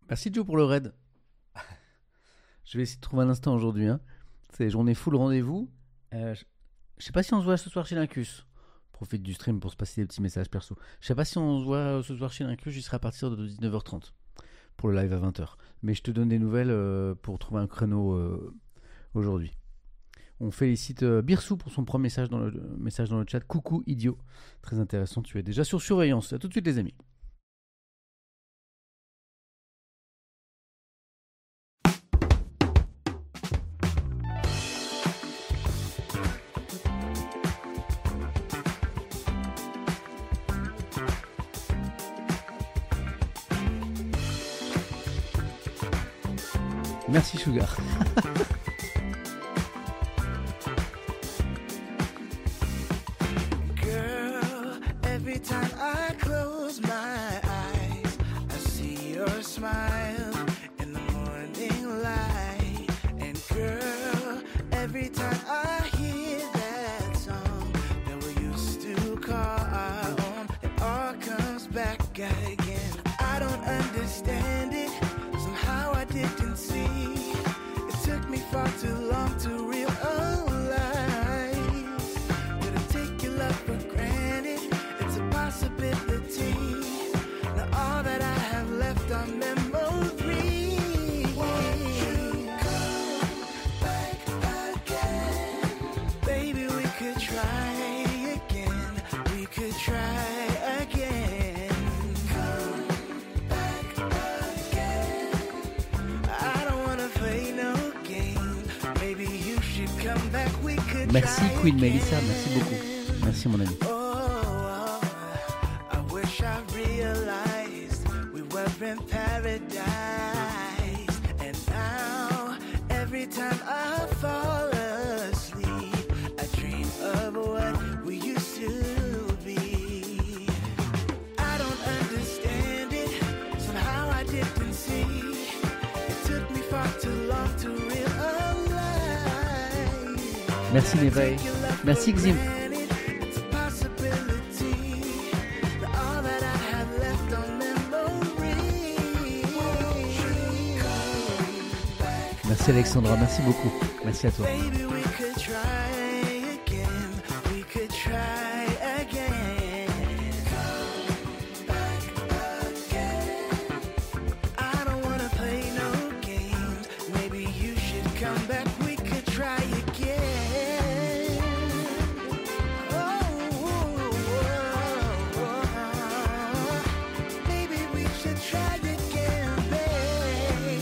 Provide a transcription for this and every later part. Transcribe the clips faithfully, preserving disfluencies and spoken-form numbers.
Merci Joe pour le raid. Je vais essayer de trouver un instant aujourd'hui. Hein. C'est journée full rendez-vous. Euh, je... je sais pas si on se voit ce soir chez Lincus. Profite du stream pour se passer des petits messages perso. Je sais pas si on se voit ce soir chez Lincus. J'y serai à partir de dix-neuf heures trente pour le live à vingt heures. Mais je te donne des nouvelles euh, pour trouver un créneau euh, aujourd'hui. On félicite euh, Birsou pour son premier message dans, le, euh, message dans le chat. Coucou idiot. Très intéressant. Tu es déjà sur surveillance. À tout de suite les amis. Merci Sugar. Girl, every time I close my eyes, I see your smile in the morning light. And girl, every time I hear that song that we used to call our own, it all comes back again. I don't understand it. Somehow I didn't see. It took me far too long to realize that I take your love for granted. It's a possibility. Now all that I have left are memories. Won't you come back again? Baby, we could try again. We could try again. Come back again. I don't wanna play no games. Maybe you should come back. We could Merci try Queen Melissa. Merci again. beaucoup. Merci mon ami. Oh, I wish I realized we were in paradise. And now, every time I fall asleep, I dream of what we used to be. I don't understand it. Somehow I didn't see. It took me far too long to realize. Merci Nevaeh. Merci Xim. It's a possibility that all that I have left are memories. Merci Alexandra. Merci beaucoup. Merci à toi. Baby, we could try again. We could try again. Come back again. I don't wanna play no games. Maybe you should come back. We could try again. Oh, maybe we should try again, babe.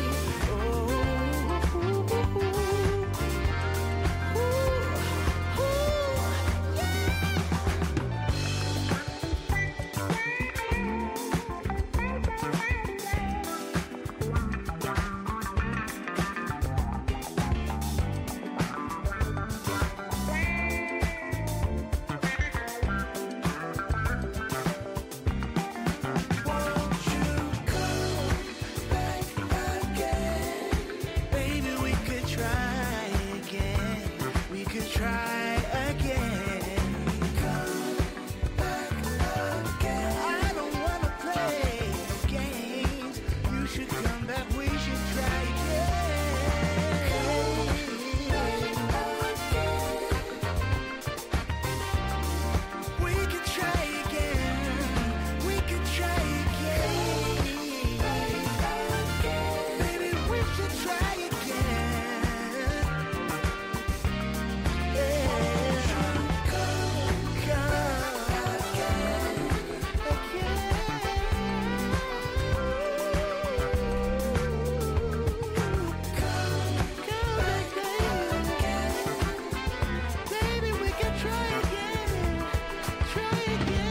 Won't you come back again? Baby, we could try again. We could try again. Come back again. I don't wanna play games. You should come back. We should try again. We could try again. We could try again. Baby, we should try again. Yeah. Come, come again. Baby, we can try again. Try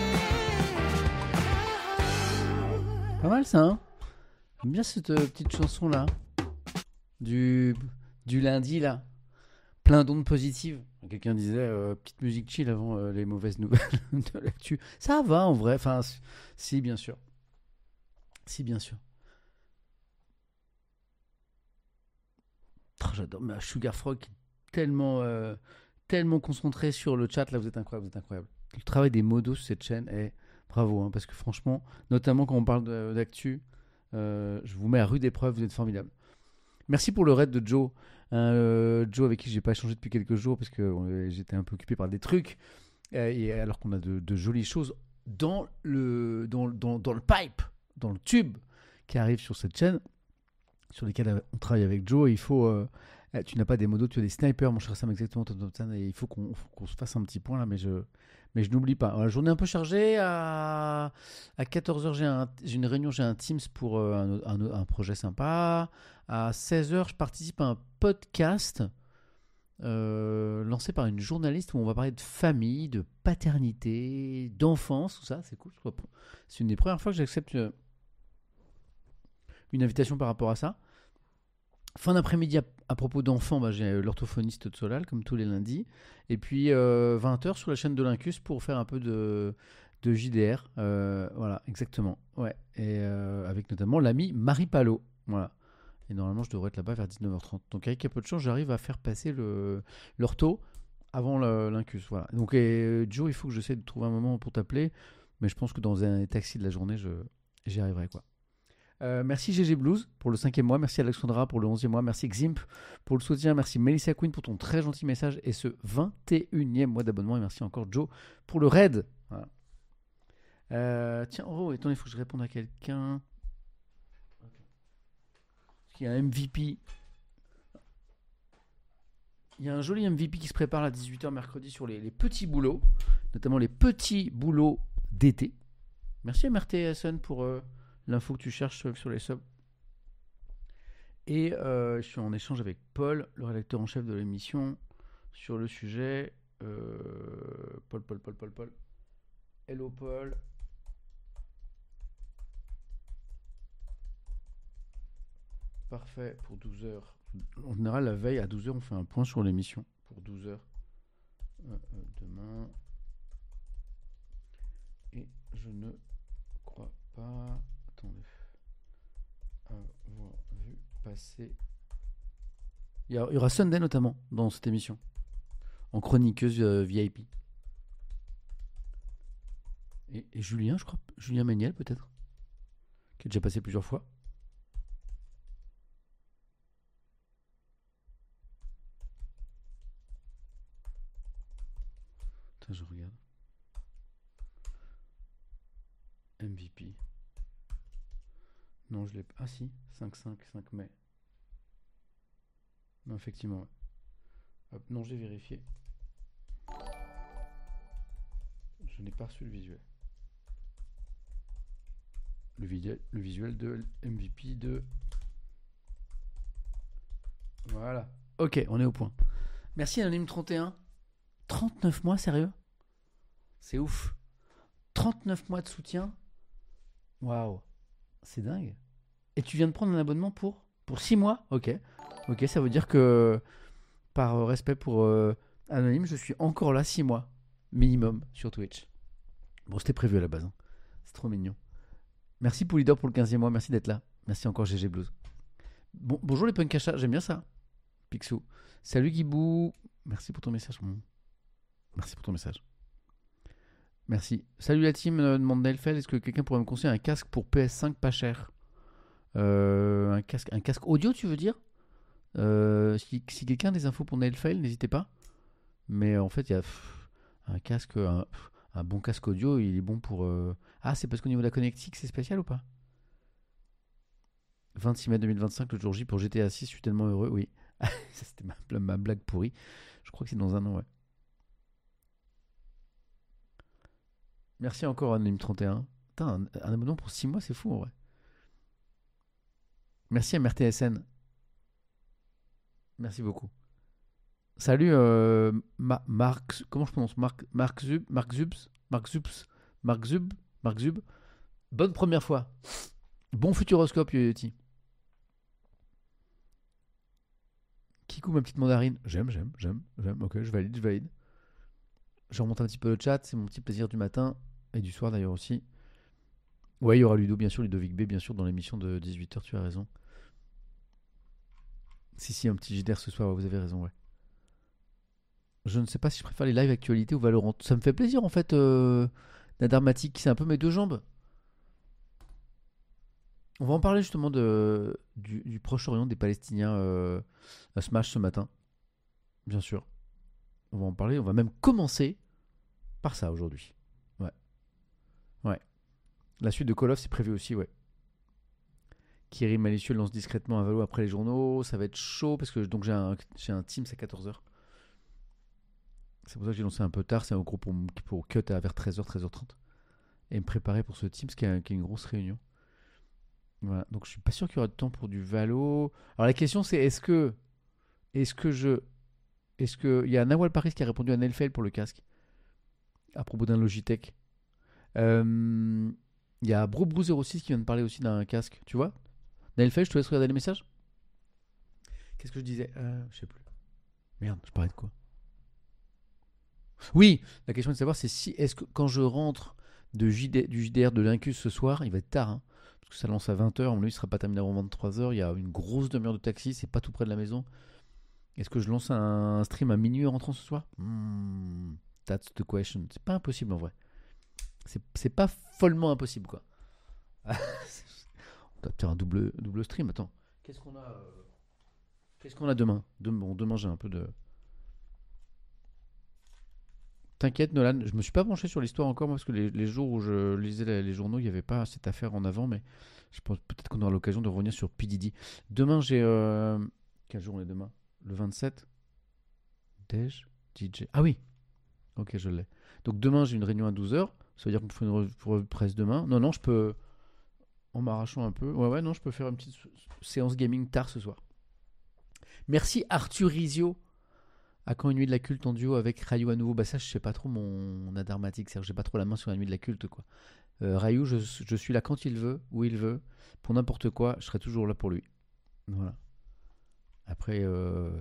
again. Pas mal ça, hein. J'aime bien cette euh, petite chanson là. Du, du lundi là. Plein d'ondes positives. Quelqu'un disait euh, petite musique chill avant euh, les mauvaises nouvelles de l'actu. Ça va en vrai. Enfin, c- si, bien sûr. Si, bien sûr. Oh, j'adore. Mais Sugar Frog, tellement, euh, tellement concentré sur le chat. Là, vous êtes incroyable. Vous êtes incroyable. Le travail des modos sur cette chaîne est bravo. Hein, parce que franchement, notamment quand on parle de- d'actu, Euh, je vous mets à rude épreuve, vous êtes formidables. Merci pour le raid de Joe. Euh, Joe avec qui j'ai pas échangé depuis quelques jours parce que euh, j'étais un peu occupé par des trucs. Euh, et alors qu'on a de, de jolies choses dans le, dans, dans, dans le pipe, dans le tube qui arrive sur cette chaîne, sur lesquels on travaille avec Joe. Et il faut, euh, tu n'as pas des modos, tu as des snipers, mon cher Sam, exactement. Et il faut qu'on, faut qu'on se fasse un petit point là, mais je, mais je n'oublie pas. La journée un peu chargée. À, à quatorze heures, j'ai, un, j'ai une réunion, j'ai un Teams pour euh, un, un, un projet sympa. À seize heures, je participe à un podcast euh, lancé par une journaliste où on va parler de famille, de paternité, d'enfance, tout ça. C'est cool. C'est une des premières fois que j'accepte une, une invitation par rapport à ça. Fin d'après-midi, à, à propos d'enfants, bah, j'ai l'orthophoniste de Solal, comme tous les lundis. Et puis euh, vingt heures sur la chaîne de l'Incus pour faire un peu de, de J D R. Euh, voilà, exactement. Ouais. Et euh, avec notamment l'ami Marie Palot. Voilà. Et normalement, je devrais être là-bas vers dix-neuf heures trente. Donc, avec un peu de chance, j'arrive à faire passer le, l'ortho avant le, l'Incus. Voilà. Donc, et, Joe, il faut que j'essaie de trouver un moment pour t'appeler. Mais je pense que dans un taxi de la journée, je, j'y arriverai, quoi. Euh, merci G G Blues pour le cinquième mois, merci Alexandra pour le onzième mois, merci Ximp pour le soutien, merci Melissa Queen pour ton très gentil message et ce vingt et unième mois d'abonnement et merci encore Joe pour le raid. Voilà. Euh, tiens, oh, attendez, il faut que je réponde à quelqu'un. Il y a un M V P. Il y a un joli M V P qui se prépare à dix-huit heures mercredi sur les, les petits boulots, notamment les petits boulots d'été. Merci M R T S N pour euh, l'info que tu cherches sur les subs. Et euh, je suis en échange avec Paul, le rédacteur en chef de l'émission, sur le sujet. Euh, Paul, Paul, Paul, Paul, Paul. Hello Paul. Parfait pour douze heures. En général, la veille à douze heures, on fait un point sur l'émission. Pour douze heures. Euh, euh, demain. Et je ne crois pas. Attendez. Avoir vu passer. Il y, a, il y aura Sunday notamment dans cette émission. En chroniqueuse euh, V I P. Et, et Julien, je crois. Julien Méniel, peut-être. Qui est déjà passé plusieurs fois. Attends, je regarde. M V P. Non, je l'ai pas. Ah si, cinq cinq, cinq mai. Non, effectivement. Ouais. Hop, non, j'ai vérifié. Je n'ai pas reçu le visuel. Le, visuel. le visuel de M V P de... Voilà. Ok, on est au point. Merci Anonyme trente et un. trente-neuf mois, sérieux? C'est ouf. trente-neuf mois de soutien. Waouh. C'est dingue. Et tu viens de prendre un abonnement pour pour six mois. Ok. Ok, ça veut dire que par respect pour euh, Anonyme, je suis encore là six mois minimum sur Twitch. Bon, c'était prévu à la base. Hein. C'est trop mignon. Merci Poulidor pour le quinzième mois. Merci d'être là. Merci encore G G Blues. Bon, bonjour les punkachas. J'aime bien ça. Picsou. Salut Guibou. Merci pour ton message. Merci pour ton message. Merci. Salut la team, euh, demande Nelfeld. Est-ce que quelqu'un pourrait me conseiller un casque pour P S cinq pas cher? euh, un, casque, un casque audio, tu veux dire? euh, Si, si quelqu'un a des infos pour Nelfeld, n'hésitez pas. Mais euh, en fait, il y a pff, un casque, un, pff, un bon casque audio, il est bon pour... Euh... Ah, c'est parce qu'au niveau de la connectique, c'est spécial ou pas? vingt-six mai deux mille vingt-cinq, le jour J pour G T A six, je suis tellement heureux. Oui. Ça, c'était ma, ma blague pourrie. Je crois que c'est dans un an, ouais. Merci encore Anonyme trente et un. Putain, un, un abonnement pour six mois, c'est fou en vrai. Merci M R T S N. Merci beaucoup. Salut euh, Ma- Marc, comment je prononce Marc, Marc Zub, Marc Zubs, Marc Zubs, Marc Zub, Marc Zub. Bonne première fois. Bon futuroscope Yoyoti. Kikou ma petite mandarine. J'aime, j'aime, j'aime, j'aime. Ok, je valide, je valide. Je remonte un petit peu le chat, c'est mon petit plaisir du matin et du soir d'ailleurs aussi. Ouais, il y aura Ludo, bien sûr, Ludovic B, bien sûr, dans l'émission de dix-huit heures, tu as raison. Si, si, un petit J D R ce soir, ouais, vous avez raison, ouais. Je ne sais pas si je préfère les lives actualité ou Valorant. Ça me fait plaisir en fait, euh, Nadarmatic, c'est un peu mes deux jambes. On va en parler justement de, du, du Proche-Orient, des Palestiniens euh, à Smash ce matin, bien sûr. On va en parler, on va même commencer par ça aujourd'hui. Ouais, ouais. La suite de Call of, c'est prévu aussi, ouais. Kiri Malicieux lance discrètement un Valo après les journaux. Ça va être chaud parce que donc j'ai un, j'ai un Teams à quatorze heures. C'est pour ça que j'ai lancé un peu tard. C'est un gros pour, pour cut à vers treize heures, treize heures trente. Et me préparer pour ce Teams qui est, qui est une grosse réunion. Voilà. Donc je suis pas sûr qu'il y aura de temps pour du Valo. Alors la question c'est est-ce que. Est-ce que je. Est-ce que. Il y a Nawal Paris qui a répondu à Nelfel pour le casque. À propos d'un Logitech. Euh, Il y a Brobrou zéro six qui vient de parler aussi d'un casque. Tu vois Nelfel, je te laisse regarder les messages. Qu'est-ce que je disais euh, Je sais plus. Merde, je parlais de quoi Oui, la question est de savoir c'est si est-ce que quand je rentre de J D, du J D R de l'Incus ce soir, il va être tard, hein, parce que ça lance à vingt heures, lui il sera pas terminé avant vingt-trois heures, il y a une grosse demi-heure de taxi, c'est pas tout près de la maison. Est-ce que je lance un stream à minuit en rentrant ce soir hmm, That's the question. C'est pas impossible en vrai. C'est, c'est pas follement impossible quoi. On doit faire un double, double stream, attends. Qu'est-ce qu'on a euh... Qu'est-ce qu'on a demain, demain Bon, demain j'ai un peu de... T'inquiète Nolan, je me suis pas penché sur l'histoire encore moi, parce que les, les jours où je lisais les, les journaux, il n'y avait pas cette affaire en avant, mais je pense peut-être qu'on aura l'occasion de revenir sur P. Diddy. Demain j'ai... Euh... Quel jour on est demain Le vingt-sept Dej D J. Ah oui Ok, je l'ai. Donc demain j'ai une réunion à douze heures, ça veut dire qu'on fait une revue, revue de presse demain. Non, non, je peux... En m'arrachant un peu. Ouais, ouais, non, je peux faire une petite séance gaming tard ce soir. Merci Arthur Rizio. À quand une nuit de la culte en duo avec Rayou à nouveau? Bah ça je sais pas trop mon, mon adarmatique, c'est-à-dire que j'ai pas trop la main sur la nuit de la culte quoi. Euh, Rayou je, je suis là quand il veut, où il veut, pour n'importe quoi, je serai toujours là pour lui. Voilà. Après euh,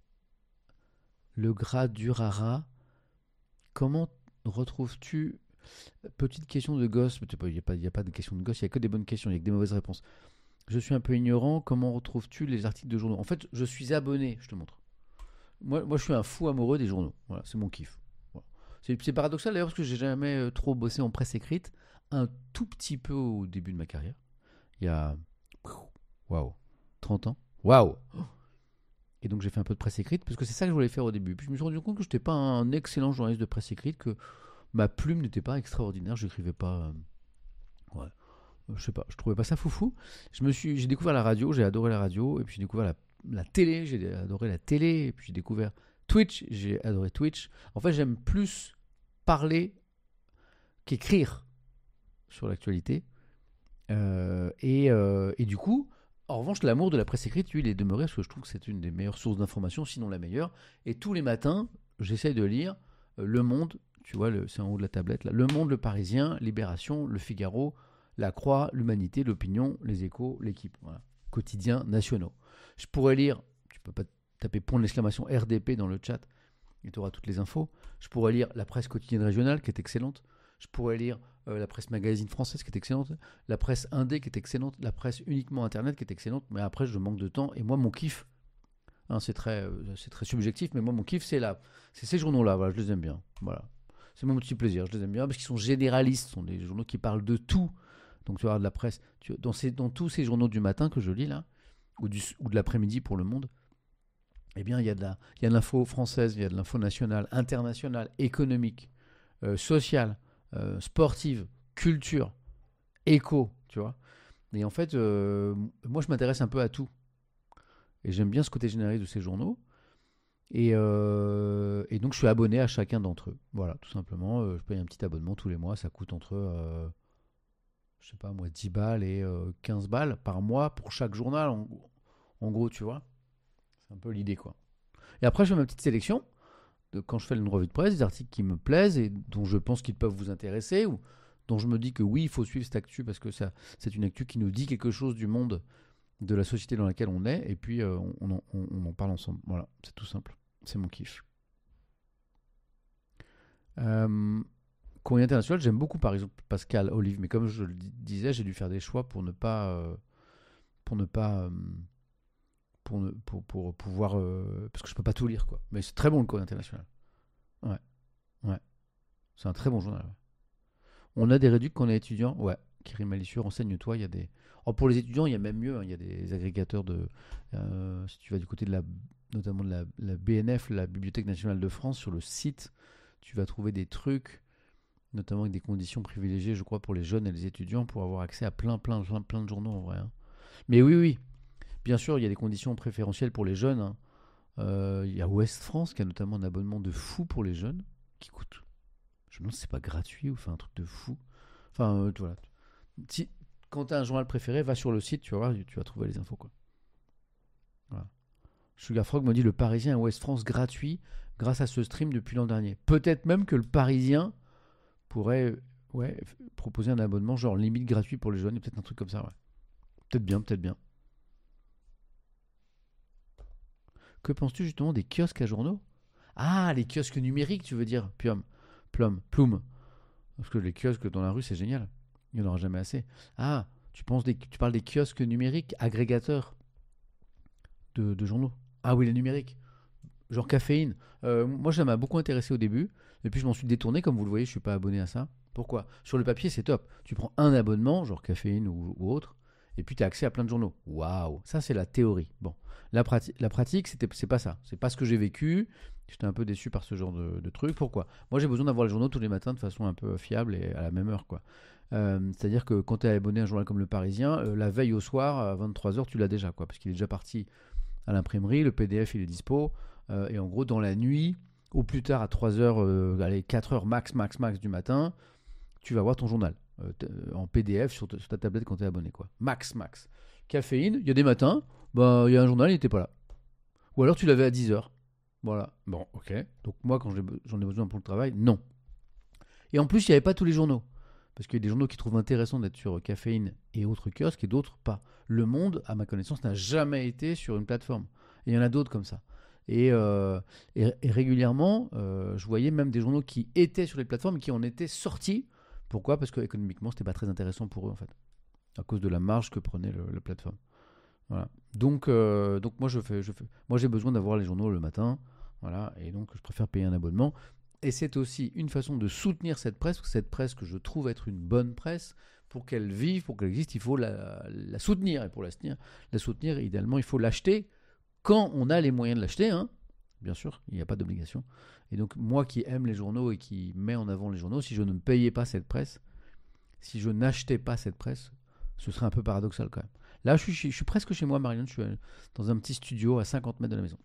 le gras du rara, comment retrouves-tu petite question de gosse, il n'y a, a pas de question de gosse, il n'y a que des bonnes questions, il n'y a que des mauvaises réponses. Je suis un peu ignorant, comment retrouves-tu les articles de journaux? En fait je suis abonné, je te montre. Moi, moi, je suis un fou amoureux des journaux. Voilà, c'est mon kiff. Voilà. C'est, c'est paradoxal d'ailleurs parce que j'ai jamais euh, trop bossé en presse écrite. Un tout petit peu au début de ma carrière. Il y a. Waouh. trente ans. Waouh. Et donc j'ai fait un peu de presse écrite parce que c'est ça que je voulais faire au début. Puis je me suis rendu compte que je n'étais pas un excellent journaliste de presse écrite, que ma plume n'était pas extraordinaire. Je n'écrivais pas. Euh... Ouais. Je sais pas. Je trouvais pas ça foufou. Je me suis, j'ai découvert la radio. J'ai adoré la radio. Et puis j'ai découvert la. La télé, j'ai adoré la télé, et puis j'ai découvert Twitch, j'ai adoré Twitch. En fait, j'aime plus parler qu'écrire sur l'actualité. Euh, et, euh, et du coup, en revanche, l'amour de la presse écrite, lui, il est demeuré, parce que je trouve que c'est une des meilleures sources d'information, sinon la meilleure. Et tous les matins, j'essaye de lire euh, Le Monde, tu vois, le, c'est en haut de la tablette, là, Le Monde, Le Parisien, Libération, Le Figaro, La Croix, L'Humanité, L'Opinion, Les Échos, L'Équipe. Voilà. Quotidiens nationaux. Je pourrais lire, tu peux pas taper point d'exclamation R D P dans le chat et tu auras toutes les infos. Je pourrais lire la presse quotidienne régionale qui est excellente. Je pourrais lire euh, la presse magazine française qui est excellente. La presse indé qui est excellente. La presse uniquement internet qui est excellente. Mais après, je manque de temps. Et moi, mon kiff, hein, c'est, très, euh, c'est très subjectif, mais moi, mon kiff, c'est, là, c'est ces journaux-là. Voilà, je les aime bien. Voilà. C'est mon petit plaisir. Je les aime bien parce qu'ils sont généralistes. Ce sont des journaux qui parlent de tout. Donc, tu vas avoir de la presse. Tu, dans, ces, dans tous ces journaux du matin que je lis là, Ou, du, ou de l'après-midi pour Le Monde, eh bien, il y a de la, il y a de l'info française, il y a de l'info nationale, internationale, économique, euh, sociale, euh, sportive, culture, éco, tu vois. Et en fait, euh, moi, je m'intéresse un peu à tout. Et j'aime bien ce côté généraliste de ces journaux. Et, euh, et donc, je suis abonné à chacun d'entre eux. Voilà, tout simplement. Euh, je paye un petit abonnement tous les mois. Ça coûte entre... Euh, je sais pas moi, dix balles et euh, quinze balles par mois pour chaque journal, en, en gros, tu vois. C'est un peu l'idée, quoi. Et après, je fais ma petite sélection, de, quand je fais une revue de presse, des articles qui me plaisent et dont je pense qu'ils peuvent vous intéresser, ou dont je me dis que oui, il faut suivre cette actu, parce que ça, c'est une actu qui nous dit quelque chose du monde, de la société dans laquelle on est, et puis euh, on, on, on, on en parle ensemble. Voilà, c'est tout simple. C'est mon kiff. Euh... Courrier international, j'aime beaucoup par exemple Pascal Olive, mais comme je le disais, j'ai dû faire des choix pour ne pas, euh, pour ne pas, euh, pour, ne, pour, pour pouvoir, euh, parce que je peux pas tout lire quoi. Mais c'est très bon le Courrier international. Ouais, ouais, c'est un très bon journal. Ouais. On a des réducs quand on est étudiant, ouais, Kiri Malicieux, renseigne-toi. Il y a des... Oh, pour les étudiants, il y a même mieux. hein, Il y a des agrégateurs de. euh, si tu vas du côté de la, notamment de la, la B N F, la Bibliothèque nationale de France, sur le site, tu vas trouver des trucs, notamment avec des conditions privilégiées, je crois, pour les jeunes et les étudiants, pour avoir accès à plein, plein, plein, plein de journaux en vrai. hein. Mais oui, oui, bien sûr, il y a des conditions préférentielles pour les jeunes. hein. Euh, il y a Ouest France qui a notamment un abonnement de fou pour les jeunes, qui coûte. Je me demande si c'est pas gratuit ou fait un truc de fou. Enfin, euh, tu- voilà. Si, quand tu as un journal préféré, va sur le site, tu vas voir, tu vas trouver les infos. Quoi. Voilà. Sugar Frog me dit le Parisien et Ouest France gratuit grâce à ce stream depuis l'an dernier. Peut-être même que le Parisien pourrait ouais, f- proposer un abonnement genre limite gratuit pour les jeunes, peut-être un truc comme ça. Ouais. Peut-être bien, peut-être bien. Que penses-tu justement des kiosques à journaux? Ah, les kiosques numériques, tu veux dire, Plum, Plum, Plume. Parce que les kiosques dans la rue, c'est génial. Il n'y en aura jamais assez. Ah, tu penses des, tu parles des kiosques numériques agrégateurs de, de journaux. Ah oui, les numériques. Genre caféine. Euh, moi, ça m'a beaucoup intéressé au début. Et puis, je m'en suis détourné. Comme vous le voyez, je ne suis pas abonné à ça. Pourquoi? Sur le papier, c'est top. Tu prends un abonnement, genre caféine ou, ou autre, et puis tu as accès à plein de journaux. Waouh! Ça, c'est la théorie. Bon. La, prati- la pratique, c'était, c'est pas ça. C'est pas ce que j'ai vécu. J'étais un peu déçu par ce genre de, de truc. Pourquoi? Moi, j'ai besoin d'avoir les journaux tous les matins de façon un peu fiable et à la même heure, quoi. Euh, c'est-à-dire que quand tu es abonné à un journal comme Le Parisien, euh, la veille au soir, à vingt-trois heures, tu l'as déjà, quoi, parce qu'il est déjà parti à l'imprimerie, le P D F il est dispo, euh, et en gros dans la nuit, au plus tard à trois heures, euh, allez, quatre heures max, max, max du matin, tu vas voir ton journal euh, t- euh, en P D F sur, t- sur ta tablette quand tu es abonné, quoi. Max, max. Caféine, il y a des matins, bah, il y a un journal, il n'était pas là. Ou alors tu l'avais à dix heures. Voilà. Bon, ok. Donc moi, quand j'ai be- j'en ai besoin pour le travail, non. Et en plus, il n'y avait pas tous les journaux. Parce qu'il y a des journaux qui trouvent intéressant d'être sur Caféine et autres kiosques et d'autres pas. Le Monde, à ma connaissance, n'a jamais été sur une plateforme. Et il y en a d'autres comme ça. Et, euh, et, et régulièrement, euh, je voyais même des journaux qui étaient sur les plateformes et qui en étaient sortis. Pourquoi? Parce qu'économiquement, c'était pas très intéressant pour eux, en fait. À cause de la marge que prenait le- la plateforme. Voilà. Donc, euh, donc moi, je fais, je fais, moi, j'ai besoin d'avoir les journaux le matin. Voilà. Et donc, je préfère payer un abonnement. Et c'est aussi une façon de soutenir cette presse, cette presse que je trouve être une bonne presse. Pour qu'elle vive, pour qu'elle existe, il faut la, la soutenir. Et pour la soutenir, la soutenir, idéalement, il faut l'acheter quand on a les moyens de l'acheter. Hein. Bien sûr, il n'y a pas d'obligation. Et donc, moi qui aime les journaux et qui met en avant les journaux, si je ne payais pas cette presse, si je n'achetais pas cette presse, ce serait un peu paradoxal quand même. Là, je suis, je suis presque chez moi, Marianne. Je suis dans un petit studio à cinquante mètres de la maison.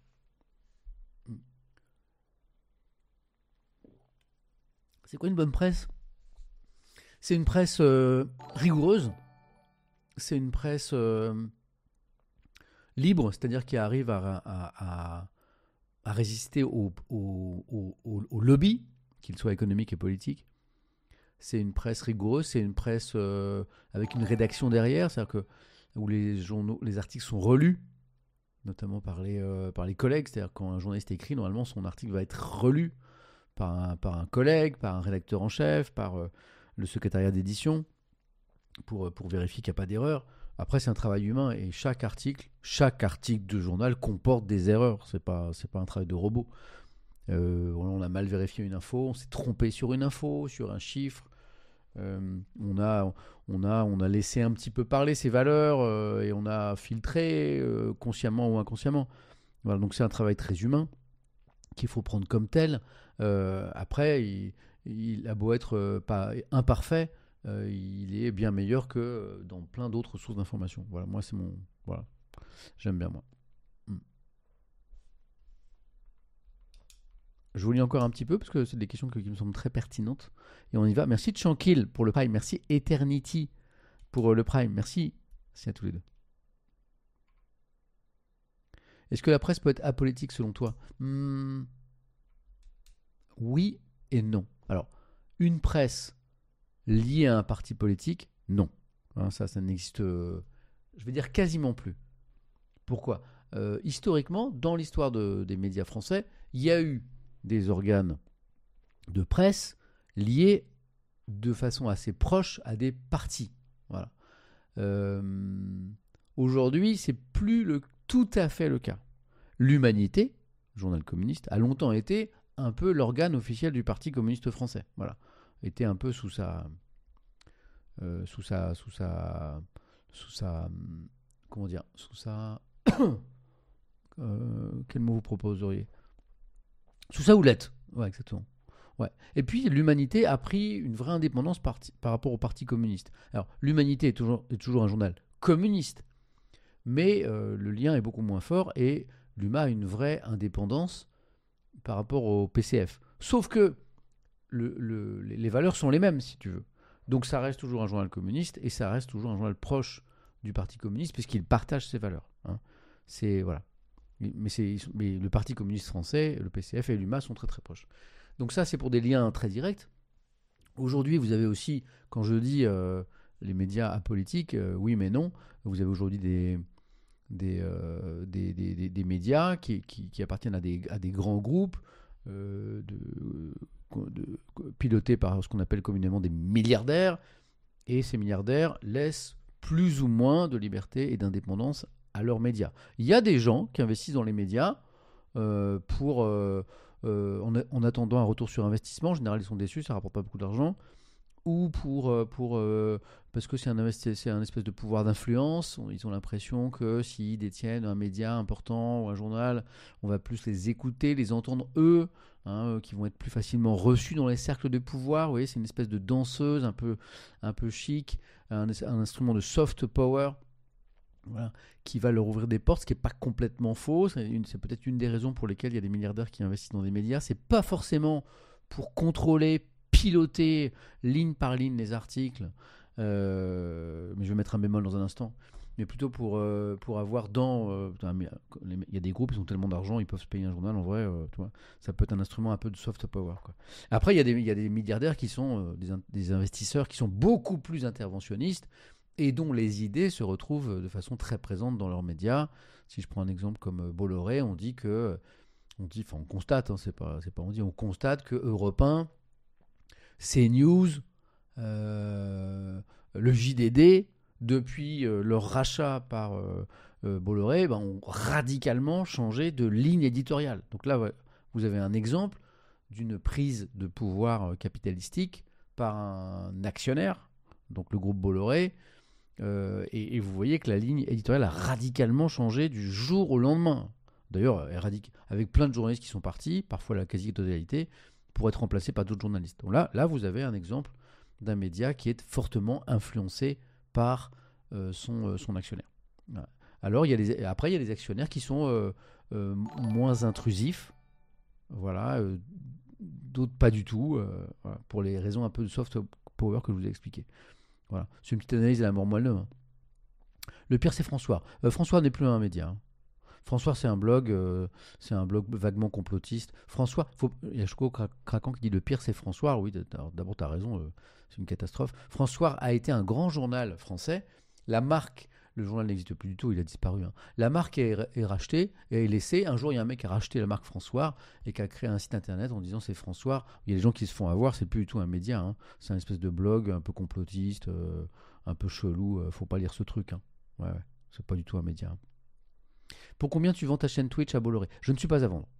C'est quoi une bonne presse? C'est une presse euh, rigoureuse. C'est une presse euh, libre, c'est-à-dire qui arrive à, à, à, à résister au, au, au, au, au lobby, qu'il soit économique et politique. C'est une presse rigoureuse, c'est une presse euh, avec une rédaction derrière, c'est-à-dire que où les journaux, les articles sont relus, notamment par les, euh, par les collègues. C'est-à-dire quand un journaliste écrit, normalement son article va être relu par un, par un collègue, par un rédacteur en chef, par euh, le secrétariat d'édition, pour, pour vérifier qu'il n'y a pas d'erreur. Après, c'est un travail humain et chaque article, chaque article de journal comporte des erreurs. C'est pas, c'est pas un travail de robot. Euh, on a mal vérifié une info, on s'est trompé sur une info, sur un chiffre. Euh, on, a, on, a, on a laissé un petit peu parler ses valeurs euh, et on a filtré euh, consciemment ou inconsciemment. Voilà, donc c'est un travail très humain qu'il faut prendre comme tel. Euh, après, il, il a beau être euh, pas imparfait, euh, il est bien meilleur que dans plein d'autres sources d'informations. Voilà, moi c'est mon, voilà, j'aime bien moi. Mm. Je vous lis encore un petit peu parce que c'est des questions qui me semblent très pertinentes. Et on y va. Merci Tranquille pour le Prime. Merci Eternity pour le Prime. Merci. Merci à tous les deux. Est-ce que la presse peut être apolitique selon toi? hmm, Oui et non. Alors, une presse liée à un parti politique, non. Hein, ça, ça n'existe, euh, je vais dire quasiment plus. Pourquoi? euh, Historiquement, dans l'histoire de, des médias français, il y a eu des organes de presse liés de façon assez proche à des partis. Voilà. Euh, aujourd'hui, c'est plus le, tout à fait le cas. L'Humanité, journal communiste, a longtemps été un peu l'organe officiel du Parti communiste français. Voilà. Était un peu sous sa, euh, sous sa, sous sa, sous sa, hum, comment dire, sous sa, euh, quel mot vous proposeriez? Sous sa houlette, ouais, exactement. Ouais. Et puis l'Humanité a pris une vraie indépendance par, par rapport au Parti communiste. Alors l'Humanité est toujours, est toujours un journal communiste, mais euh, le lien est beaucoup moins fort et l'U M A a une vraie indépendance par rapport au P C F. Sauf que le, le, les valeurs sont les mêmes, si tu veux. Donc ça reste toujours un journal communiste et ça reste toujours un journal proche du Parti communiste puisqu'il partage ses valeurs. Hein. C'est, voilà. Mais, c'est, mais le Parti communiste français, le P C F et l'U M A sont très très proches. Donc ça, c'est pour des liens très directs. Aujourd'hui, vous avez aussi, quand je dis euh, les médias apolitiques, euh, oui mais non, vous avez aujourd'hui des, des, euh, des, des, des, des médias qui, qui, qui appartiennent à des, à des grands groupes, euh, de, de, pilotés par ce qu'on appelle communément des milliardaires, et ces milliardaires laissent plus ou moins de liberté et d'indépendance à leurs médias. Il y a des gens qui investissent dans les médias euh, pour... Euh, Euh, en, en attendant un retour sur investissement. En général, ils sont déçus, ça ne rapporte pas beaucoup d'argent. Ou pour, pour, euh, parce que c'est un, investi- c'est un espèce de pouvoir d'influence. Ils ont l'impression que s'ils détiennent un média important ou un journal, on va plus les écouter, les entendre eux, hein, qui vont être plus facilement reçus dans les cercles de pouvoir. Vous voyez, c'est une espèce de danseuse un peu, un peu chic, un, un instrument de soft power. Voilà, qui va leur ouvrir des portes, ce qui n'est pas complètement faux. C'est, une, c'est peut-être une des raisons pour lesquelles il y a des milliardaires qui investissent dans des médias. C'est pas forcément pour contrôler, piloter ligne par ligne les articles, euh, mais je vais mettre un bémol dans un instant, mais plutôt pour, euh, pour avoir dans... Euh, il y a des groupes, ils ont tellement d'argent, ils peuvent se payer un journal, en vrai, euh, tu vois, ça peut être un instrument un peu de soft power, quoi. Après, il y a des, il y a des milliardaires qui sont euh, des, des investisseurs qui sont beaucoup plus interventionnistes, et dont les idées se retrouvent de façon très présente dans leurs médias. Si je prends un exemple comme Bolloré, on dit que, on dit, enfin on constate, hein, c'est pas, c'est pas on dit, on constate que Europe un, CNews, euh, le J D D, depuis euh, leur rachat par euh, euh, Bolloré, ben, ont radicalement changé de ligne éditoriale. Donc là, ouais, vous avez un exemple d'une prise de pouvoir capitalistique par un actionnaire, donc le groupe Bolloré. Euh, et, et vous voyez que la ligne éditoriale a radicalement changé du jour au lendemain. D'ailleurs, avec plein de journalistes qui sont partis, parfois la quasi-totalité, pour être remplacés par d'autres journalistes. Donc là, là, vous avez un exemple d'un média qui est fortement influencé par euh, son, euh, son actionnaire. Voilà. Alors, il y a les, après, il y a les actionnaires qui sont euh, euh, moins intrusifs, voilà, euh, d'autres pas du tout, euh, voilà, pour les raisons un peu de soft power que je vous ai expliquées. Voilà. C'est une petite analyse à la mort moelleux. Hein. Le pire, c'est François. Euh, François n'est plus un média. Hein. François, c'est un blog, euh, c'est un blog vaguement complotiste. François, faut, il y a Choco Craquant qui dit le pire, c'est François. Oui, d'abord, tu as raison, euh, c'est une catastrophe. François a été un grand journal français. La marque, le journal n'existe plus du tout, il a disparu. Hein. La marque est, est rachetée et est laissée. Un jour, il y a un mec qui a racheté la marque François et qui a créé un site internet en disant c'est François. Il y a des gens qui se font avoir, c'est plus du tout un média. Hein. C'est un espèce de blog un peu complotiste, euh, un peu chelou. Euh, faut pas lire ce truc. Hein. Ouais, ouais, c'est pas du tout un média. Hein. Pour combien tu vends ta chaîne Twitch à Bolloré? Je ne suis pas à vendre.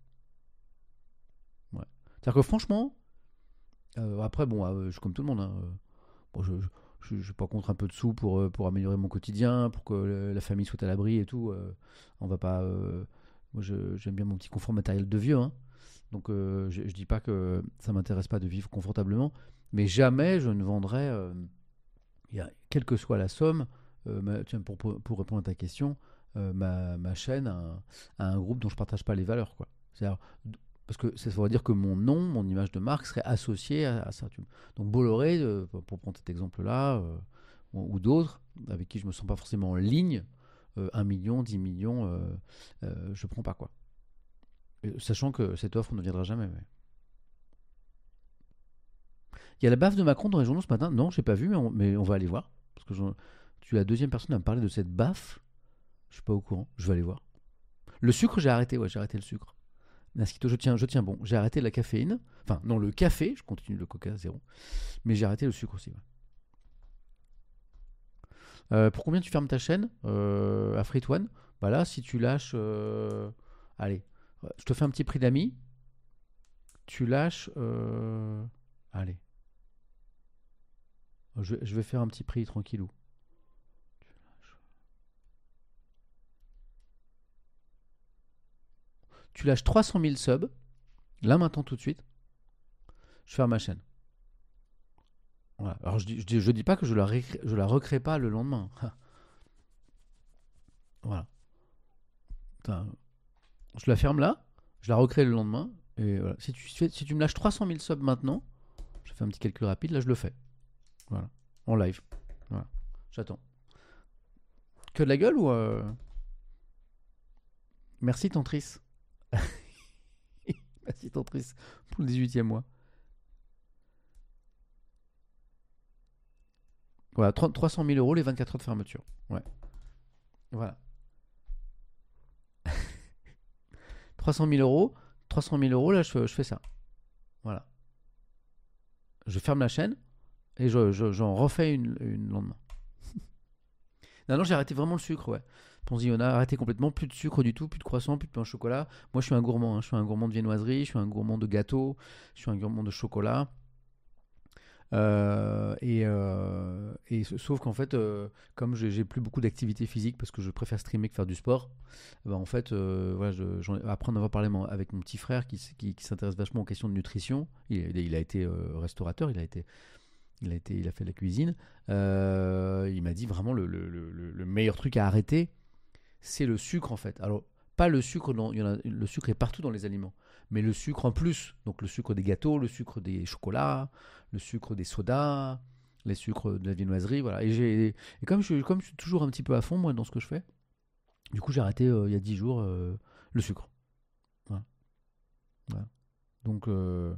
Ouais. C'est-à-dire que franchement, euh, après, bon, euh, je suis comme tout le monde. Hein, euh, bon, je, je, je suis pas contre un peu de sous pour, pour améliorer mon quotidien, pour que la famille soit à l'abri et tout. Euh, on va pas. Euh, moi, je, j'aime bien mon petit confort matériel de vieux. Hein, donc, euh, je, je dis pas que ça m'intéresse pas de vivre confortablement, mais jamais je ne vendrai, euh, y a, quelle que soit la somme, euh, ma, tiens, pour, pour, pour répondre à ta question. Euh, ma, ma chaîne à un, à un groupe dont je ne partage pas les valeurs. Quoi. C'est-à-dire, parce que ça veut dire que mon nom, mon image de marque serait associée à, à ça. Donc Bolloré, euh, pour prendre cet exemple-là, euh, ou, ou d'autres, avec qui je ne me sens pas forcément en ligne, euh, un million, dix millions, euh, euh, je ne prends pas. Quoi. Et, sachant que cette offre ne viendra jamais. Mais... Il y a la baffe de Macron dans les journaux ce matin. Non, je n'ai pas vu, mais on, mais on va aller voir. Parce que je, tu es la deuxième personne à me parler de cette baffe. Je suis pas au courant, je vais aller voir. Le sucre, j'ai arrêté, ouais, j'ai arrêté le sucre. Nasquito, je tiens, je tiens bon. J'ai arrêté la caféine. Enfin, non, le café, je continue le coca zéro. Mais j'ai arrêté le sucre aussi. Ouais. Euh, pour combien tu fermes ta chaîne euh, à Free One? Bah là, si tu lâches. Euh... Allez, je te fais un petit prix d'amis. Tu lâches. Euh... Allez. Je, je vais faire un petit prix tranquillou. Tu lâches trois cent mille subs, là maintenant tout de suite, je ferme ma chaîne. Voilà. Alors je dis, je dis, je dis pas que je la, récré- je la recrée pas le lendemain. Voilà. Putain, je la ferme là, je la recrée le lendemain. Et voilà. Si tu, fais- si tu me lâches trois cent mille subs maintenant, je fais un petit calcul rapide, là je le fais. Voilà. En live. Voilà. J'attends. Que de la gueule ou euh, merci Tantris. Merci Tantris pour le dix-huitième mois. Voilà, trois cent mille euros les vingt-quatre heures de fermeture. Ouais. Voilà. trois cent mille euros. trois cent mille euros, là, je, je fais ça. Voilà. Je ferme la chaîne et je, je- j'en refais une, une le lendemain. Non, non, j'ai arrêté vraiment le sucre, ouais. Ponzi, on a arrêté complètement. Plus de sucre du tout, plus de croissant, plus de pain au chocolat. Moi, je suis un gourmand. Hein. Je suis un gourmand de viennoiserie, je suis un gourmand de gâteaux, je suis un gourmand de chocolat. Euh, et, euh, et sauf qu'en fait, euh, comme j'ai j'ai plus beaucoup d'activité physique parce que je préfère streamer que faire du sport, bah en fait, euh, voilà, je, j'en ai- après en avoir parlé mon- avec mon petit frère qui, s- qui, qui s'intéresse vachement aux questions de nutrition, il, il a été euh, restaurateur, il a été, il a été, il a fait de la cuisine. Euh, il m'a dit vraiment le, le, le, le- le meilleur truc à arrêter, c'est le sucre en fait. Alors pas le sucre, dans, il y en a- le sucre est partout dans les aliments, mais le sucre en plus, donc le sucre des gâteaux, le sucre des chocolats, le sucre des sodas, les sucres de la viennoiserie, voilà. Et, j'ai, et comme, je, comme je suis toujours un petit peu à fond moi dans ce que je fais, du coup j'ai arrêté euh, il y a dix jours euh, le sucre. Voilà. Voilà. Donc euh,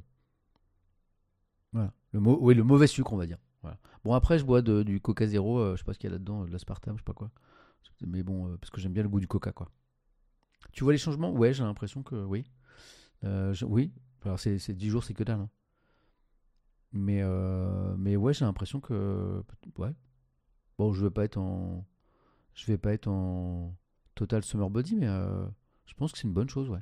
voilà, le, mau- oui, le mauvais sucre on va dire. Voilà. Bon après je bois de- du Coca Zéro, euh, je sais pas ce qu'il y a là-dedans, de l'aspartame, je sais pas quoi. Mais bon, euh, parce que j'aime bien le goût du Coca quoi. Tu vois les changements? Ouais, j'ai l'impression que oui. Euh, je- oui, alors c'est, c'est dix jours, c'est que dalle. Hein. Mais, euh, mais ouais, j'ai l'impression que. Ouais. Bon, je vais pas être en. Je vais pas être en total summer body, mais euh, je pense que c'est une bonne chose, ouais.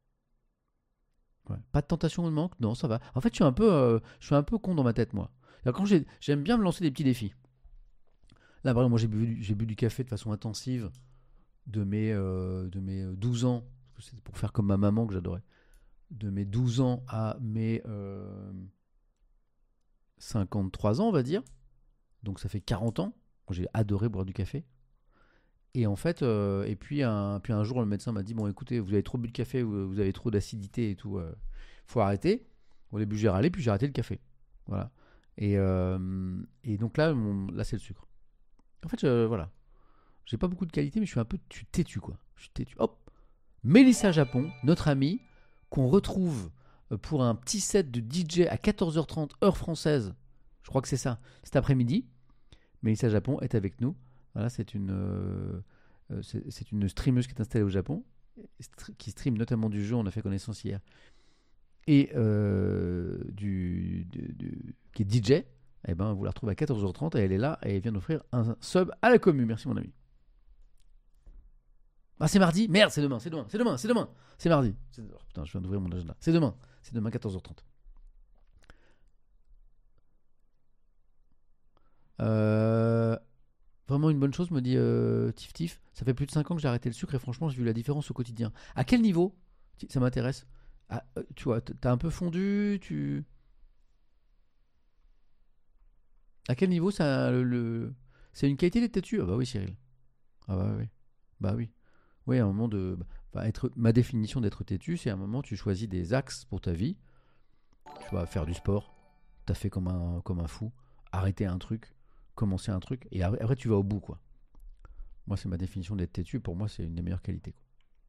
Ouais. Pas de tentation ou de manque? Non, ça va. En fait, je suis un peu, euh, je suis un peu con dans ma tête, moi. Alors, quand j'ai, j'aime bien me lancer des petits défis. Là, par exemple, moi, j'ai bu, du- j'ai bu du café de façon intensive de mes, euh, de mes douze ans. Parce que c'est pour faire comme ma maman que j'adorais. De mes douze ans à mes euh, cinquante-trois ans, on va dire. Donc ça fait quarante ans. J'ai adoré boire du café. Et en fait, euh, et puis un, puis un jour, le médecin m'a dit bon, écoutez, vous avez trop bu de café, vous, vous avez trop d'acidité et tout, euh, faut arrêter. Au début, j'ai râlé, puis j'ai arrêté le café. Voilà. Et, euh, et donc là, mon- là, c'est le sucre. En fait, je- voilà. J'ai pas beaucoup de qualité, mais je suis un peu je suis têtu, quoi. Je suis têtu. Hop. Mélissa Japon, notre amie, qu'on retrouve euh, pour un petit set de D J à quatorze heures trente, heure française. Je crois que c'est ça, cet après-midi. Mélissa Japon est avec nous. Voilà, c'est une, euh, euh, c'est, c'est une streameuse qui est installée au Japon, qui stream notamment du jeu, on a fait connaissance hier, et euh, du, du- du- qui est D J. Eh ben, vous la retrouvez à quatorze heures trente et elle est là et elle vient d'offrir un sub à la commu. Merci mon ami. Ah, c'est mardi? Merde, c'est demain, c'est demain, c'est demain, c'est demain. C'est mardi. C'est- oh, putain, je viens d'ouvrir mon agenda. C'est demain. C'est demain quatorze heures trente. Euh, Vraiment une bonne chose, me dit euh, Tif Tif. Ça fait plus de cinq ans que j'ai arrêté le sucre et franchement, j'ai vu la différence au quotidien. À quel niveau? Ça m'intéresse. Ah, euh, tu vois, t'as un peu fondu, tu. À quel niveau ça le, le- c'est une qualité d'être têtu? Ah bah oui, Cyril. Ah bah oui. Bah oui. Oui, à un moment de. Bah, être... Ma définition d'être têtu, c'est à un moment tu choisis des axes pour ta vie. Tu vas faire du sport, t'as fait comme un, comme un fou, arrêter un truc, commencer un truc, et après, après, tu vas au bout, quoi. Moi, c'est ma définition d'être têtu, pour moi, c'est une des meilleures qualités, quoi.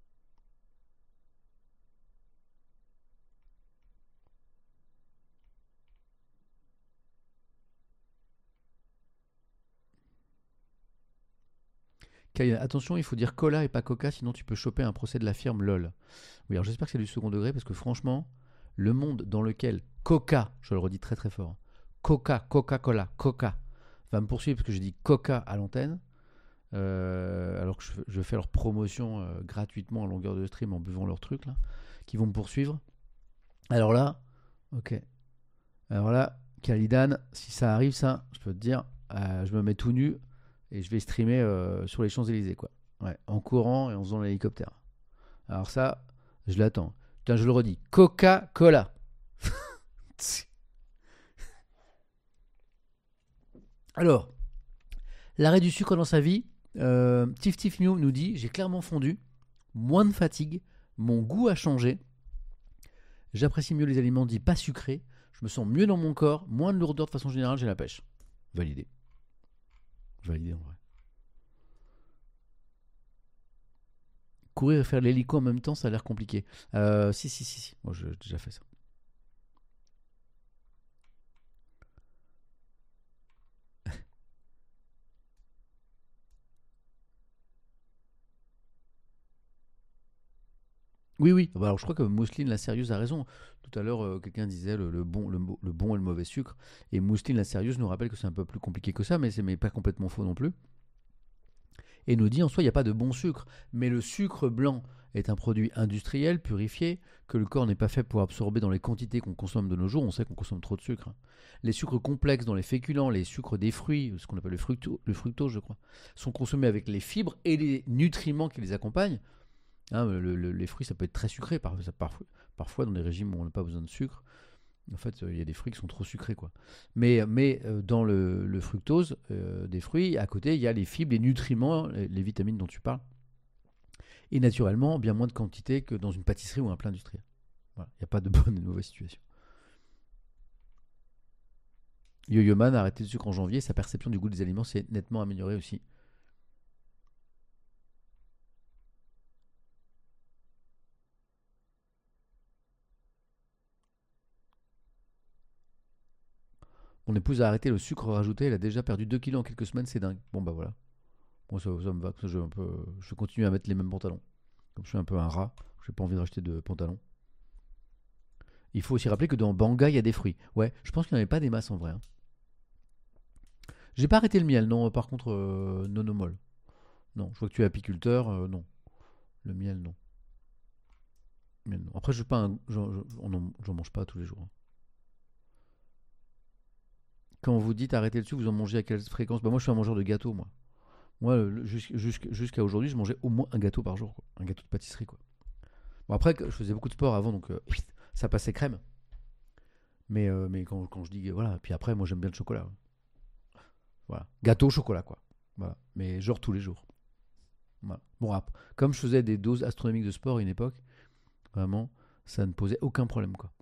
Kyle, attention, il faut dire cola et pas coca, sinon tu peux choper un procès de la firme LOL. Oui, alors j'espère que c'est du second degré, parce que franchement, le monde dans lequel Coca, je le redis très très fort, Coca, Coca-Cola, Coca, va me poursuivre parce que j'ai dit Coca à l'antenne, euh, alors que je, je fais leur promotion euh, gratuitement en longueur de stream en buvant leur truc, là, qui vont me poursuivre. Alors là, ok. Alors là, Kalidan, si ça arrive, ça, je peux te dire, euh, je me mets tout nu et je vais streamer euh, sur les Champs-Élysées, quoi. Ouais, en courant et en faisant l'hélicoptère. Alors ça, je l'attends. Putain, je le redis. Coca-Cola. Alors, l'arrêt du sucre dans sa vie. Euh, Tif Tif New nous dit, j'ai clairement fondu, moins de fatigue, mon goût a changé, j'apprécie mieux les aliments dits pas sucrés, je me sens mieux dans mon corps, moins de lourdeur de façon générale, j'ai la pêche. Validé. Validé en vrai. Courir et faire l'hélico en même temps, ça a l'air compliqué. Euh, si, si, si, si. Moi, j'ai déjà fait ça. Oui, oui. Bah, alors, je crois que Mousseline la sérieuse a raison. Tout à l'heure, euh, quelqu'un disait le, le bon, le, mo- le bon et le mauvais sucre. Et Mousseline la sérieuse nous rappelle que c'est un peu plus compliqué que ça, mais c'est mais pas complètement faux non plus. Et nous dit en soi, il n'y a pas de bon sucre. Mais le sucre blanc est un produit industriel, purifié, que le corps n'est pas fait pour absorber dans les quantités qu'on consomme de nos jours. On sait qu'on consomme trop de sucre. Les sucres complexes dans les féculents, les sucres des fruits, ce qu'on appelle le, fructo, le fructose, je crois, sont consommés avec les fibres et les nutriments qui les accompagnent. Hein, le- le- les fruits, ça peut être très sucré. Par- ça- parfois, parfois, dans des régimes où on n'a pas besoin de sucre, en fait, euh, il y a des fruits qui sont trop sucrés, quoi. Mais, mais euh, dans le, le fructose euh, des fruits, à côté, il y a les fibres, les nutriments, les, les vitamines dont tu parles. Et naturellement, bien moins de quantité que dans une pâtisserie ou un plat industriel. Voilà. Il n'y a pas de bonne et de mauvaise situation. Yo-Yo Man a arrêté le sucre en janvier. Sa perception du goût des aliments s'est nettement améliorée aussi. Mon épouse a arrêté le sucre rajouté. Elle a déjà perdu deux kilos en quelques semaines. C'est dingue. Bon, bah voilà. Moi, ça, ça me va. Je, un peu, je continue à mettre les mêmes pantalons. Comme je suis un peu un rat, j'ai pas envie de racheter de pantalons. Il faut aussi rappeler que dans Banga, il y a des fruits. Ouais, je pense qu'il n'y en avait pas des masses en vrai. Hein. J'ai pas arrêté le miel, non. Par contre, euh, nonomol. Non, je vois que tu es apiculteur. Euh, non. Le miel, non. Miel, non. Après, je suis pas un, j'en, j'en- j'en mange pas tous les jours. Hein. Quand vous dites arrêter le sucre, vous en mangez à quelle fréquence? Bah moi, je suis un mangeur de gâteaux, moi. Moi, le- jusqu'- jusqu'- jusqu'à aujourd'hui, je mangeais au moins un gâteau par jour, quoi. Un gâteau de pâtisserie, quoi. Bon, après, que- je faisais beaucoup de sport avant, donc euh, ça passait crème. Mais, euh, mais quand, quand je dis, voilà, puis après, moi, j'aime bien le chocolat. Ouais. Voilà. Gâteau au chocolat, quoi. Voilà. Mais genre tous les jours. Voilà. Bon, ap- comme je faisais des doses astronomiques de sport à une époque, vraiment, ça ne posait aucun problème, quoi.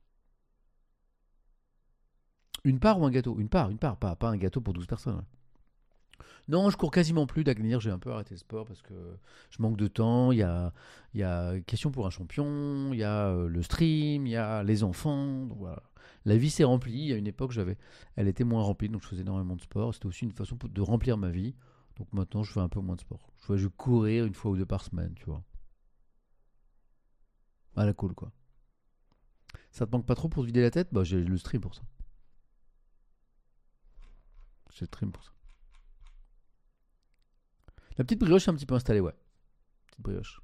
Une part ou un gâteau? Une part, une part, pas, pas un gâteau pour douze personnes. Ouais. Non, je cours quasiment plus d'avenir. J'ai un peu arrêté le sport parce que je manque de temps. Il y a, il y a question pour un champion, il y a euh, le stream, il y a les enfants. Donc voilà. La vie s'est remplie. Il y a une époque, j'avais, elle était moins remplie, donc je faisais énormément de sport. C'était aussi une façon de remplir ma vie. Donc maintenant, je fais un peu moins de sport. Je vois, je vais courir une fois ou deux par semaine, tu vois. À la cool, quoi. Ça te manque pas trop pour te vider la tête? Bah, j'ai le stream pour ça. J'ai le stream pour ça. La petite brioche est un petit peu installée, ouais. Petite brioche.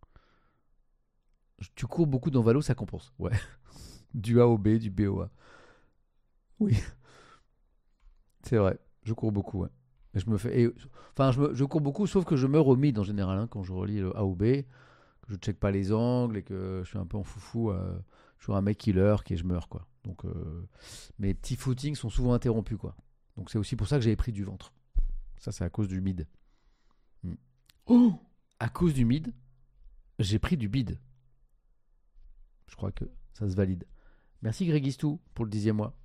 Tu cours beaucoup dans Valo, ça compense. Ouais. Du A au B, du B au A. Oui, c'est vrai. Je cours beaucoup, ouais. Et je me fais. et- Enfin, je, me- je cours beaucoup, sauf que je meurs au mid en général hein, quand je relis le A ou B, que je check pas les angles et que je suis un peu en foufou. Euh, je suis un mec qui lurk et je meurs, quoi. Donc, euh, mes petits footings sont souvent interrompus, quoi. Donc, c'est aussi pour ça que j'avais pris du ventre. Ça, c'est à cause du mid. Mm. Oh, à cause du mid, j'ai pris du bid. Je crois que ça se valide. Merci Grégistou pour le dixième mois.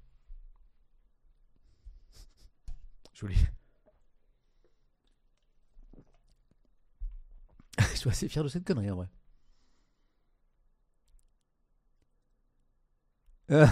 Joli. Je suis assez fier de cette connerie en vrai. Euh,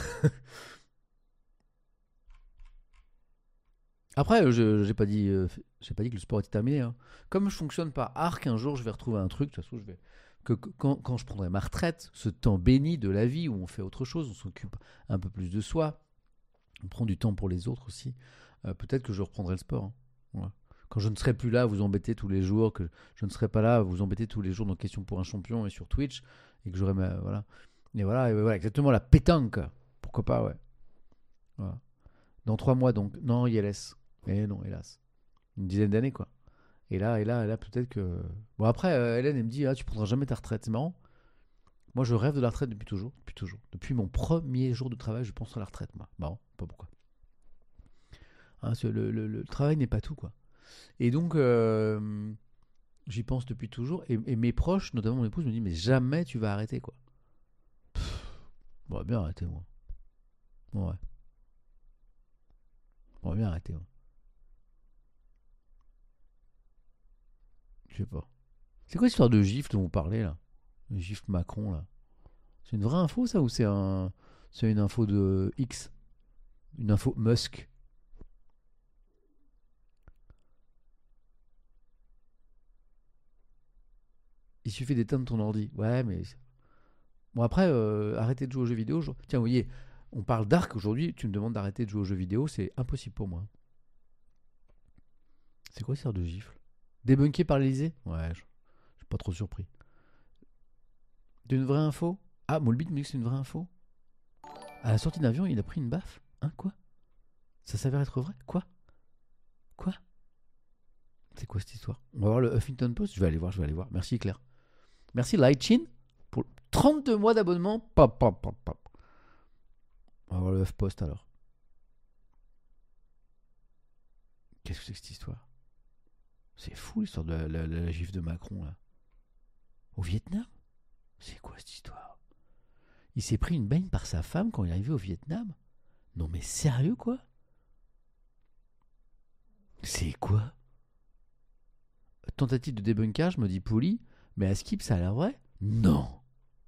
Après, euh, je j'ai pas dit, euh, j'ai pas dit que le sport était terminé. Hein. Comme je fonctionne par arc, un jour je vais retrouver un truc. De toute façon, je vais que, que- quand, quand je prendrai ma retraite, ce temps béni de la vie où on fait autre chose, on s'occupe un peu plus de soi, on prend du temps pour les autres aussi. euh, peut-être que je reprendrai le sport. Hein. Voilà. Quand je ne serai plus là à vous embêter tous les jours, que je ne serai pas là à vous embêter tous les jours dans Question pour un champion et sur Twitch, et que j'aurai ma voilà. Et voilà, et voilà, exactement la pétanque. Pourquoi pas, ouais. Voilà. Dans trois mois, donc. Non, I L S. Eh non, hélas. Une dizaine d'années, quoi. Et là, et là, et là, peut-être que... Bon, après, euh, Hélène, elle me dit, ah, tu prendras jamais ta retraite. C'est marrant. Moi, je rêve de la retraite depuis toujours. Depuis toujours. Depuis mon premier jour de travail, je pense à la retraite, moi. Marrant, pas pourquoi. Hein, le, le, le, le travail n'est pas tout, quoi. Et donc, euh, j'y pense depuis toujours. Et, et mes proches, notamment mon épouse, me disent, mais jamais tu vas arrêter, quoi. Pff, on va bien arrêter, moi. Ouais. On va bien arrêter, moi. Je sais pas. C'est quoi l'histoire de gifle dont vous parlez, là? Le gifle Macron, là. C'est une vraie info, ça, ou c'est un... c'est une info de X? Une info Musk? Il suffit d'éteindre ton ordi. Ouais, mais... Bon, après, euh, arrêter de jouer aux jeux vidéo. Je... Tiens, vous voyez, on parle d'arc aujourd'hui. Tu me demandes d'arrêter de jouer aux jeux vidéo. C'est impossible pour moi. C'est quoi cette sorte de gifle? Débunké par l'Elysée? Ouais, je... je suis pas trop surpris. D'une vraie info? Ah, Moulbit me dit que c'est une vraie info. À la sortie d'avion, il a pris une baffe. Hein, quoi? Ça s'avère être vrai? Quoi? Quoi? C'est quoi cette histoire? On va voir le Huffington Post. Je vais aller voir, je vais aller voir. Merci Claire. Merci Lightchin pour trente-deux mois d'abonnement. Pop, pop, pop, pop. On va voir le HuffPost alors. Qu'est-ce que c'est que cette histoire? C'est fou l'histoire de la, la, la, la gifle de Macron là. Au Vietnam? C'est quoi cette histoire? Il s'est pris une baigne par sa femme quand il est arrivé au Vietnam? Non mais sérieux quoi? C'est quoi? Tentative de débunkage, me dit Pouli, mais à Skip ça a l'air vrai? Non!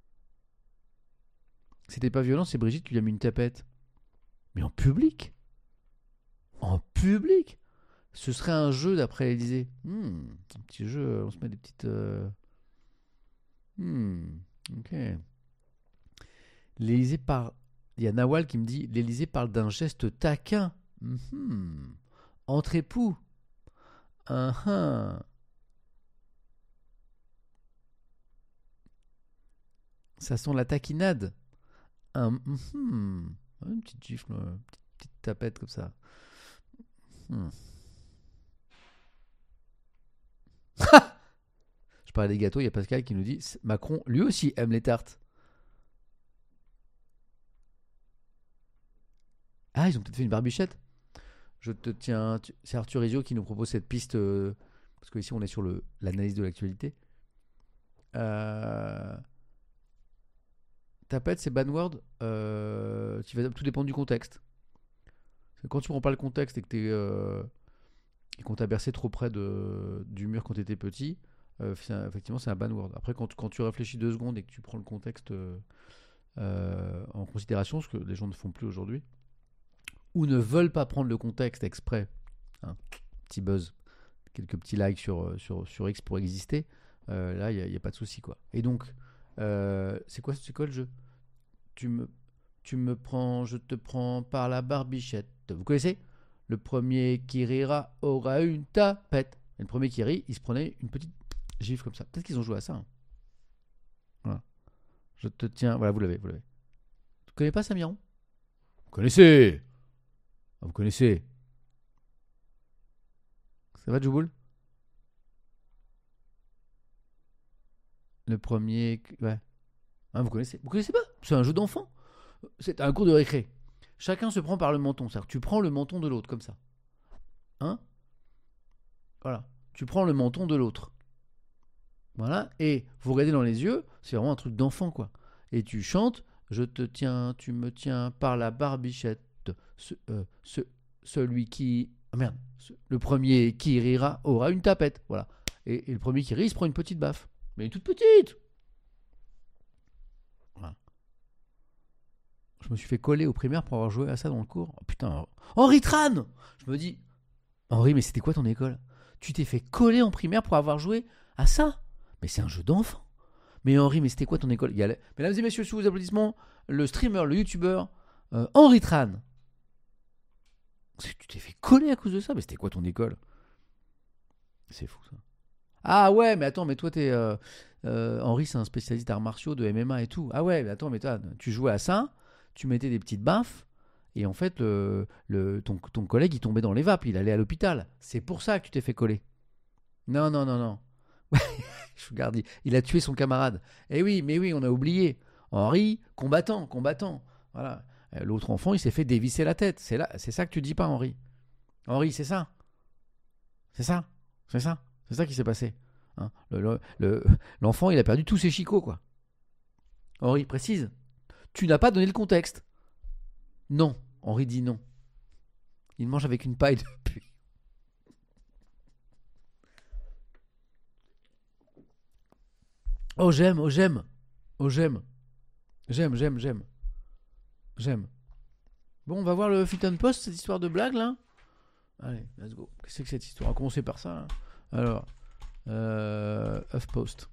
C'était pas violent, c'est Brigitte qui lui a mis une tapette. Mais en public? En public? Ce serait un jeu d'après l'Elysée. Hmm, un petit jeu, on se met des petites... Euh... Hmm, ok. L'Elysée parle... Il y a Nawal qui me dit, l'Elysée parle d'un geste taquin. Hmm. Entre époux. Uh-huh. Ça sent la taquinade. Un, mm-hmm. Une petite gifle, une petite, petite tapette comme ça. Hmm. Je parlais des gâteaux, il y a Pascal qui nous dit Macron lui aussi aime les tartes. Ah, ils ont peut-être fait une barbichette. Je te tiens. C'est Arthur Rizio qui nous propose cette piste euh, parce que ici on est sur le, l'analyse de l'actualité. Euh... Tapette, c'est banword. Euh, tu vas tout dépendre du contexte. Quand tu prends pas le contexte et que t'es euh, et qu'on t'a bercé trop près de, du mur quand t'étais petit, euh, c'est un, effectivement c'est un banword. Après quand, quand tu réfléchis deux secondes et que tu prends le contexte euh, euh, en considération, ce que les gens ne font plus aujourd'hui, ou ne veulent pas prendre le contexte exprès, hein, petit buzz, quelques petits likes sur, sur, sur X pour exister, euh, là il n'y a, a pas de souci quoi. Et donc euh, c'est quoi, c'est quoi le jeu? Tu me, tu me prends, je te prends par la barbichette. Vous connaissez? Le premier qui rira aura une tapette. Et le premier qui rit, il se prenait une petite gifle comme ça. Peut-être qu'ils ont joué à ça. Hein. Voilà. Je te tiens. Voilà, vous l'avez, vous l'avez. Tu connais pas Samiron? Vous connaissez? Ah, vous connaissez? Ça va, Jouboul? Le premier. Ouais. Hein, vous connaissez? Vous connaissez pas? C'est un jeu d'enfant. C'est un cours de récré. Chacun se prend par le menton. C'est-à-dire que tu prends le menton de l'autre, comme ça. Hein? Voilà. Tu prends le menton de l'autre. Voilà. Et vous regardez dans les yeux, c'est vraiment un truc d'enfant, quoi. Et tu chantes, je te tiens, tu me tiens par la barbichette. Ce, euh, ce, celui qui... Ah merde. Ce, le premier qui rira aura une tapette. Voilà. Et, et le premier qui rit, il se prend une petite baffe. Mais une toute petite. Voilà. Je me suis fait coller au primaire pour avoir joué à ça dans le cours. Oh putain, Henri Tran. Je me dis, Henri, mais c'était quoi ton école? Tu t'es fait coller en primaire pour avoir joué à ça? Mais c'est un jeu d'enfant. Mais Henri, mais c'était quoi ton école? Il y a... Mesdames et messieurs, sous vos applaudissements, le streamer, le youtubeur, euh, Henri Tran. Tu t'es fait coller à cause de ça? Mais c'était quoi ton école? C'est fou ça. Ah ouais, mais attends, mais toi, t'es... Euh, euh, Henri, c'est un spécialiste d'arts martiaux, de M M A et tout. Ah ouais, mais attends, mais toi, tu jouais à ça, tu mettais des petites baffes, Et en fait, le, le, ton, ton collègue, il tombait dans les vapes, il allait à l'hôpital. C'est pour ça que tu t'es fait coller. Non, non, non, non. Je regarde, il, il a tué son camarade. Eh oui, mais oui, on a oublié. Henri, combattant, combattant. Voilà. Euh, L'autre enfant, il s'est fait dévisser la tête. C'est là, c'est ça que tu dis pas, Henri. Henri, c'est ça. C'est ça. C'est ça. C'est ça qui s'est passé. Hein, le, le, le, l'enfant, il a perdu tous ses chicots, quoi. Henri, précise. Tu n'as pas donné le contexte. Non. Henri dit non. Il mange avec une paille depuis. Oh, j'aime, oh, j'aime. Oh, j'aime. J'aime, j'aime, j'aime. J'aime. Bon, on va voir le Huffington Post, cette histoire de blague, là. Allez, let's go. Qu'est-ce que c'est que cette histoire? On va commencer par ça. Hein. Alors, euh, HuffPost.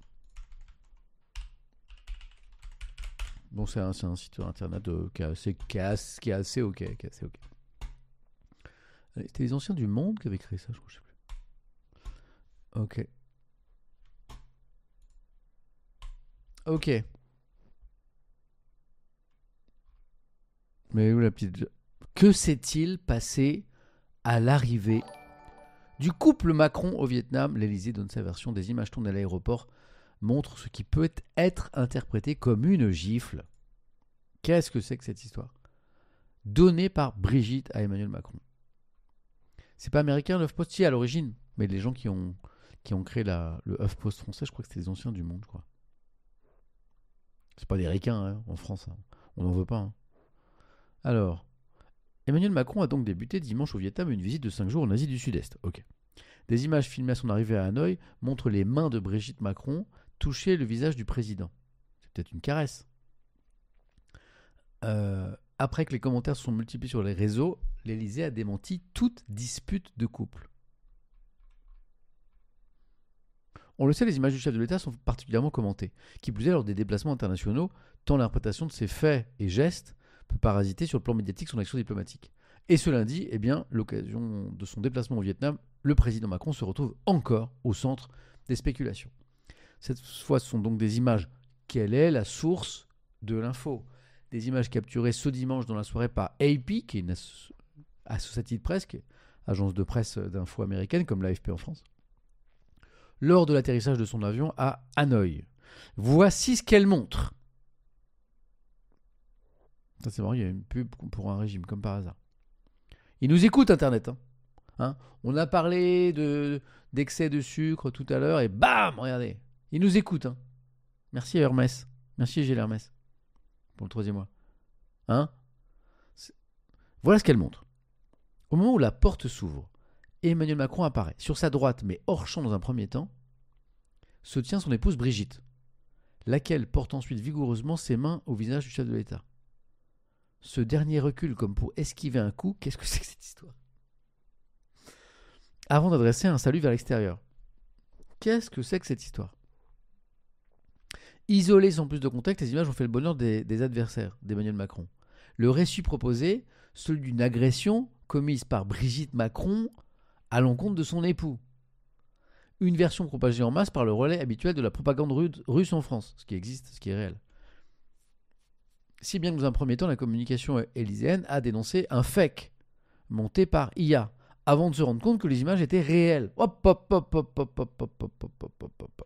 Bon, c'est un, c'est un site internet euh, qui, est assez, qui, est assez, qui est assez ok. Qui est assez ok. Allez, c'était les anciens du Monde qui avaient créé ça, je crois. Je sais plus. Ok. Ok. Mais où la petite... Que s'est-il passé à l'arrivée du couple Macron au Vietnam? L'Élysée donne sa version. Des images tournées à l'aéroport montrent ce qui peut être interprété comme une gifle. Qu'est-ce que c'est que cette histoire? Donnée par Brigitte à Emmanuel Macron. C'est pas américain le HuffPost, si à l'origine, mais les gens qui ont, qui ont créé la, le HuffPost français, je crois que c'était les anciens du Monde, je crois. C'est pas des ricains hein, en France, hein. On n'en veut pas. Hein. Alors, Emmanuel Macron a donc débuté dimanche au Vietnam une visite de cinq jours en Asie du Sud-Est. Ok. Des images filmées à son arrivée à Hanoï montrent les mains de Brigitte Macron toucher le visage du président. C'est peut-être une caresse. Euh, après que les commentaires se sont multipliés sur les réseaux, l'Élysée a démenti toute dispute de couple. On le sait, les images du chef de l'État sont particulièrement commentées. Qui plus est, lors des déplacements internationaux, tant l'interprétation de ses faits et gestes peut parasiter sur le plan médiatique son action diplomatique. Et ce lundi, eh bien, l'occasion de son déplacement au Vietnam, le président Macron se retrouve encore au centre des spéculations. Cette fois, ce sont donc des images. Quelle est la source de l'info? Des images capturées ce dimanche dans la soirée par A P, qui est une asso- Associated Press, qui est agence de presse d'info américaine, comme l'A F P en France, lors de l'atterrissage de son avion à Hanoï. Voici ce qu'elle montre. Ça, c'est marrant, il y a une pub pour un régime, comme par hasard. Il nous écoute, Internet. Hein. Hein On a parlé de, d'excès de sucre tout à l'heure, et bam, regardez. Il nous écoute. Hein. Merci à Hermès. Merci Gilles Hermès. Pour le troisième mois. Hein c'est... Voilà ce qu'elle montre. Au moment où la porte s'ouvre, Emmanuel Macron apparaît. Sur sa droite, mais hors champ dans un premier temps, se tient son épouse Brigitte, laquelle porte ensuite vigoureusement ses mains au visage du chef de l'État. Ce dernier recule comme pour esquiver un coup. Qu'est-ce que c'est que cette histoire? Avant d'adresser un salut vers l'extérieur. Qu'est-ce que c'est que cette histoire? Isolées sans plus de contexte, les images ont fait le bonheur des, des adversaires d'Emmanuel Macron. Le récit proposé, celui d'une agression commise par Brigitte Macron à l'encontre de son époux. Une version propagée en masse par le relais habituel de la propagande russe en France, ce qui existe, ce qui est réel. Si bien que dans un premier temps, la communication élyséenne a dénoncé un fake monté par I A, avant de se rendre compte que les images étaient réelles. Hop, hop, hop, hop, hop, hop, hop, hop, hop, hop, hop, hop.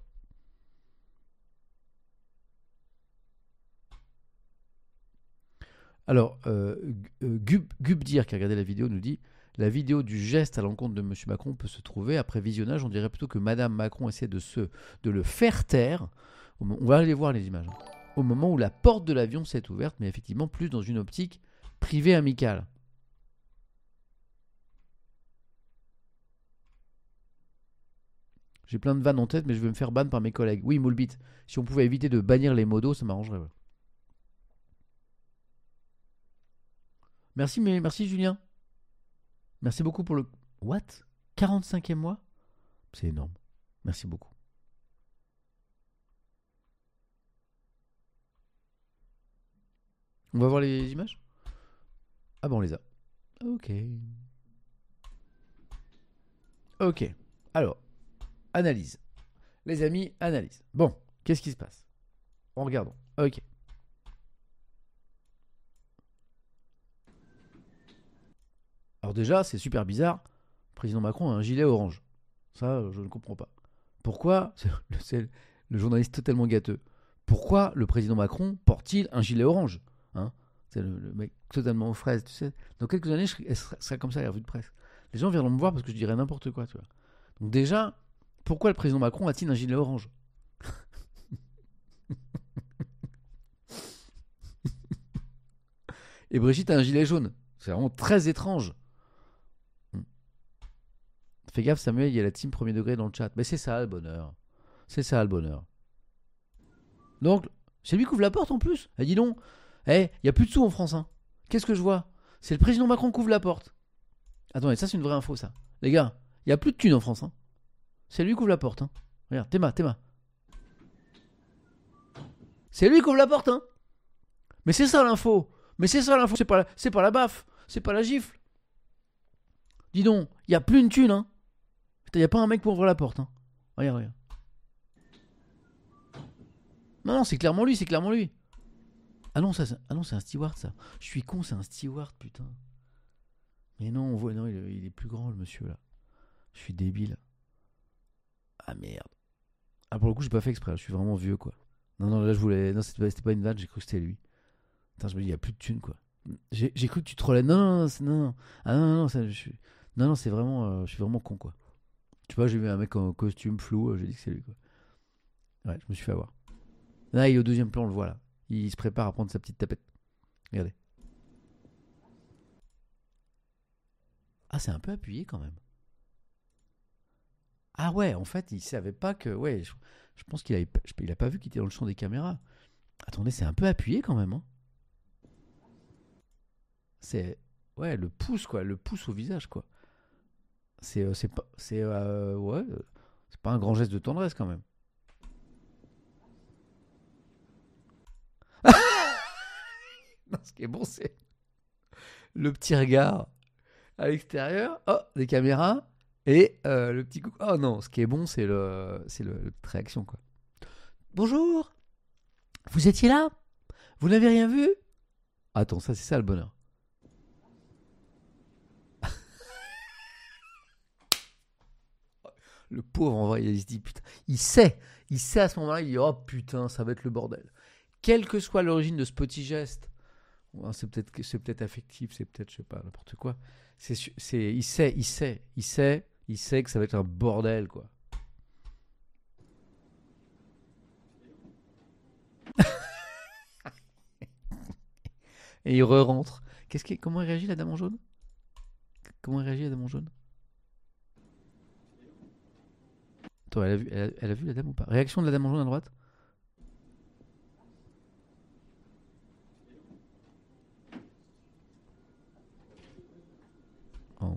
Alors, euh, Gub, Gubdir, qui a regardé la vidéo, nous dit « La vidéo du geste à l'encontre de M. Macron peut se trouver. Après visionnage, on dirait plutôt que Mme Macron essaie de, se, de le faire taire. » On va aller voir les images. Au moment où la porte de l'avion s'est ouverte, mais effectivement plus dans une optique privée amicale. J'ai plein de vannes en tête, mais je vais me faire ban par mes collègues. Oui, Moulbit, si on pouvait éviter de bannir les modos, ça m'arrangerait. Ouais. Merci, mais merci Julien. Merci beaucoup pour le... What? quarante-cinquième mois? C'est énorme. Merci beaucoup. On va voir les images? Ah ben on les a. Ok. Ok. Alors, analyse. Les amis, analyse. Bon, qu'est-ce qui se passe? En regardant. Ok. Alors déjà, c'est super bizarre. Le président Macron a un gilet orange. Ça, je ne comprends pas. Pourquoi, c'est le, c'est le journaliste totalement gâteux, pourquoi le président Macron porte-t-il un gilet orange, hein? C'est le, le mec totalement aux fraises, tu sais. Dans quelques années, je serai, elle sera, sera comme ça à la revue de presse. Les gens viendront me voir parce que je dirais n'importe quoi, tu vois. Donc déjà, pourquoi le président Macron a-t-il un gilet orange? Et Brigitte a un gilet jaune. C'est vraiment très étrange. Fais gaffe, Samuel, il y a la team premier degré dans le chat. Mais c'est ça le bonheur. C'est ça le bonheur. Donc, c'est lui qui ouvre la porte en plus. Eh, dis donc, eh, il n'y a plus de sous en France. Hein. Qu'est-ce que je vois? C'est le président Macron qui ouvre la porte. Attendez, ça c'est une vraie info, ça. Les gars, il n'y a plus de thunes en France. Hein. C'est lui qui ouvre la porte. Hein. Regarde, Théma, Théma. C'est lui qui ouvre la porte. Hein. Mais c'est ça l'info. Mais c'est ça l'info. C'est pas la, c'est pas la baffe. C'est pas la gifle. Dis donc, il n'y a plus une thune. Hein. Il n'y a pas un mec pour ouvrir la porte. Hein. Regarde, regarde. Non, non, c'est clairement lui, c'est clairement lui. Ah non, ça, c'est... Ah non, c'est un steward, ça. Je suis con, c'est un steward, putain. Mais non, on voit, non, il, il est plus grand, le monsieur, là. Je suis débile. Ah merde. Ah, pour le coup, j'ai pas fait exprès, je suis vraiment vieux, quoi. Non, non, là, je voulais. Non, c'était pas, c'était pas une vanne, j'ai cru que c'était lui. Putain, je me dis, il n'y a plus de thunes, quoi. J'ai, j'ai cru que tu trollais. Non, non, non, c'est... non, non. Ah non, non, non, ça, je suis. Non, non, c'est vraiment. Euh, je suis vraiment con, quoi. Tu vois, j'ai vu un mec en costume flou, euh, j'ai dit que c'est lui, quoi. Ouais, je me suis fait avoir. Là, il est au deuxième plan, on le voit, là. Il se prépare à prendre sa petite tapette. Regardez. Ah, c'est un peu appuyé quand même. Ah ouais, en fait, il savait pas que... Ouais, je, je pense qu'il avait, il a pas vu qu'il était dans le champ des caméras. Attendez, c'est un peu appuyé quand même. Hein. C'est... Ouais, le pouce, quoi. Le pouce au visage, quoi. C'est... Euh, c'est pas... C'est... Euh, ouais... C'est pas un grand geste de tendresse, quand même. Non, ce qui est bon, c'est le petit regard à l'extérieur, oh, des caméras, et euh, le petit coucou. Oh non, ce qui est bon, c'est le, c'est le, le petite réaction, quoi. Bonjour, vous étiez là? Vous n'avez rien vu? Attends, ça, c'est ça le bonheur. Le pauvre, en vrai, il se dit, putain, il sait, il sait à ce moment-là, il dit, oh putain, ça va être le bordel. Quelle que soit l'origine de ce petit geste, c'est peut-être, c'est peut-être affectif, c'est peut-être, je sais pas, n'importe quoi. C'est, c'est, il sait, il sait, il sait, il sait que ça va être un bordel, quoi. Et il re-rentre. Qu'est-ce qui, comment réagit la dame en jaune? Comment réagit la dame en jaune? Attends, elle a vu, elle a, elle a vu la dame ou pas? Réaction de la dame en jaune à droite? Oh.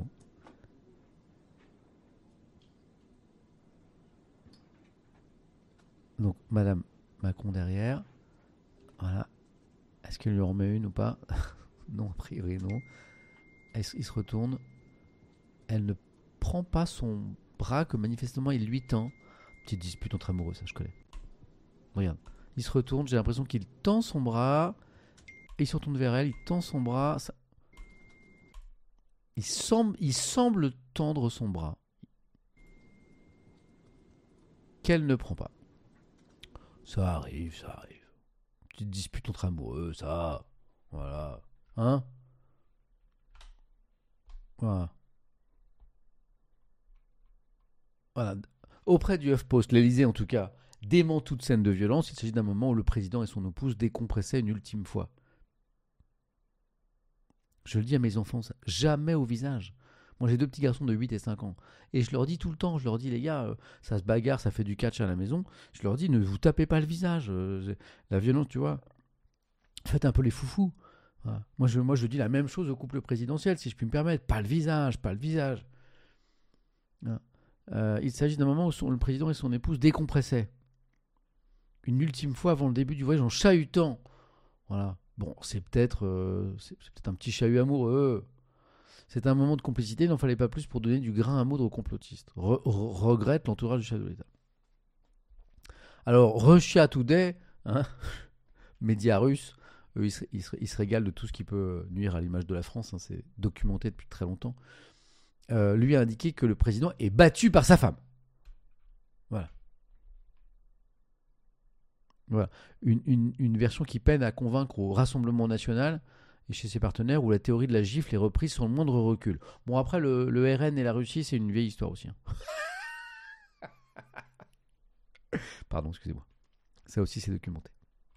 Donc, Madame Macron derrière. Voilà. Est-ce qu'elle lui en remet une ou pas? Non, a priori, non. Elle, il se retourne. Elle ne prend pas son bras que manifestement il lui tend. Petite dispute entre amoureux, ça je connais. Regarde. Il se retourne, j'ai l'impression qu'il tend son bras. Et il se retourne vers elle, il tend son bras. Ça... Il, semble, il semble tendre son bras. Qu'elle ne prend pas. Ça arrive, ça arrive. Petite dispute entre amoureux, ça. Voilà. Hein? Voilà. Voilà. Auprès du HuffPost, l'Élysée en tout cas dément toute scène de violence. Il s'agit d'un moment où le président et son épouse décompressaient une ultime fois. Je le dis à mes enfants, ça, jamais au visage. Moi j'ai deux petits garçons de huit et cinq ans. Et je leur dis tout le temps, je leur dis les gars, euh, ça se bagarre, ça fait du catch à la maison. Je leur dis ne vous tapez pas le visage. Euh, la violence, tu vois. Faites un peu les foufous. Voilà. Moi, je, moi je dis la même chose au couple présidentiel, si je puis me permettre. Pas le visage, pas le visage. Voilà. Euh, il s'agit d'un moment où son, le président et son épouse décompressaient. Une ultime fois avant le début du voyage en chahutant. Voilà. Bon, c'est peut-être, euh, c'est, c'est peut-être un petit chahut amoureux. C'est un moment de complicité, il n'en fallait pas plus pour donner du grain à moudre aux complotistes. Re- re- regrette l'entourage du chef de l'État. Alors, Russia Today, hein, média russe, eux, ils, se, ils, se, ils se régalent de tout ce qui peut nuire à l'image de la France. Hein, c'est documenté depuis très longtemps. Euh, lui a indiqué que le président est battu par sa femme. Voilà. Voilà. Une, une, une version qui peine à convaincre au Rassemblement national et chez ses partenaires, où la théorie de la gifle est reprise sans le moindre recul. Bon, après, le, le R N et la Russie, c'est une vieille histoire aussi. Hein. Pardon, excusez-moi. Ça aussi, c'est documenté.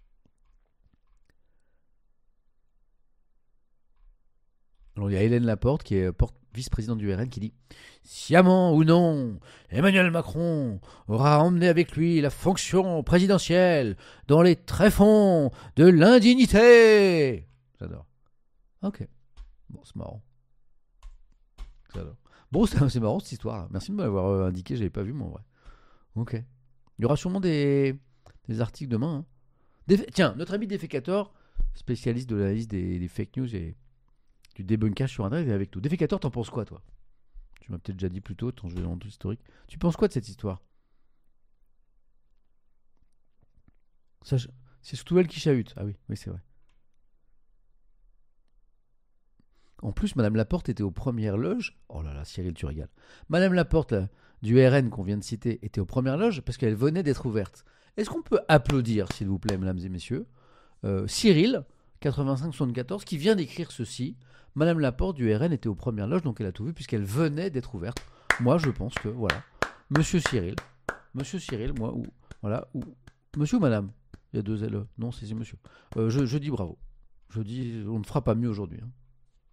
Alors, il y a Hélène Laporte, qui est porte, vice-présidente du R N, qui dit « Sciemment ou non, Emmanuel Macron aura emmené avec lui la fonction présidentielle dans les tréfonds de l'indignité. » J'adore. Ok. Bon, c'est marrant. J'adore. Bon, c'est, c'est marrant cette histoire. Merci de m'avoir euh, indiqué, je l'avais pas vu moi en vrai. Ok. Il y aura sûrement des, des articles demain. Hein. Des, tiens, notre ami Defecator, spécialiste de l'analyse des, des fake news et du débunkage sur Internet, est avec nous. Defecator, t'en penses quoi, toi? Tu m'as peut-être déjà dit plus tôt, ton jeu dans tout historique. Tu penses quoi de cette histoire? Ça, je... C'est surtout elle qui chahute. Ah oui, oui, c'est vrai. En plus, Madame Laporte était aux premières loges. Oh là là, Cyril, tu régales. Madame Laporte, là, du R N qu'on vient de citer, était aux premières loges parce qu'elle venait d'être ouverte. Est-ce qu'on peut applaudir, s'il vous plaît, mesdames et messieurs, euh, Cyril, quatre-vingt-cinq soixante-quatorze, qui vient d'écrire ceci. Madame Laporte du R N était aux premières loges, donc elle a tout vu puisqu'elle venait d'être ouverte. Moi, je pense que, voilà, Monsieur Cyril, Monsieur Cyril, moi, ou, voilà, ou, Monsieur ou Madame, il y a deux L, non, c'est Monsieur. Euh, je, je dis bravo. Je dis, on ne fera pas mieux aujourd'hui, hein.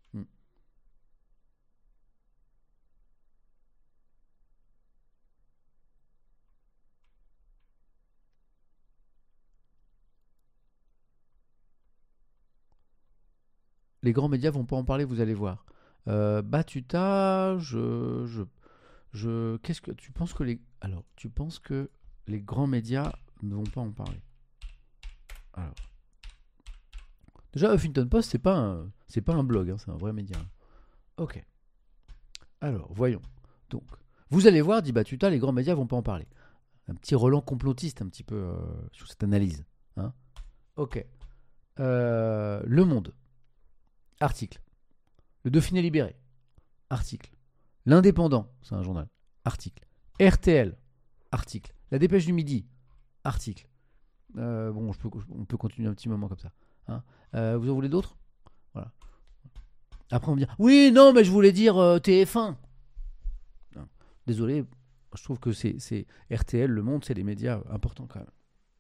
Les grands médias vont pas en parler, vous allez voir. Euh, Batuta, je, je, je, qu'est-ce que tu penses que les, alors, tu penses que les grands médias ne vont pas en parler? Alors, déjà, Huffington Post, c'est pas un, c'est pas un blog, hein, c'est un vrai média. Ok. Alors, voyons. Donc, vous allez voir, dit Batuta, les grands médias vont pas en parler. Un petit relent complotiste, un petit peu euh, sur cette analyse. Hein. Ok. Euh, Le Monde. Article. Le Dauphiné libéré. Article. L'Indépendant, c'est un journal. Article. R T L. Article. La Dépêche du Midi. Article. Euh, bon, je peux, on peut continuer un petit moment comme ça. Hein. Euh, vous en voulez d'autres? Voilà. Après, on me dit oui, non, mais je voulais dire euh, T F un. Non. Désolé, je trouve que c'est, c'est R T L, Le Monde, c'est des médias importants quand même.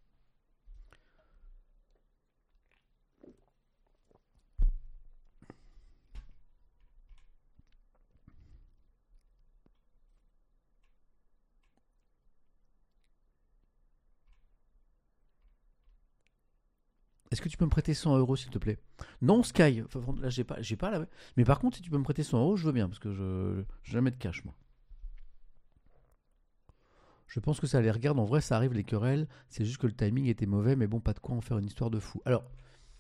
Est-ce que tu peux me prêter cent euros, s'il te plaît? Non, Sky. Enfin, là, j'ai pas, j'ai pas là. Mais par contre, si tu peux me prêter cent euros, je veux bien, parce que je n'ai jamais de cash, moi. Je pense que ça les regarde. En vrai, ça arrive, les querelles. C'est juste que le timing était mauvais, mais bon, pas de quoi en faire une histoire de fou. Alors,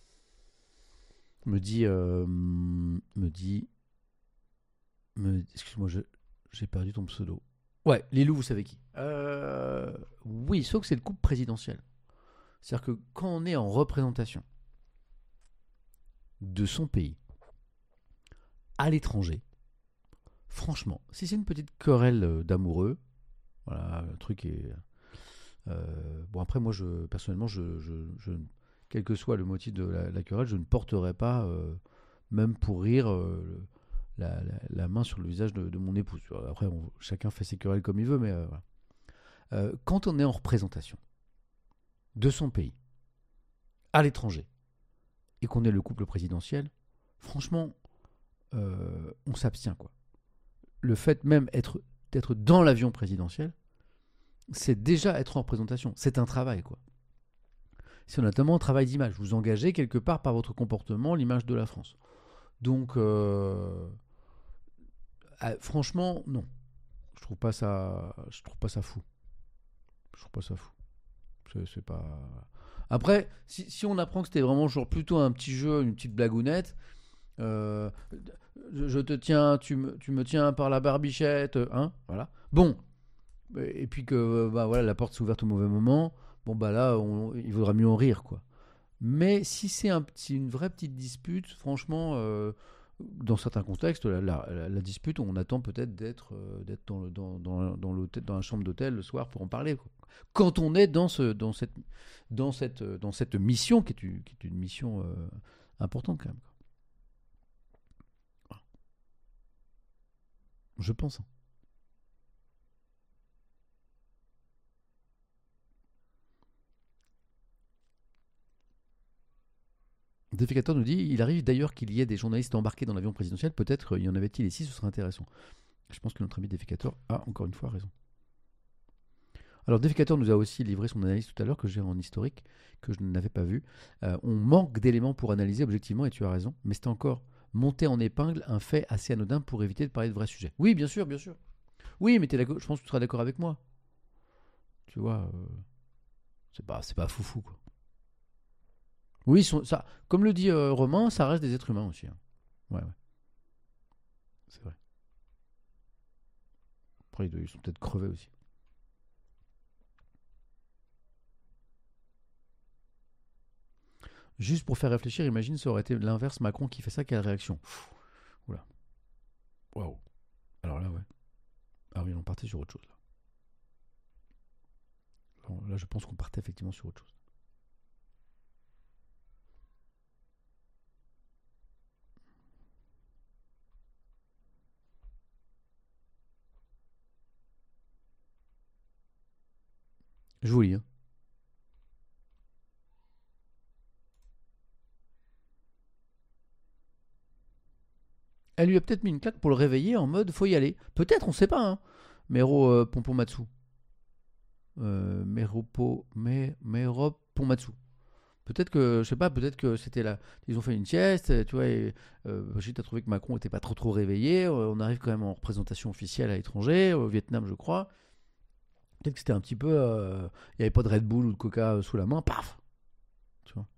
me dit... Euh, me dit... Me, excuse-moi, je, j'ai perdu ton pseudo. Ouais, Lilou, vous savez qui? euh, Oui, sauf que c'est le couple présidentiel. C'est-à-dire que quand on est en représentation de son pays à l'étranger, franchement, si c'est une petite querelle d'amoureux, voilà, le truc est... Euh, bon, après, moi, je, personnellement, je, je, je, quel que soit le motif de la, la querelle, je ne porterai pas, euh, même pour rire, euh, la, la, la main sur le visage de, de mon épouse. Après, on, chacun fait ses querelles comme il veut, mais euh, voilà. Euh, quand on est en représentation de son pays, à l'étranger, et qu'on est le couple présidentiel, franchement, euh, on s'abstient, quoi. Le fait même être, d'être dans l'avion présidentiel, c'est déjà être en représentation. C'est un travail, quoi. C'est notamment un travail d'image. Vous engagez quelque part par votre comportement l'image de la France. Donc, euh, euh, franchement, non. Je trouve pas ça, je trouve pas ça fou. Je trouve pas ça fou. C'est, c'est pas... Après, si, si on apprend que c'était vraiment genre plutôt un petit jeu, une petite blagounette, euh, je, je te tiens, tu me, tu me tiens par la barbichette, hein, voilà. Bon, et puis que bah voilà, la porte s'est ouverte au mauvais moment. Bon bah là, on, il vaudra mieux en rire, quoi. Mais si c'est un petit, une vraie petite dispute, franchement, euh, dans certains contextes, la, la- la- la dispute, on attend peut-être d'être euh, d'être dans, le- dans, dans, dans l'hôtel- dans la chambre d'hôtel le soir pour en parler, quoi. Quand on est dans, ce, dans, cette, dans, cette, euh, dans cette mission, qui est une, qui est une mission euh, importante quand même, quoi. Voilà. Je pense, hein. Déficateur nous dit, il arrive d'ailleurs qu'il y ait des journalistes embarqués dans l'avion présidentiel, peut-être euh, y en avait-il ici, ce serait intéressant. Je pense que notre ami Déficateur a encore une fois raison. Alors Déficateur nous a aussi livré son analyse tout à l'heure, que j'ai en historique, que je n'avais pas vu. Euh, on manque d'éléments pour analyser objectivement, et tu as raison, mais c'est encore monter en épingle un fait assez anodin pour éviter de parler de vrais sujets. Oui, bien sûr, bien sûr. Oui, mais t'es d'accord- je pense que tu seras d'accord avec moi. Tu vois, euh, c'est pas, c'est pas foufou, quoi. Oui, sont- ça, comme le dit euh, Romain, ça reste des êtres humains aussi, hein. Ouais, ouais, c'est vrai. Après, ils doivent- ils sont peut-être crevés aussi. Juste pour faire réfléchir, imagine ça aurait été l'inverse, Macron qui fait ça, quelle réaction? Pff, oula, waouh. Alors là, ouais. Ah oui, on partait sur autre chose là. Alors, là, je pense qu'on partait effectivement sur autre chose. Je vous lis, hein. Elle lui a peut-être mis une claque pour le réveiller en mode faut y aller. Peut-être, on sait pas, hein. Mero euh, Pompomatsu. Euh, Meropo, Me, Mero Ponmatsu. Peut-être que, je sais pas, peut-être que c'était là. Ils ont fait une sieste, tu vois, et euh, Brigitte a trouvé que Macron était pas trop trop réveillé. Euh, on arrive quand même en représentation officielle à l'étranger, au Vietnam, je crois. Peut-être que c'était un petit peu. euh, Il n'y avait pas de Red Bull ou de Coca euh, sous la main, paf. Tu vois.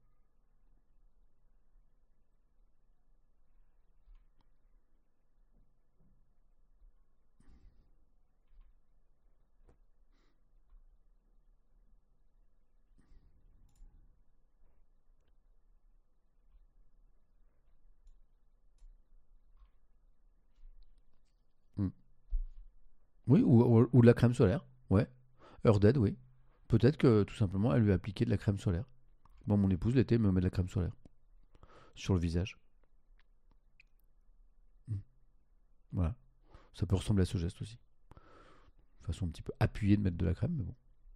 Mm. Oui, ou, ou- ou de la crème solaire. Ouais. Heure dead, oui. Peut-être que tout simplement, elle lui a appliqué de la crème solaire. Bon, mon épouse l'été me met de la crème solaire sur le visage. Mm. Voilà. Ça peut ressembler à ce geste aussi. De façon un petit peu appuyée de mettre de la crème, mais bon.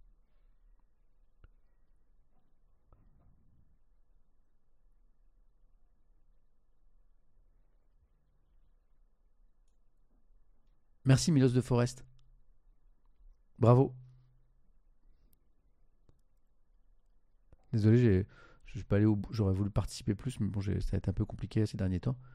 Merci Milos de Forest. Bravo. Désolé, j'ai, je suis pas allé au bout. J'aurais voulu participer plus, mais bon, j'ai- ça a été un peu compliqué ces derniers temps.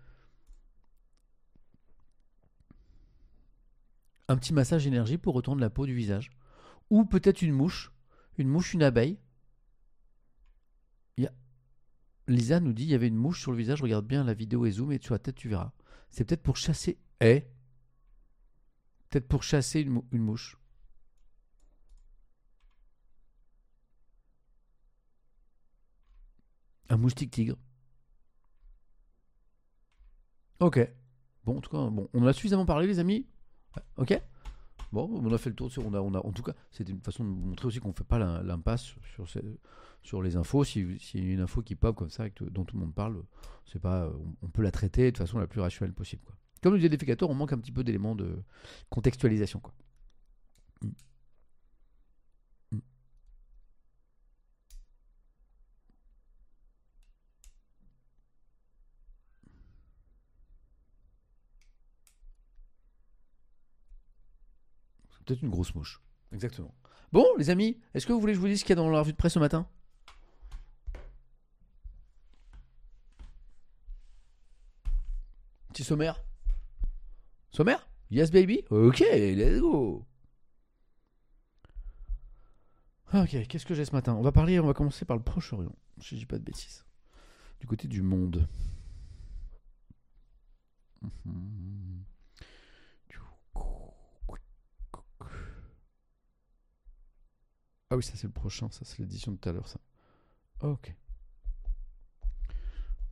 Un petit massage énergie pour retendre la peau du visage. Ou peut-être une mouche. Une mouche, une abeille. Il y a- Lisa nous dit il y avait une mouche sur le visage. Regarde bien la vidéo et zoom et sur la tête, tu verras. C'est peut-être pour chasser. Eh Peut-être pour chasser une, mou- une mouche. Un moustique tigre. Ok. Bon, en tout cas, bon, on en a suffisamment parlé, les amis. Ok. Bon, on a fait le tour. Sur, on a, on a, en tout cas, c'était une façon de montrer aussi qu'on ne fait pas l'impasse sur, sur, ces- sur les infos. S'il si y a une info qui pop comme ça, que- dont tout le monde parle, c'est pas, on, on peut la traiter de façon la plus rationnelle possible, quoi. Comme le disait Déficateur, on manque un petit peu d'éléments de contextualisation, quoi. Mm, mm. C'est peut-être une grosse mouche. Exactement. Bon, les amis, est-ce que vous voulez que je vous dise ce qu'il y a dans la revue de presse ce matin? Petit sommaire. Sommaire? Yes, baby? Ok, let's go. Ok, qu'est-ce que j'ai ce matin? On va parler, on va commencer par le Proche-Orient, si je dis pas de bêtises. Du côté du monde. Mhm. Ah oui, ça c'est le prochain, ça c'est l'édition de tout à l'heure, ça. Ok.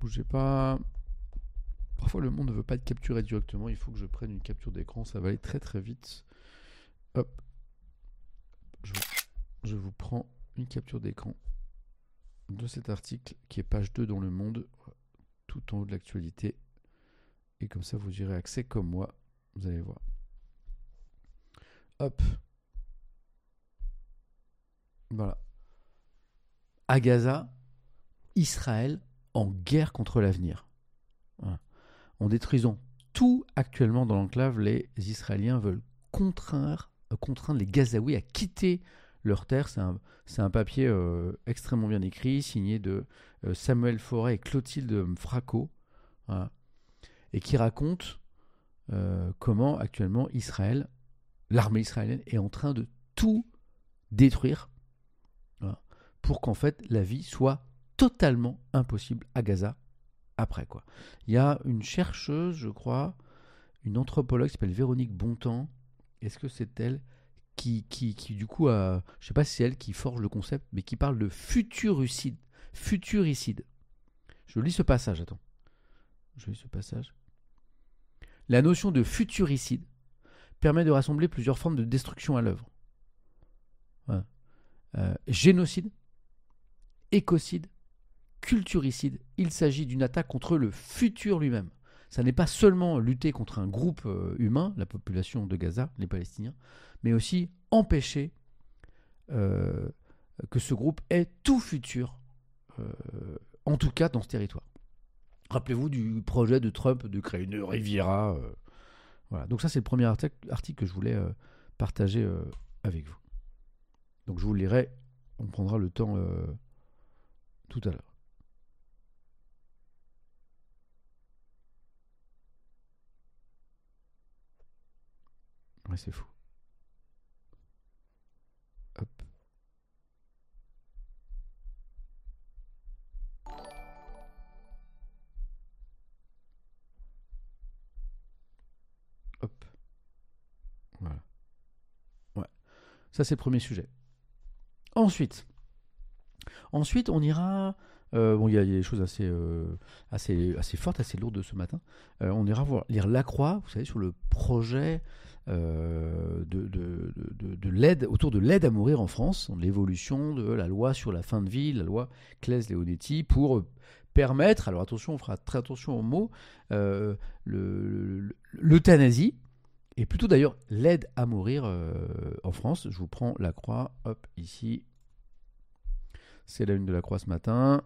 bougez pas. Parfois, le monde ne veut pas être capturé directement. Il faut que je prenne une capture d'écran. Ça va aller très très vite. Hop. Je, je vous prends une capture d'écran de cet article qui est page deux dans Le Monde, tout en haut de l'actualité. Et comme ça, vous y aurez accès comme moi. Vous allez voir. Hop. Voilà. À Gaza, Israël en guerre contre l'avenir. Voilà. En détruisant tout actuellement dans l'enclave, les Israéliens veulent contraindre, euh, contraindre les Gazaouis à quitter leur terre. C'est un, c'est un papier euh, extrêmement bien écrit, signé de euh, Samuel Forêt et Clotilde Fracot, voilà, et qui raconte euh, comment actuellement Israël, l'armée israélienne, est en train de tout détruire, voilà, pour qu'en fait la vie soit totalement impossible à Gaza après, quoi. Il y a une chercheuse, je crois, une anthropologue qui s'appelle Véronique Bontemps. Est-ce que c'est elle qui, qui, qui du coup, a, je ne sais pas si c'est elle qui forge le concept, mais qui parle de futuricide. Futuricide. Je lis ce passage, attends. Je lis ce passage. La notion de futuricide permet de rassembler plusieurs formes de destruction à l'œuvre. Voilà. Euh, génocide, écocide, culturicide. Il s'agit d'une attaque contre le futur lui-même. Ça n'est pas seulement lutter contre un groupe euh, humain, la population de Gaza, les Palestiniens, mais aussi empêcher euh, que ce groupe ait tout futur, euh, en tout cas dans ce territoire. Rappelez-vous du projet de Trump de créer une Riviera. Euh, voilà. Donc ça, c'est le premier article, article que je voulais euh, partager euh, avec vous. Donc je vous le lirai, on prendra le temps euh, tout à l'heure. Ouais, c'est fou. Hop. Hop. Voilà. Ouais. Ça, c'est le premier sujet. Ensuite, ensuite on ira... Euh, bon, il y a des choses assez, euh, assez, assez fortes, assez lourdes ce matin. Euh, on ira voir, lire La Croix, vous savez, sur le projet euh, de, de, de, de l'aide, autour de l'aide à mourir en France, l'évolution de la loi sur la fin de vie, la loi Claes-Leonetti, pour permettre, alors attention, on fera très attention aux mots, euh, le, le, l'euthanasie, et plutôt d'ailleurs l'aide à mourir euh, en France. Je vous prends La Croix, hop, ici. C'est la une de La Croix ce matin.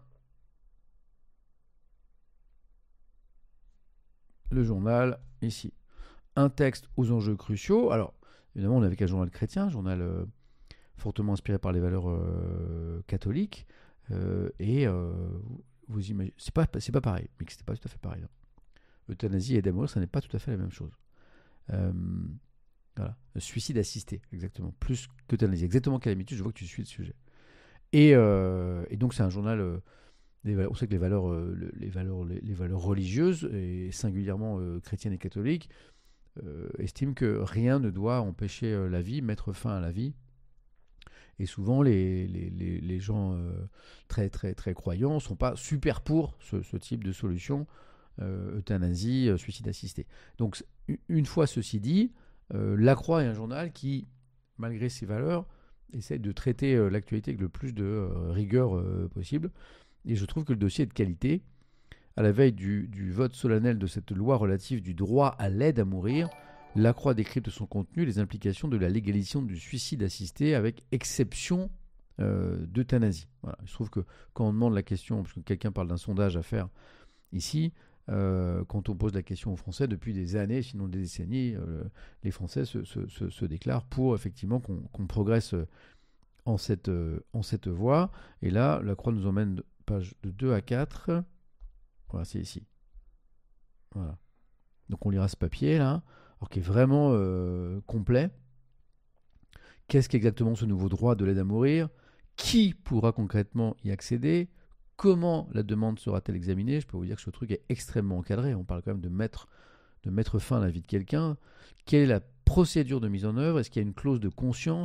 Le journal, ici. Un texte aux enjeux cruciaux. Alors, évidemment, on est avec un journal chrétien, un journal euh, fortement inspiré par les valeurs euh, catholiques. Euh, et euh, vous imaginez, c'est pas, c'est pas pareil, mais c'est pas tout à fait pareil. Hein. Euthanasie et aide à mourir, ça n'est pas tout à fait la même chose. Euh, voilà. Suicide assisté, exactement. Plus qu'euthanasie. Exactement quelle habitude, je vois que tu suis le sujet. Et, euh, et donc, c'est un journal. Euh, des, on sait que les valeurs, euh, les, valeurs, les, les valeurs religieuses, et singulièrement euh, chrétiennes et catholiques, euh, estiment que rien ne doit empêcher euh, la vie, mettre fin à la vie. Et souvent, les, les, les, les gens euh, très, très, très croyants ne sont pas super pour ce, ce type de solution, euh, euthanasie, euh, suicide assisté. Donc, une fois ceci dit, euh, La Croix est un journal qui, malgré ses valeurs, essaie de traiter euh, l'actualité avec le plus de euh, rigueur euh, possible. Et je trouve que le dossier est de qualité. À la veille du, du vote solennel de cette loi relative du droit à l'aide à mourir, La Croix décrypte son contenu et les implications de la légalisation du suicide assisté avec exception euh, d'euthanasie. Voilà. Je trouve que quand on demande la question, parce que quelqu'un parle d'un sondage à faire ici, euh, quand on pose la question aux Français, depuis des années, sinon des décennies, euh, les Français se, se, se, se déclarent pour effectivement qu'on, qu'on progresse en cette, euh, en cette voie. Et là, La Croix nous emmène page de deux à quatre. Voilà, c'est ici. Voilà. Donc on lira ce papier là, alors qui est vraiment euh, complet. Qu'est-ce qu'exactement ce nouveau droit de l'aide à mourir? Qui pourra concrètement y accéder? Comment la demande sera-t-elle examinée? Je peux vous dire que ce truc est extrêmement encadré. On parle quand même de mettre, de mettre fin à la vie de quelqu'un. Quelle est la procédure de mise en œuvre? Est-ce qu'il y a une clause de conscience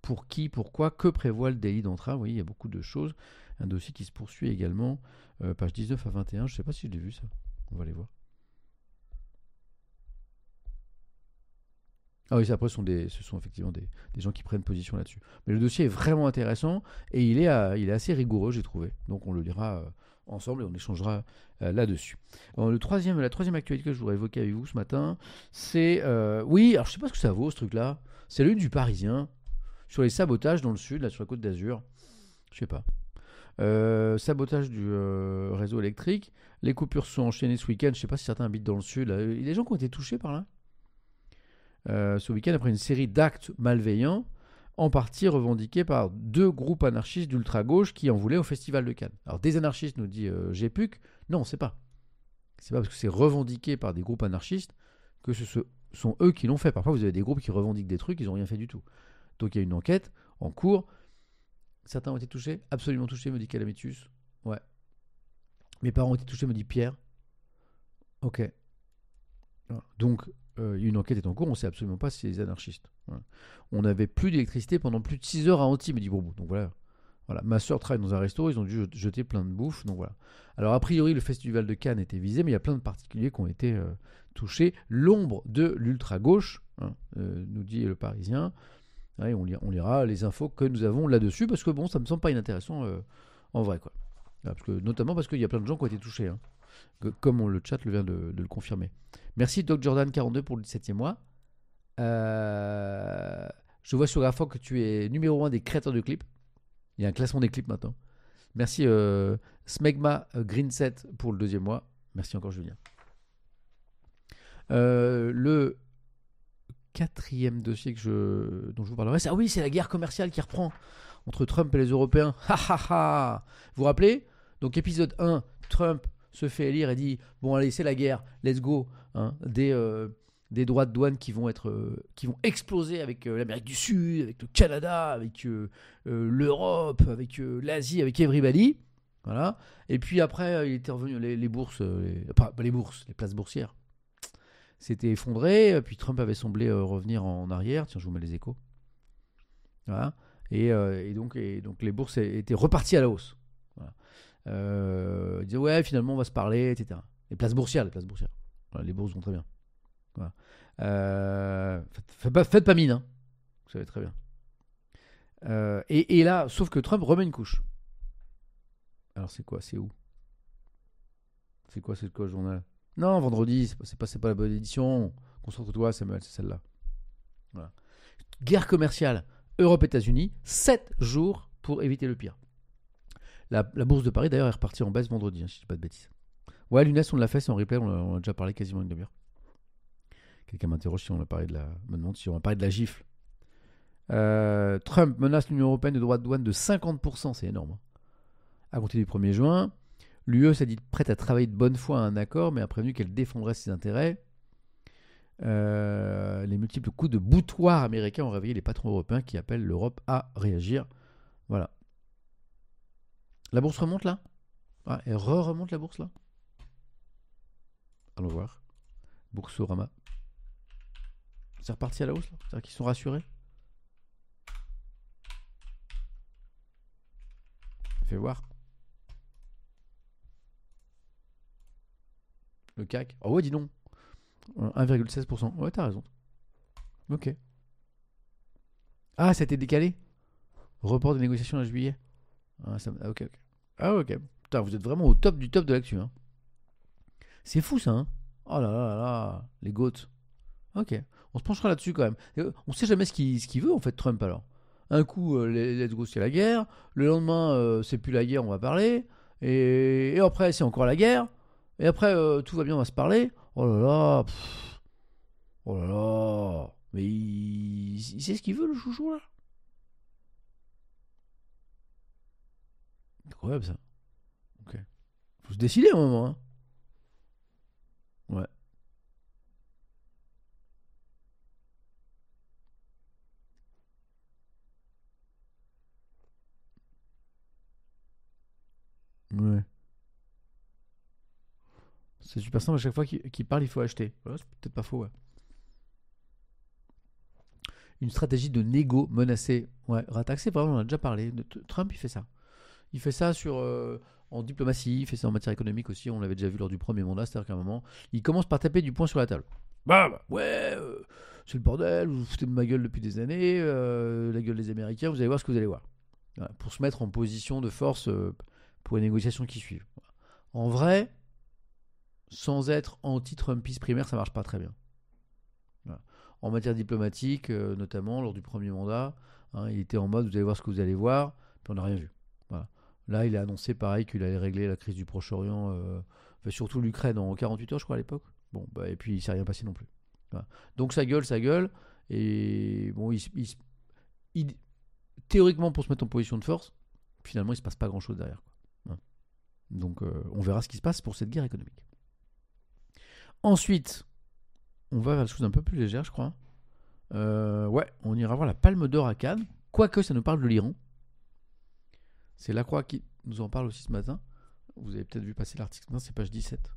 pour qui, pourquoi, que prévoit le délit d'entrave. Oui, il y a beaucoup de choses. Un dossier qui se poursuit également, euh, page dix-neuf à vingt et un. Je ne sais pas si je l'ai vu ça. On va aller voir. Ah oui, après, ce sont, des, ce sont effectivement des, des gens qui prennent position là-dessus. Mais le dossier est vraiment intéressant et il est, à, il est assez rigoureux, j'ai trouvé. Donc on le lira euh, ensemble et on échangera euh, là-dessus. Alors, le troisième, la troisième actualité que je voudrais évoquer avec vous ce matin, c'est... Euh, oui, alors je ne sais pas ce que ça vaut, ce truc-là. C'est l'une du Parisien sur les sabotages dans le sud, là, sur la côte d'Azur. Je ne sais pas. Euh, sabotage du euh, réseau électrique. Les coupures sont enchaînées ce week-end. Je ne sais pas si certains habitent dans le sud. Là. Il y a des gens qui ont été touchés par là. Euh, ce week-end, après une série d'actes malveillants, en partie revendiqués par deux groupes anarchistes d'ultra-gauche qui en voulaient au Festival de Cannes. Alors, des anarchistes, nous dit euh, G P U C. Non, c'est pas. C'est pas parce que c'est revendiqué par des groupes anarchistes que ce sont eux qui l'ont fait. Parfois, vous avez des groupes qui revendiquent des trucs, ils n'ont rien fait du tout. Donc, il y a une enquête en cours. Certains ont été touchés, absolument touchés, me dit Calamitus. Ouais. Mes parents ont été touchés, me dit Pierre. Ok. Donc, euh, une enquête est en cours, on ne sait absolument pas si c'est des anarchistes. Voilà. On n'avait plus d'électricité pendant plus de six heures à Antibes, me dit Bourbeau. Donc voilà. Voilà. Ma soeur travaille dans un resto, ils ont dû jeter plein de bouffe. Donc voilà. Alors, a priori, le festival de Cannes était visé, mais il y a plein de particuliers qui ont été euh, touchés. L'ombre de l'ultra-gauche, hein, euh, nous dit le Parisien. Ouais, on, lira, on lira les infos que nous avons là-dessus, parce que bon, ça me semble pas inintéressant euh, en vrai, quoi. Parce que, notamment parce qu'il y a plein de gens qui ont été touchés, hein, que, comme on, le chat le vient de, de le confirmer. Merci Doc Jordan quarante-deux pour le dix-septième mois. Euh, je vois sur la fois que tu es numéro un des créateurs de clips. Il y a un classement des clips maintenant. Merci euh, Smegma Green sept pour le deuxième mois. Merci encore Julien. Euh, le quatrième dossier que je, dont je vous parlerai, c'est, ah oui, c'est la guerre commerciale qui reprend entre Trump et les Européens. Ha ha ha. Vous vous rappelez? Donc épisode un, Trump se fait élire et dit bon allez, c'est la guerre, let's go, hein, des, euh, des droits de douane qui vont être euh, qui vont exploser avec euh, l'Amérique du Sud, avec le Canada, avec euh, euh, l'Europe, avec euh, l'Asie, avec everybody. Voilà. Et puis après, euh, il était revenu les, les bourses, euh, les, pas, pas les bourses, les places boursières s'était effondré, puis Trump avait semblé euh, revenir en arrière. Tiens, je vous mets les échos. Voilà. Et, euh, et, donc, et donc les bourses étaient reparties à la hausse. Voilà. Euh, il disait ouais, finalement on va se parler, et cetera. Les places boursières, les places boursières. Voilà, les bourses vont très bien. Voilà. Euh, faites, faites, pas, faites pas mine, hein. Vous savez très bien. Euh, et, et là, sauf que Trump remet une couche. Alors c'est quoi? C'est où? C'est quoi? C'est quoi le journal? Non, vendredi, c'est pas, c'est pas, c'est pas la bonne édition. Concentre-toi, Samuel, c'est celle-là. Voilà. Guerre commerciale Europe-États-Unis, sept jours pour éviter le pire. La, la bourse de Paris, d'ailleurs, est repartie en baisse vendredi, hein, si je dis pas de bêtises. Ouais, l'U N E S, on l'a fait, c'est en replay, on a, on a déjà parlé quasiment une demi-heure. Quelqu'un m'interroge si on a parlé de la, me demande si on a parlé de la gifle. Euh, Trump menace l'Union européenne de droits de douane de cinquante pour cent, c'est énorme. Hein. À compter du premier juin, l'U E s'est dit prête à travailler de bonne foi à un accord, mais a prévenu qu'elle défendrait ses intérêts. Euh, les multiples coups de boutoir américains ont réveillé les patrons européens qui appellent l'Europe à réagir. Voilà. La bourse remonte là? Ah, elle re-remonte la bourse là? Allons voir. Boursorama. C'est reparti à la hausse là? C'est-à-dire qu'ils sont rassurés? Fais voir. Le C A C. Oh ouais, dis donc. un virgule seize pour cent. Ouais, t'as raison. Ok. Ah, ça a été décalé? Report des négociations à juillet. Ah, ça... ah, ok, ok. Ah, ok. Putain, vous êtes vraiment au top du top de l'actu. Hein. C'est fou, ça. Hein. Oh là là là là. Les goats. Ok. On se penchera là-dessus quand même. On sait jamais ce qu'il, ce qu'il veut, en fait, Trump, alors. Un coup, euh, let's go, c'est la guerre. Le lendemain, euh, c'est plus la guerre, on va parler. Et, et après, c'est encore la guerre. Et après, euh, tout va bien, on va se parler. Oh là là. Pff. Oh là là. Mais il... il sait ce qu'il veut, le chouchou, là. Incroyable, ça. Ok. Faut se décider à un moment, hein. Ouais. Ouais. C'est super simple, à chaque fois qu'il, qu'il parle, il faut acheter. Ouais, c'est peut-être pas faux, ouais. une stratégie de négo menacée. Ouais, Ratak, c'est vrai, on en a déjà parlé. De t- Trump, il fait ça. Il fait ça sur, euh, en diplomatie, il fait ça en matière économique aussi. On l'avait déjà vu lors du premier mandat, c'est-à-dire qu'à un moment, il commence par taper du poing sur la table. Bah, bah, ouais, euh, c'est le bordel, vous vous foutez de ma gueule depuis des années, euh, la gueule des Américains, vous allez voir ce que vous allez voir. Voilà, pour se mettre en position de force euh, pour les négociations qui suivent. En vrai, sans être anti-Trumpiste primaire, ça marche pas très bien. Voilà. En matière diplomatique, euh, notamment lors du premier mandat, hein, il était en mode vous allez voir ce que vous allez voir, puis on n'a rien vu. Voilà. Là, il a annoncé pareil qu'il allait régler la crise du Proche-Orient, euh, enfin, surtout l'Ukraine en quarante-huit heures, je crois, à l'époque. Bon, bah, et puis il s'est rien passé non plus. Voilà. Donc ça gueule, ça gueule, et bon, il, il, il, théoriquement pour se mettre en position de force, finalement il se passe pas grand-chose derrière. Quoi. Voilà. Donc euh, on verra ce qui se passe pour cette guerre économique. Ensuite, on va vers des choses un peu plus légères, je crois. Euh, ouais, on ira voir la Palme d'Or à Cannes, quoique ça nous parle de l'Iran. C'est La Croix qui nous en parle aussi ce matin. Vous avez peut-être vu passer l'article, non, c'est page dix-sept.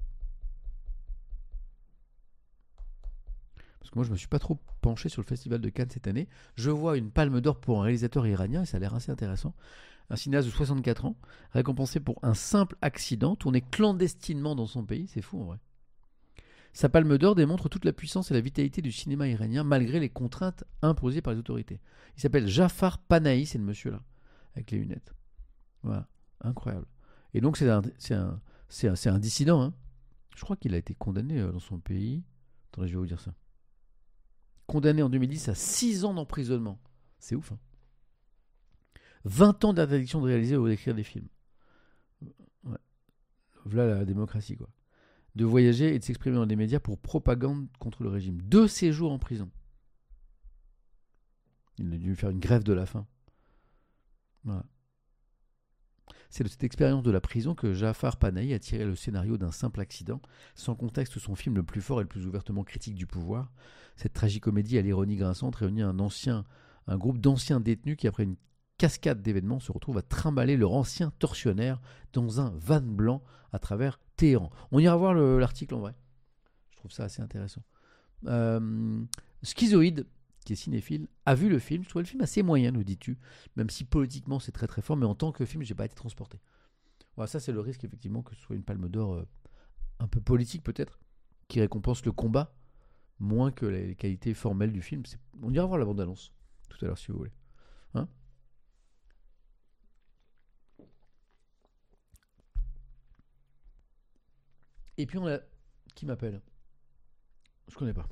Parce que moi, je ne me suis pas trop penché sur le festival de Cannes cette année. Je vois une Palme d'Or pour un réalisateur iranien, et ça a l'air assez intéressant. Un cinéaste de soixante-quatre ans, récompensé pour un simple accident, tourné clandestinement dans son pays. C'est fou en vrai. Sa Palme d'Or démontre toute la puissance et la vitalité du cinéma iranien malgré les contraintes imposées par les autorités. Il s'appelle Jafar Panahi, c'est le monsieur là, avec les lunettes. Voilà, incroyable. Et donc c'est un, c'est un, c'est un, c'est un dissident. Hein. Je crois qu'il a été condamné dans son pays. Attendez, je vais vous dire ça. Condamné en deux mille dix à six ans d'emprisonnement. C'est ouf. Hein. vingt ans d'interdiction de réaliser ou d'écrire des films. Ouais. Voilà la démocratie, quoi. De voyager et de s'exprimer dans les médias pour propagande contre le régime. Deux séjours en prison. Il a dû faire une grève de la faim. Voilà. C'est de cette expérience de la prison que Jafar Panahi a tiré le scénario d'un simple accident, sans contexte son film le plus fort et le plus ouvertement critique du pouvoir. Cette tragicomédie à l'ironie grinçante réunit un, ancien, un groupe d'anciens détenus qui, après une cascade d'événements, se retrouvent à trimballer leur ancien tortionnaire dans un van blanc à travers Téhéran. On ira voir le, l'article en vrai. Je trouve ça assez intéressant. Euh, Schizoïde, qui est cinéphile, a vu le film. Je trouvais le film assez moyen, nous dis-tu, même si politiquement c'est très très fort, mais en tant que film, j'ai pas été transporté. Voilà, ça c'est le risque effectivement que ce soit une Palme d'Or euh, un peu politique peut-être, qui récompense le combat moins que les qualités formelles du film. C'est... On ira voir la bande-annonce tout à l'heure si vous voulez. Hein ? Et puis on a... Qui m'appelle ? Je connais pas.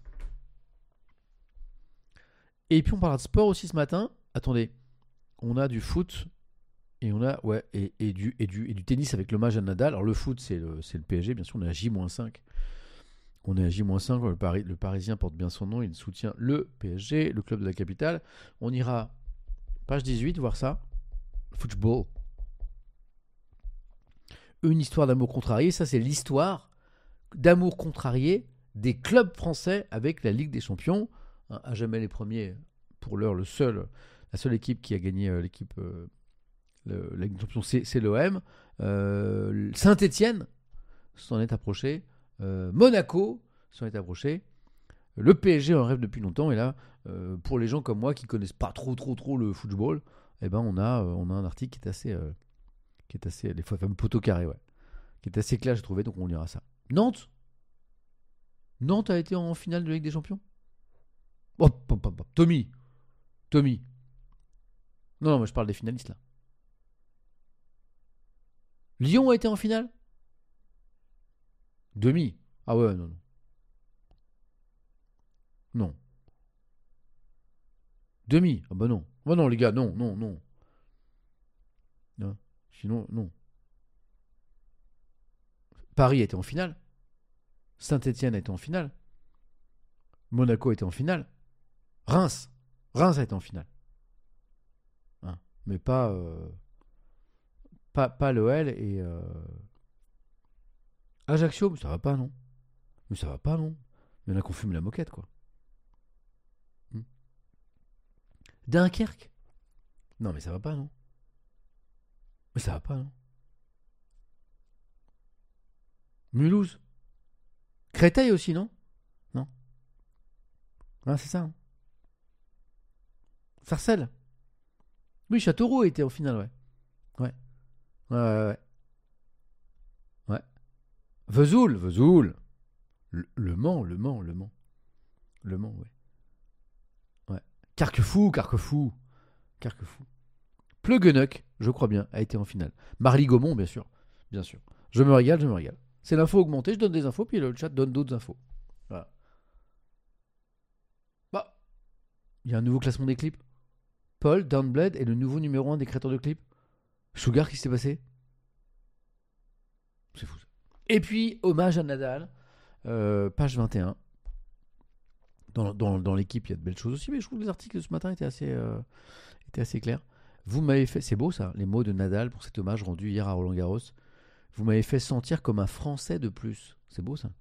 Et puis on parlera de sport aussi ce matin. Attendez, on a du foot et on a ouais et, et, du, et, du, et du tennis avec l'hommage à Nadal. Alors le foot c'est le, c'est le P S G, bien sûr on est à J moins cinq. On est à J moins cinq, le, Paris, le Parisien porte bien son nom, il soutient le P S G, le club de la capitale. On ira page dix-huit voir ça. Football. Une histoire d'amour contrarié, ça c'est l'histoire d'amour contrarié des clubs français avec la Ligue des Champions. Hein, à jamais les premiers, pour l'heure, le seul, la seule équipe qui a gagné euh, l'équipe, euh, le, la Ligue des Champions, c'est, c'est l'O M. Euh, Saint-Étienne s'en est approché. Euh, Monaco s'en est approché. Le P S G en rêve depuis longtemps. Et là, euh, pour les gens comme moi qui connaissent pas trop, trop, trop le football, eh ben on a, euh, on a un article qui est assez, euh, qui est assez, les fameux poteaux carrés, ouais, qui est assez clair, j'ai trouvé. Donc on lira ça. Nantes. Nantes a été en finale de la Ligue des Champions. Oh, pop, pop, pop. Tommy. Tommy. Non, non, mais je parle des finalistes là. Lyon a été en finale. Demi. Ah ouais, non, non. Non. Demi. Ah bah non. Bah non, les gars, non, non, non. Non. Sinon, non. Paris était en finale. Saint-Étienne a été en finale. Monaco était en finale. Reims. Reims a été en finale. Hein. Mais pas, euh, pas, pas l'O L et euh, Ajaccio. Mais ça va pas, non. Mais ça va pas, non. Il y en a qu'on fume la moquette, quoi. Hmm. Dunkerque. Non, mais ça va pas, non. Mais ça va pas, non. Mulhouse. Créteil aussi, non. Non. Ah, c'est ça. Hein. Sarcelles. Oui, Châteauroux était au final, ouais. Ouais. Ouais, ouais, ouais. Ouais. Vesoul, Vesoul. Le, le Mans, le Mans, le Mans. Le Mans, ouais. Ouais. Carquefou, Carquefou. Carquefou. Pleuguenec, je crois bien, a été en finale. Marly-Gaumont, bien sûr. Bien sûr. Je me régale, je me régale. C'est l'info augmentée, je donne des infos, puis le chat donne d'autres infos. Voilà. Bah, il y a un nouveau classement des clips. Paul, Downblade est le nouveau numéro un des créateurs de clips. Sugar, qu'est-ce qui s'est passé? C'est fou ça. Et puis, hommage à Nadal, euh, page vingt et un. Dans, dans, dans l'équipe, il y a de belles choses aussi, mais je trouve que les articles de ce matin étaient assez, euh, étaient assez clairs. Vous m'avez fait, c'est beau ça, les mots de Nadal pour cet hommage rendu hier à Roland Garros. Vous m'avez fait sentir comme un Français de plus. C'est beau ça.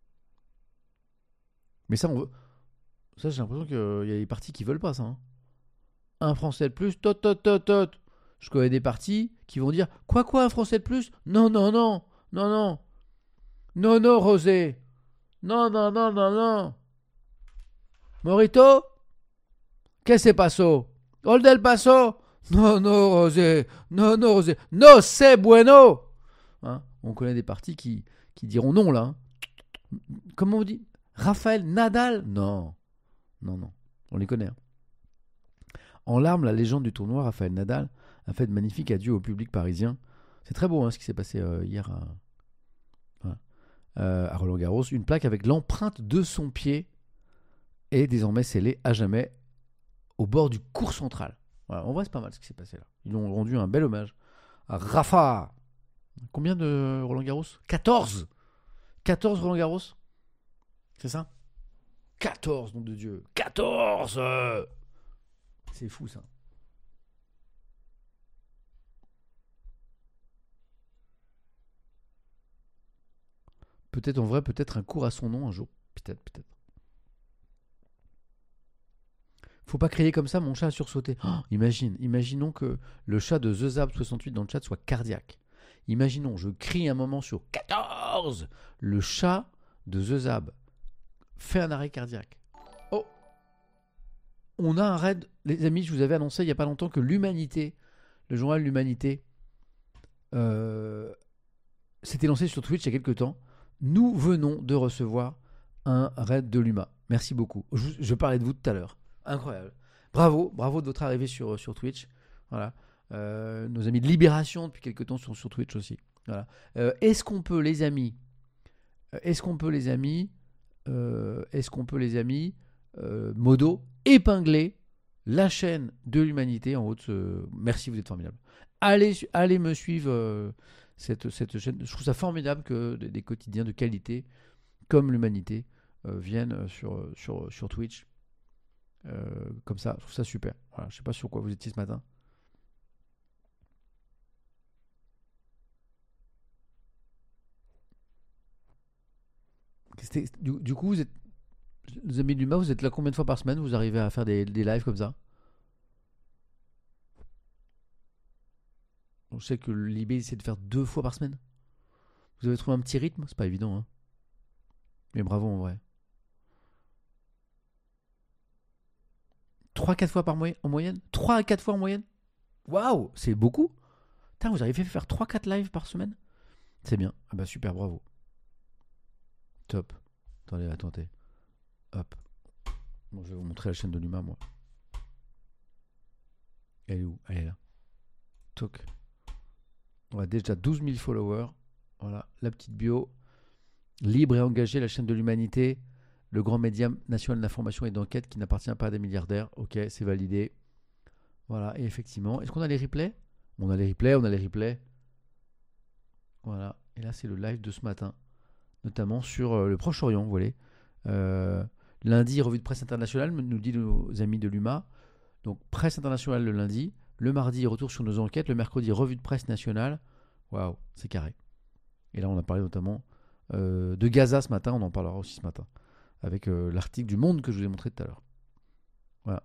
Mais ça, on veut. Ça, j'ai l'impression qu'il y a des partis qui veulent pas ça. Hein. Un Français de plus, tot, tot, tot, tot. Je connais des partis qui vont dire quoi, quoi, un Français de plus? Non, non, non, non, non. Non, non, Rosé. Non, non, non, non, non. Morito? Qu'est-ce que c'est passo? Hold el paso? Non, non, Rosé. Non, non, Rosé. No, c'est bueno. Hein, on connaît des partis qui, qui diront non là. Hein. Comment on dit? Raphaël Nadal? Non. Non, non. On les connaît. Hein. En larmes, la légende du tournoi, Raphaël Nadal, a fait de magnifiques adieux au public parisien. C'est très beau hein, ce qui s'est passé euh, hier à, voilà, euh, à Roland Garros. Une plaque avec l'empreinte de son pied est désormais scellée à jamais au bord du cours central. Voilà, en vrai, c'est pas mal ce qui s'est passé là. Ils ont rendu un bel hommage à Rafa. Combien de Roland Garros? quatorze quatorze Roland Garros? C'est ça? quatorze, nom de Dieu. quatorze. C'est fou ça. Peut-être en vrai, peut-être un cours à son nom un jour. Peut-être, peut-être. Faut pas crier comme ça, mon chat a sursauté. Oh, imagine, imaginons que le chat de Zezab soixante-huit dans le chat soit cardiaque. Imaginons, je crie un moment sur quatorze. Le chat de Zezab fait un arrêt cardiaque. Oh, on a un raid. Les amis, je vous avais annoncé il n'y a pas longtemps que l'Humanité, le journal L'Humanité, euh, s'était lancé sur Twitch il y a quelques temps. Nous venons de recevoir un raid de l'Huma. Merci beaucoup. Je, je parlais de vous tout à l'heure. Incroyable. Bravo, bravo de votre arrivée sur, sur Twitch. Voilà. Euh, nos amis de Libération depuis quelques temps sont sur Twitch aussi. Voilà. Euh, est-ce qu'on peut, les amis, euh, est-ce qu'on peut, les amis, euh, est-ce qu'on peut, les amis, euh, modo, épingler la chaîne de l'Humanité en haut de ce... Merci, vous êtes formidable. Allez, allez me suivre euh, cette, cette chaîne. Je trouve ça formidable que des, des quotidiens de qualité comme l'Humanité euh, viennent sur, sur, sur Twitch. Euh, comme ça, je trouve ça super. Voilà, je sais pas sur quoi vous étiez ce matin. C'était, du, du coup, vous êtes, les amis de l'Huma, vous êtes là combien de fois par semaine? Vous arrivez à faire des, des lives comme ça? Je sais que l'I B essaie de faire deux fois par semaine. Vous avez trouvé un petit rythme? C'est pas évident, hein. Mais bravo en vrai. trois à quatre fois par moyenne, en moyenne? trois à quatre fois en moyenne? Waouh, c'est beaucoup. Putain, vous arrivez à faire trois à quatre lives par semaine? C'est bien. Ah bah super, bravo. Top. Attendez, attendez. Hop. Bon, je vais vous montrer la chaîne de l'Huma, moi. Elle est où? Elle est là. Toc. On a déjà douze mille followers. Voilà, la petite bio. Libre et engagée, la chaîne de l'Humanité. Le grand média national d'information et d'enquête qui n'appartient pas à des milliardaires. Ok, c'est validé. Voilà, et effectivement. Est-ce qu'on a les replays? On a les replays, on a les replays. Voilà. Et là, c'est le live de ce matin. Notamment sur euh, le Proche-Orient, vous voyez. Euh, lundi, revue de presse internationale, nous dit nos amis de l'Huma. Donc, presse internationale le lundi. Le mardi, retour sur nos enquêtes. Le mercredi, revue de presse nationale. Waouh, c'est carré. Et là, on a parlé notamment euh, de Gaza ce matin. On en parlera aussi ce matin. Avec euh, l'article du Monde que je vous ai montré tout à l'heure. Voilà.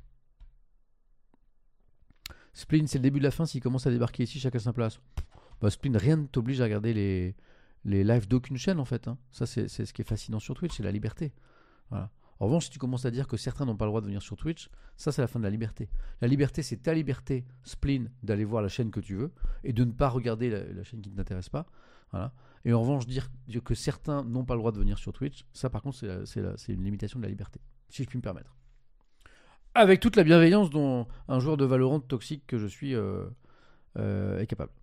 Spleen, c'est le début de la fin. S'il commence à débarquer ici, chacun sa place. Bah, Spleen, rien ne t'oblige à regarder les, les lives d'aucune chaîne, en fait. Hein. Ça, c'est, c'est ce qui est fascinant sur Twitch, c'est la liberté. Voilà. En revanche, si tu commences à dire que certains n'ont pas le droit de venir sur Twitch, ça c'est la fin de la liberté. La liberté, c'est ta liberté, spleen, d'aller voir la chaîne que tu veux et de ne pas regarder la, la chaîne qui ne t'intéresse pas. Voilà. Et en revanche, dire, dire que certains n'ont pas le droit de venir sur Twitch, ça par contre, c'est, la, c'est, la, c'est une limitation de la liberté, si je puis me permettre. Avec toute la bienveillance dont un joueur de Valorant toxique que je suis euh, euh, est capable.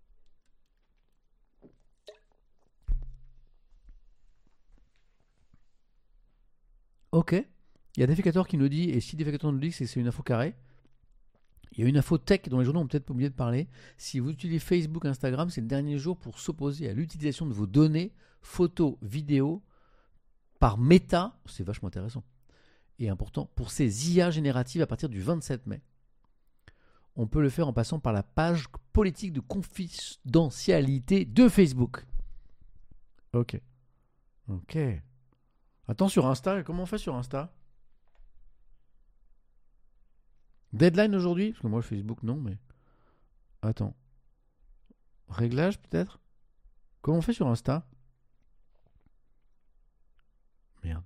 Ok. Il y a Defecator qui nous dit, et si Defecator nous dit que c'est, c'est une info carrée, il y a une info tech dont les journaux ont peut-être oublié de parler. Si vous utilisez Facebook, Instagram, c'est le dernier jour pour s'opposer à l'utilisation de vos données, photos, vidéos, par Meta, c'est vachement intéressant et important, pour ces I A génératives à partir du vingt-sept mai. On peut le faire en passant par la page politique de confidentialité de Facebook. Ok. Ok. Attends, sur Insta, comment on fait sur Insta ? Deadline aujourd'hui ? Parce que moi, Facebook, non, mais... Attends. Réglage, peut-être ? Comment on fait sur Insta ? Merde.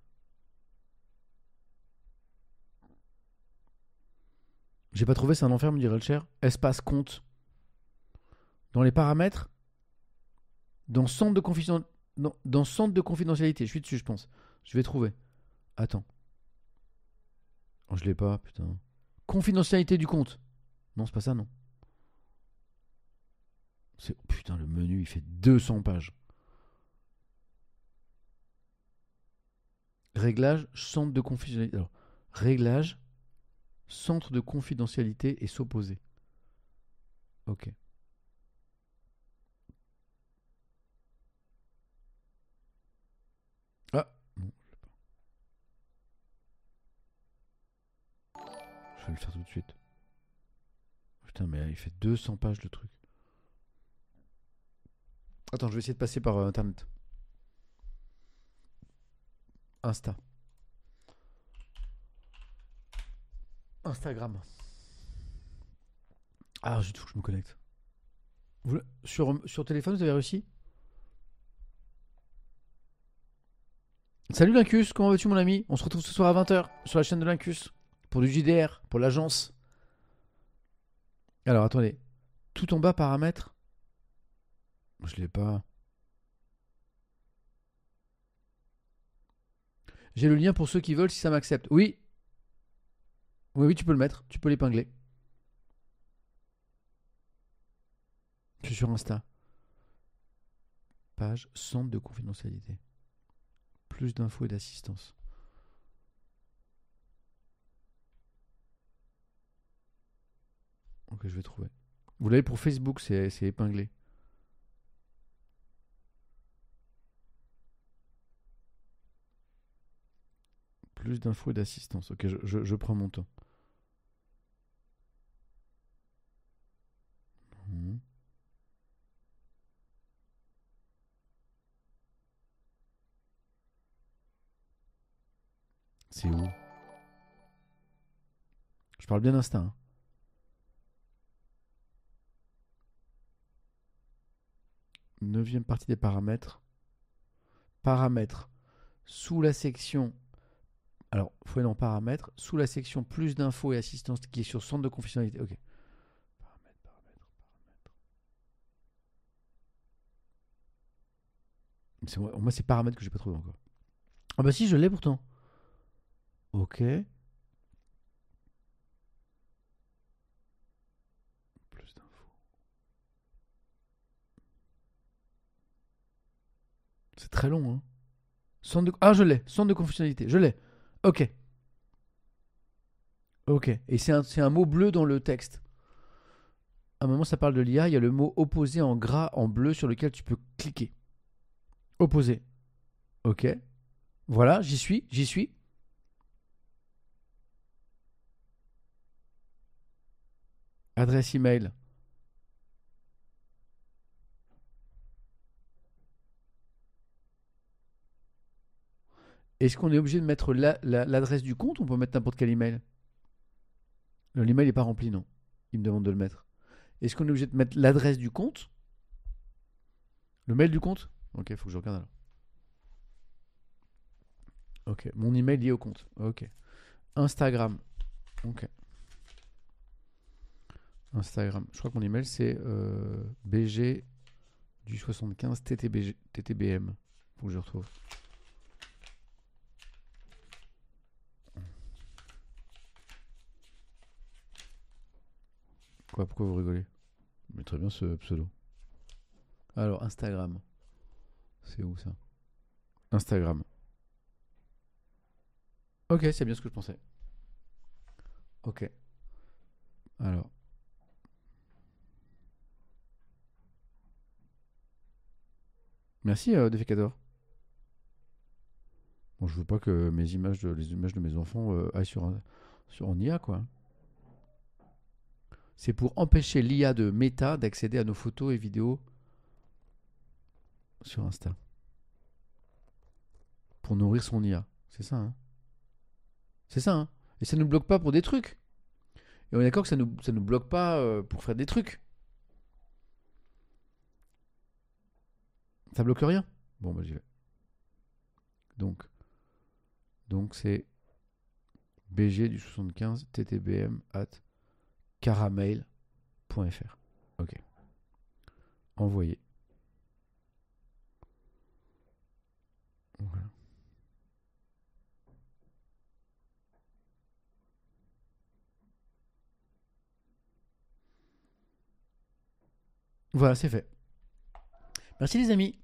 J'ai pas trouvé, c'est un enfer, me dirait le cher. Espace compte. Dans les paramètres, dans centre de confidentialité, dans, dans centre de confidentialité, je suis dessus, je pense. Je vais trouver. Attends. Oh, je l'ai pas, putain. Confidentialité du compte. Non, c'est pas ça, non. C'est... Putain, le menu, il fait deux cents pages. Réglage, centre de confidentialité. Alors, réglage, centre de confidentialité et s'opposer. Ok. Ah, non, je l'ai pas. Je vais le faire tout de suite. Putain, mais il fait deux cents pages le truc. Attends, je vais essayer de passer par euh, Internet. Insta. Instagram. Ah, j'ai tout que je me connecte. Vous, sur, sur téléphone, vous avez réussi ? Salut Lincus, comment vas-tu mon ami ? On se retrouve ce soir à vingt heures sur la chaîne de Lincus pour du J D R, pour l'agence. Alors attendez, tout en bas paramètres. Je l'ai pas. J'ai le lien pour ceux qui veulent si ça m'accepte. Oui. Oui, oui, tu peux le mettre, tu peux l'épingler. Je suis sur Insta. Page centre de confidentialité. Plus d'infos et d'assistance. Ok, je vais trouver. Vous l'avez pour Facebook, c'est, c'est épinglé. Plus d'infos et d'assistance. Ok, je, je, je prends mon temps. Mmh. C'est où ? Je parle bien d'Insta. Hein. Neuvième partie des paramètres. Paramètres. Sous la section... Alors, il faut aller dans paramètres. Sous la section plus d'infos et assistance qui est sur centre de confidentialité. Ok. Paramètres, paramètres, paramètres. C'est moi, moi, c'est paramètres que j'ai pas trouvé encore. Ah bah si, je l'ai pourtant. Ok. Plus d'infos. C'est très long, hein. Centre de... Ah, je l'ai. Centre de confidentialité. Je l'ai. Ok. Ok. Et c'est un, c'est un mot bleu dans le texte. À un moment, ça parle de l'I A. Il y a le mot opposé en gras, en bleu, sur lequel tu peux cliquer. Opposé. Ok. Voilà, j'y suis. J'y suis. Adresse email. Est-ce qu'on est obligé de mettre la, la, l'adresse du compte ou on peut mettre n'importe quel email ? L'email n'est pas rempli, non. Il me demande de le mettre. Est-ce qu'on est obligé de mettre l'adresse du compte ? Le mail du compte ? Ok, il faut que je regarde alors. Ok. Mon email lié au compte. Ok. Instagram. Ok. Instagram. Je crois que mon email c'est euh, B G du soixante-quinze T T B G, T T B M. Faut que je retrouve. Quoi, pourquoi vous rigolez? Mais très bien ce pseudo. Alors, Instagram. C'est où ça? Instagram. Ok, c'est bien ce que je pensais. Ok. Alors. Merci, euh, Defecator. Bon, je veux pas que mes images, de, les images de mes enfants euh, aillent sur, un, sur en I A, quoi. C'est pour empêcher l'I A de Meta d'accéder à nos photos et vidéos sur Insta. Pour nourrir son I A. C'est ça, hein. C'est ça, hein. Et ça ne nous bloque pas pour des trucs. Et on est d'accord que ça ne nous, ça nous bloque pas euh, pour faire des trucs. Ça bloque rien. Bon, bah j'y vais. Donc, donc c'est B G du soixante-quinze T T B M at caramel point f r. Ok. Envoyer. Voilà. Voilà, c'est fait. Merci les amis.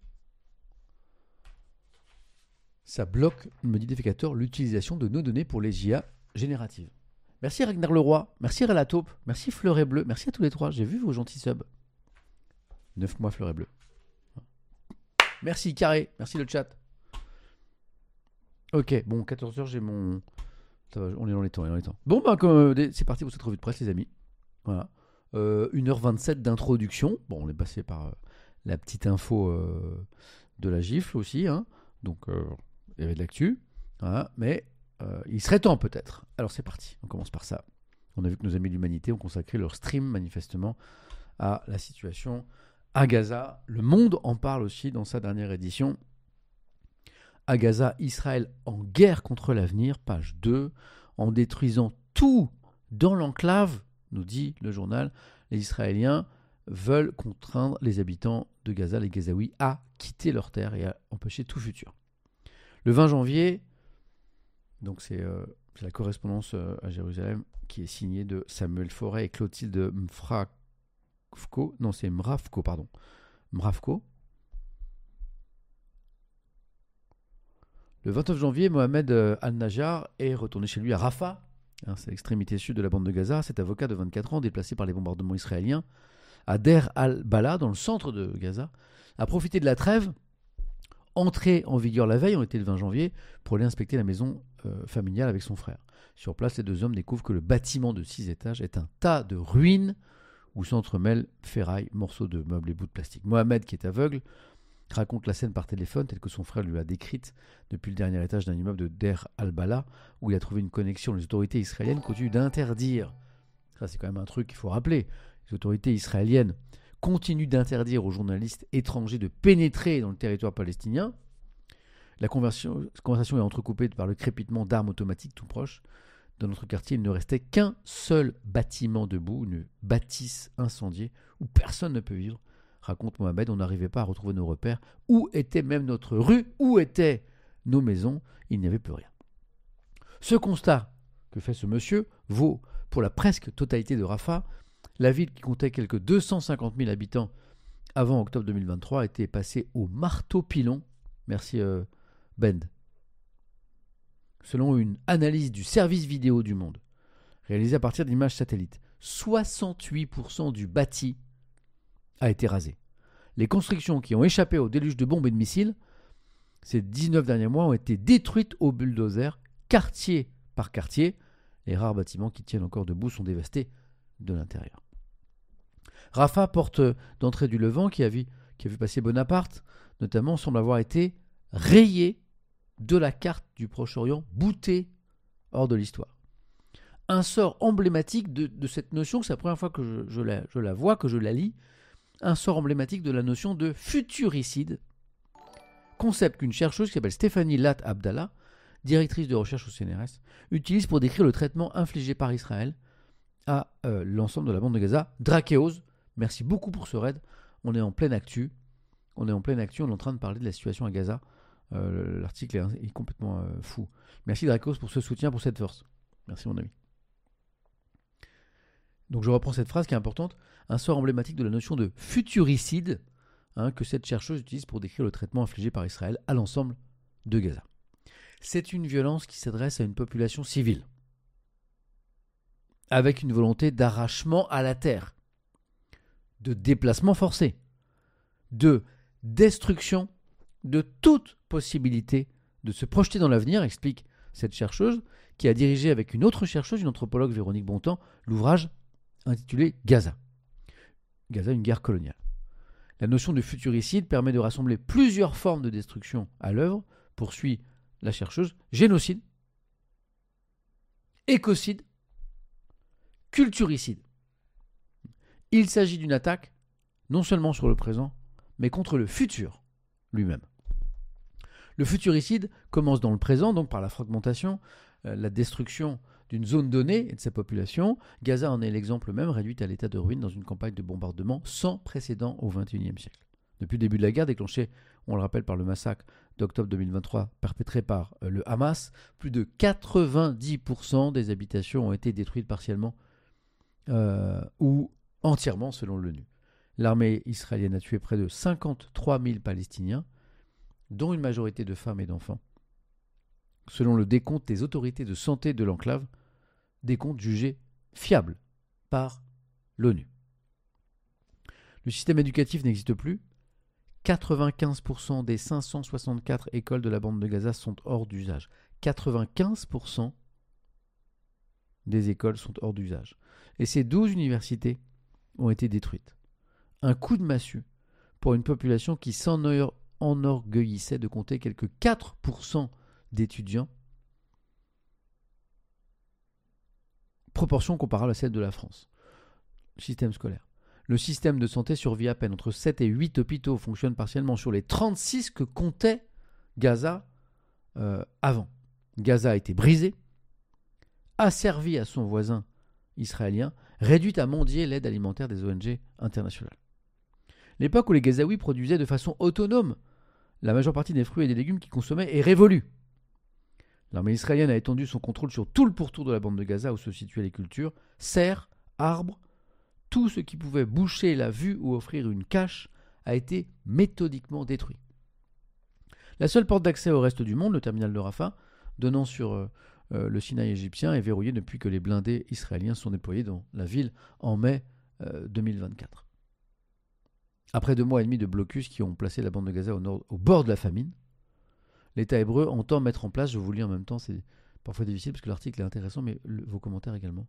Ça bloque, me dit Defecator, l'utilisation de nos données pour les I A génératives. Merci Ragnar Leroy, merci Relataupe, merci Fleuret Bleu, merci à tous les trois. J'ai vu vos gentils subs. neuf mois Fleuret Bleu. Merci Carré, merci le chat. Ok, bon, quatorze heures, j'ai mon. Ça va, on est dans les temps, on est dans les temps. Bon, bah, comme, euh, c'est parti pour cette revue de presse, les amis. Voilà. Euh, une heure vingt-sept d'introduction. Bon, on est passé par euh, la petite info euh, de la gifle aussi. Hein. Donc, euh, il y avait de l'actu. Voilà. Mais euh, il serait temps peut-être. Alors, c'est parti. On commence par ça. On a vu que nos amis de l'humanité ont consacré leur stream, manifestement, à la situation à Gaza. Le Monde en parle aussi dans sa dernière édition. À Gaza, Israël en guerre contre l'avenir, page deux, en détruisant tout dans l'enclave, nous dit le journal. Les Israéliens veulent contraindre les habitants de Gaza, les Gazaouis, à quitter leur terre et à empêcher tout futur. Le vingt janvier, donc c'est, euh, c'est la correspondance euh, à Jérusalem qui est signée de Samuel Forêt et Clotilde Mfravko. Non, c'est Mravko, pardon. Mravko. Le vingt-neuf janvier, Mohamed Al-Najjar est retourné chez lui à Rafah, hein, c'est l'extrémité sud de la bande de Gaza. Cet avocat de vingt-quatre ans, déplacé par les bombardements israéliens à Der al-Bala, dans le centre de Gaza, a profité de la trêve, entrée en vigueur la veille, on était le vingt janvier, pour aller inspecter la maison euh, familiale avec son frère. Sur place, les deux hommes découvrent que le bâtiment de six étages est un tas de ruines où s'entremêlent ferrailles, morceaux de meubles et bouts de plastique. Mohamed, qui est aveugle, raconte la scène par téléphone telle que son frère lui a décrite depuis le dernier étage d'un immeuble de Der al-Bala où il a trouvé une connexion. Les autorités israéliennes continuent d'interdire, ça c'est quand même un truc qu'il faut rappeler, les autorités israéliennes continuent d'interdire aux journalistes étrangers de pénétrer dans le territoire palestinien. La conversation, conversation est entrecoupée par le crépitement d'armes automatiques tout proche. Dans notre quartier, il ne restait qu'un seul bâtiment debout, une bâtisse incendiée où personne ne peut vivre. Raconte Mohamed, on n'arrivait pas à retrouver nos repères. Où était même notre rue? Où étaient nos maisons? Il n'y avait plus rien. Ce constat que fait ce monsieur vaut pour la presque totalité de Rafah. La ville qui comptait quelques deux cent cinquante mille habitants avant octobre deux mille vingt-trois était passée au marteau-pilon. Merci euh, Bend. Selon une analyse du service vidéo du Monde, réalisée à partir d'images satellites, soixante-huit pour cent du bâti a été rasé. Les constructions qui ont échappé au déluge de bombes et de missiles ces dix-neuf derniers mois ont été détruites au bulldozer, quartier par quartier. Les rares bâtiments qui tiennent encore debout sont dévastés de l'intérieur. Rafah, porte d'entrée du Levant, qui a vu, qui a vu passer Bonaparte, notamment, semble avoir été rayé de la carte du Proche-Orient, bouté hors de l'histoire. Un sort emblématique de, de cette notion, c'est la première fois que je, je, la, je la vois, que je la lis, un sort emblématique de la notion de futuricide, concept qu'une chercheuse qui s'appelle Stéphanie Lat Abdallah directrice de recherche au C N R S, utilise pour décrire le traitement infligé par Israël à euh, l'ensemble de la bande de Gaza. Drakeos, merci beaucoup pour ce raid. On est en pleine actu. On est en pleine actu, on est en train de parler de la situation à Gaza. Euh, l'article est, est complètement euh, fou. Merci Drakeos pour ce soutien, pour cette force. Merci mon ami. Donc je reprends cette phrase qui est importante. Un sort emblématique de la notion de futuricide, hein, que cette chercheuse utilise pour décrire le traitement infligé par Israël à l'ensemble de Gaza. C'est une violence qui s'adresse à une population civile, avec une volonté d'arrachement à la terre, de déplacement forcé, de destruction de toute possibilité de se projeter dans l'avenir, explique cette chercheuse, qui a dirigé avec une autre chercheuse, une anthropologue, Véronique Bontemps, l'ouvrage intitulé Gaza. Gaza, une guerre coloniale. La notion de futuricide permet de rassembler plusieurs formes de destruction à l'œuvre, poursuit la chercheuse: génocide, écocide, culturicide. Il s'agit d'une attaque non seulement sur le présent, mais contre le futur lui-même. Le futuricide commence dans le présent, donc par la fragmentation, euh, la destruction d'une zone donnée et de sa population. Gaza en est l'exemple même, réduite à l'état de ruine dans une campagne de bombardement sans précédent au vingt et unième siècle. Depuis le début de la guerre, déclenchée, on le rappelle, par le massacre d'octobre deux mille vingt-trois perpétré par euh, le Hamas, plus de quatre-vingt-dix pour cent des habitations ont été détruites partiellement euh, ou entièrement selon l'ONU. L'armée israélienne a tué près de cinquante-trois mille Palestiniens, dont une majorité de femmes et d'enfants. Selon le décompte des autorités de santé de l'enclave, décompte jugé fiable par l'ONU. Le système éducatif n'existe plus. quatre-vingt-quinze pour cent des cinq cent soixante-quatre écoles de la bande de Gaza sont hors d'usage. quatre-vingt-quinze pour cent des écoles sont hors d'usage. Et ces douze universités ont été détruites. Un coup de massue pour une population qui s'enorgueillissait de compter quelques quatre pour cent d'étudiants, proportion comparable à celle de la France. Système scolaire. Le système de santé survit à peine. Entre sept et huit hôpitaux fonctionnent partiellement sur les trente-six que comptait Gaza euh, avant. Gaza a été brisé, asservi à son voisin israélien, réduit à mendier l'aide alimentaire des O N G internationales. L'époque où les Gazaouis produisaient de façon autonome la majeure partie des fruits et des légumes qu'ils consommaient est révolue. L'armée israélienne a étendu son contrôle sur tout le pourtour de la bande de Gaza où se situaient les cultures, serres, arbres, tout ce qui pouvait boucher la vue ou offrir une cache a été méthodiquement détruit. La seule porte d'accès au reste du monde, le terminal de Rafah, donnant sur euh, euh, le Sinaï égyptien, est verrouillée depuis que les blindés israéliens sont déployés dans la ville en mai euh, deux mille vingt-quatre. Après deux mois et demi de blocus qui ont placé la bande de Gaza au, nord, au bord de la famine, l'État hébreu entend mettre en place, je vous lis en même temps, c'est parfois difficile parce que l'article est intéressant, mais le, vos commentaires également.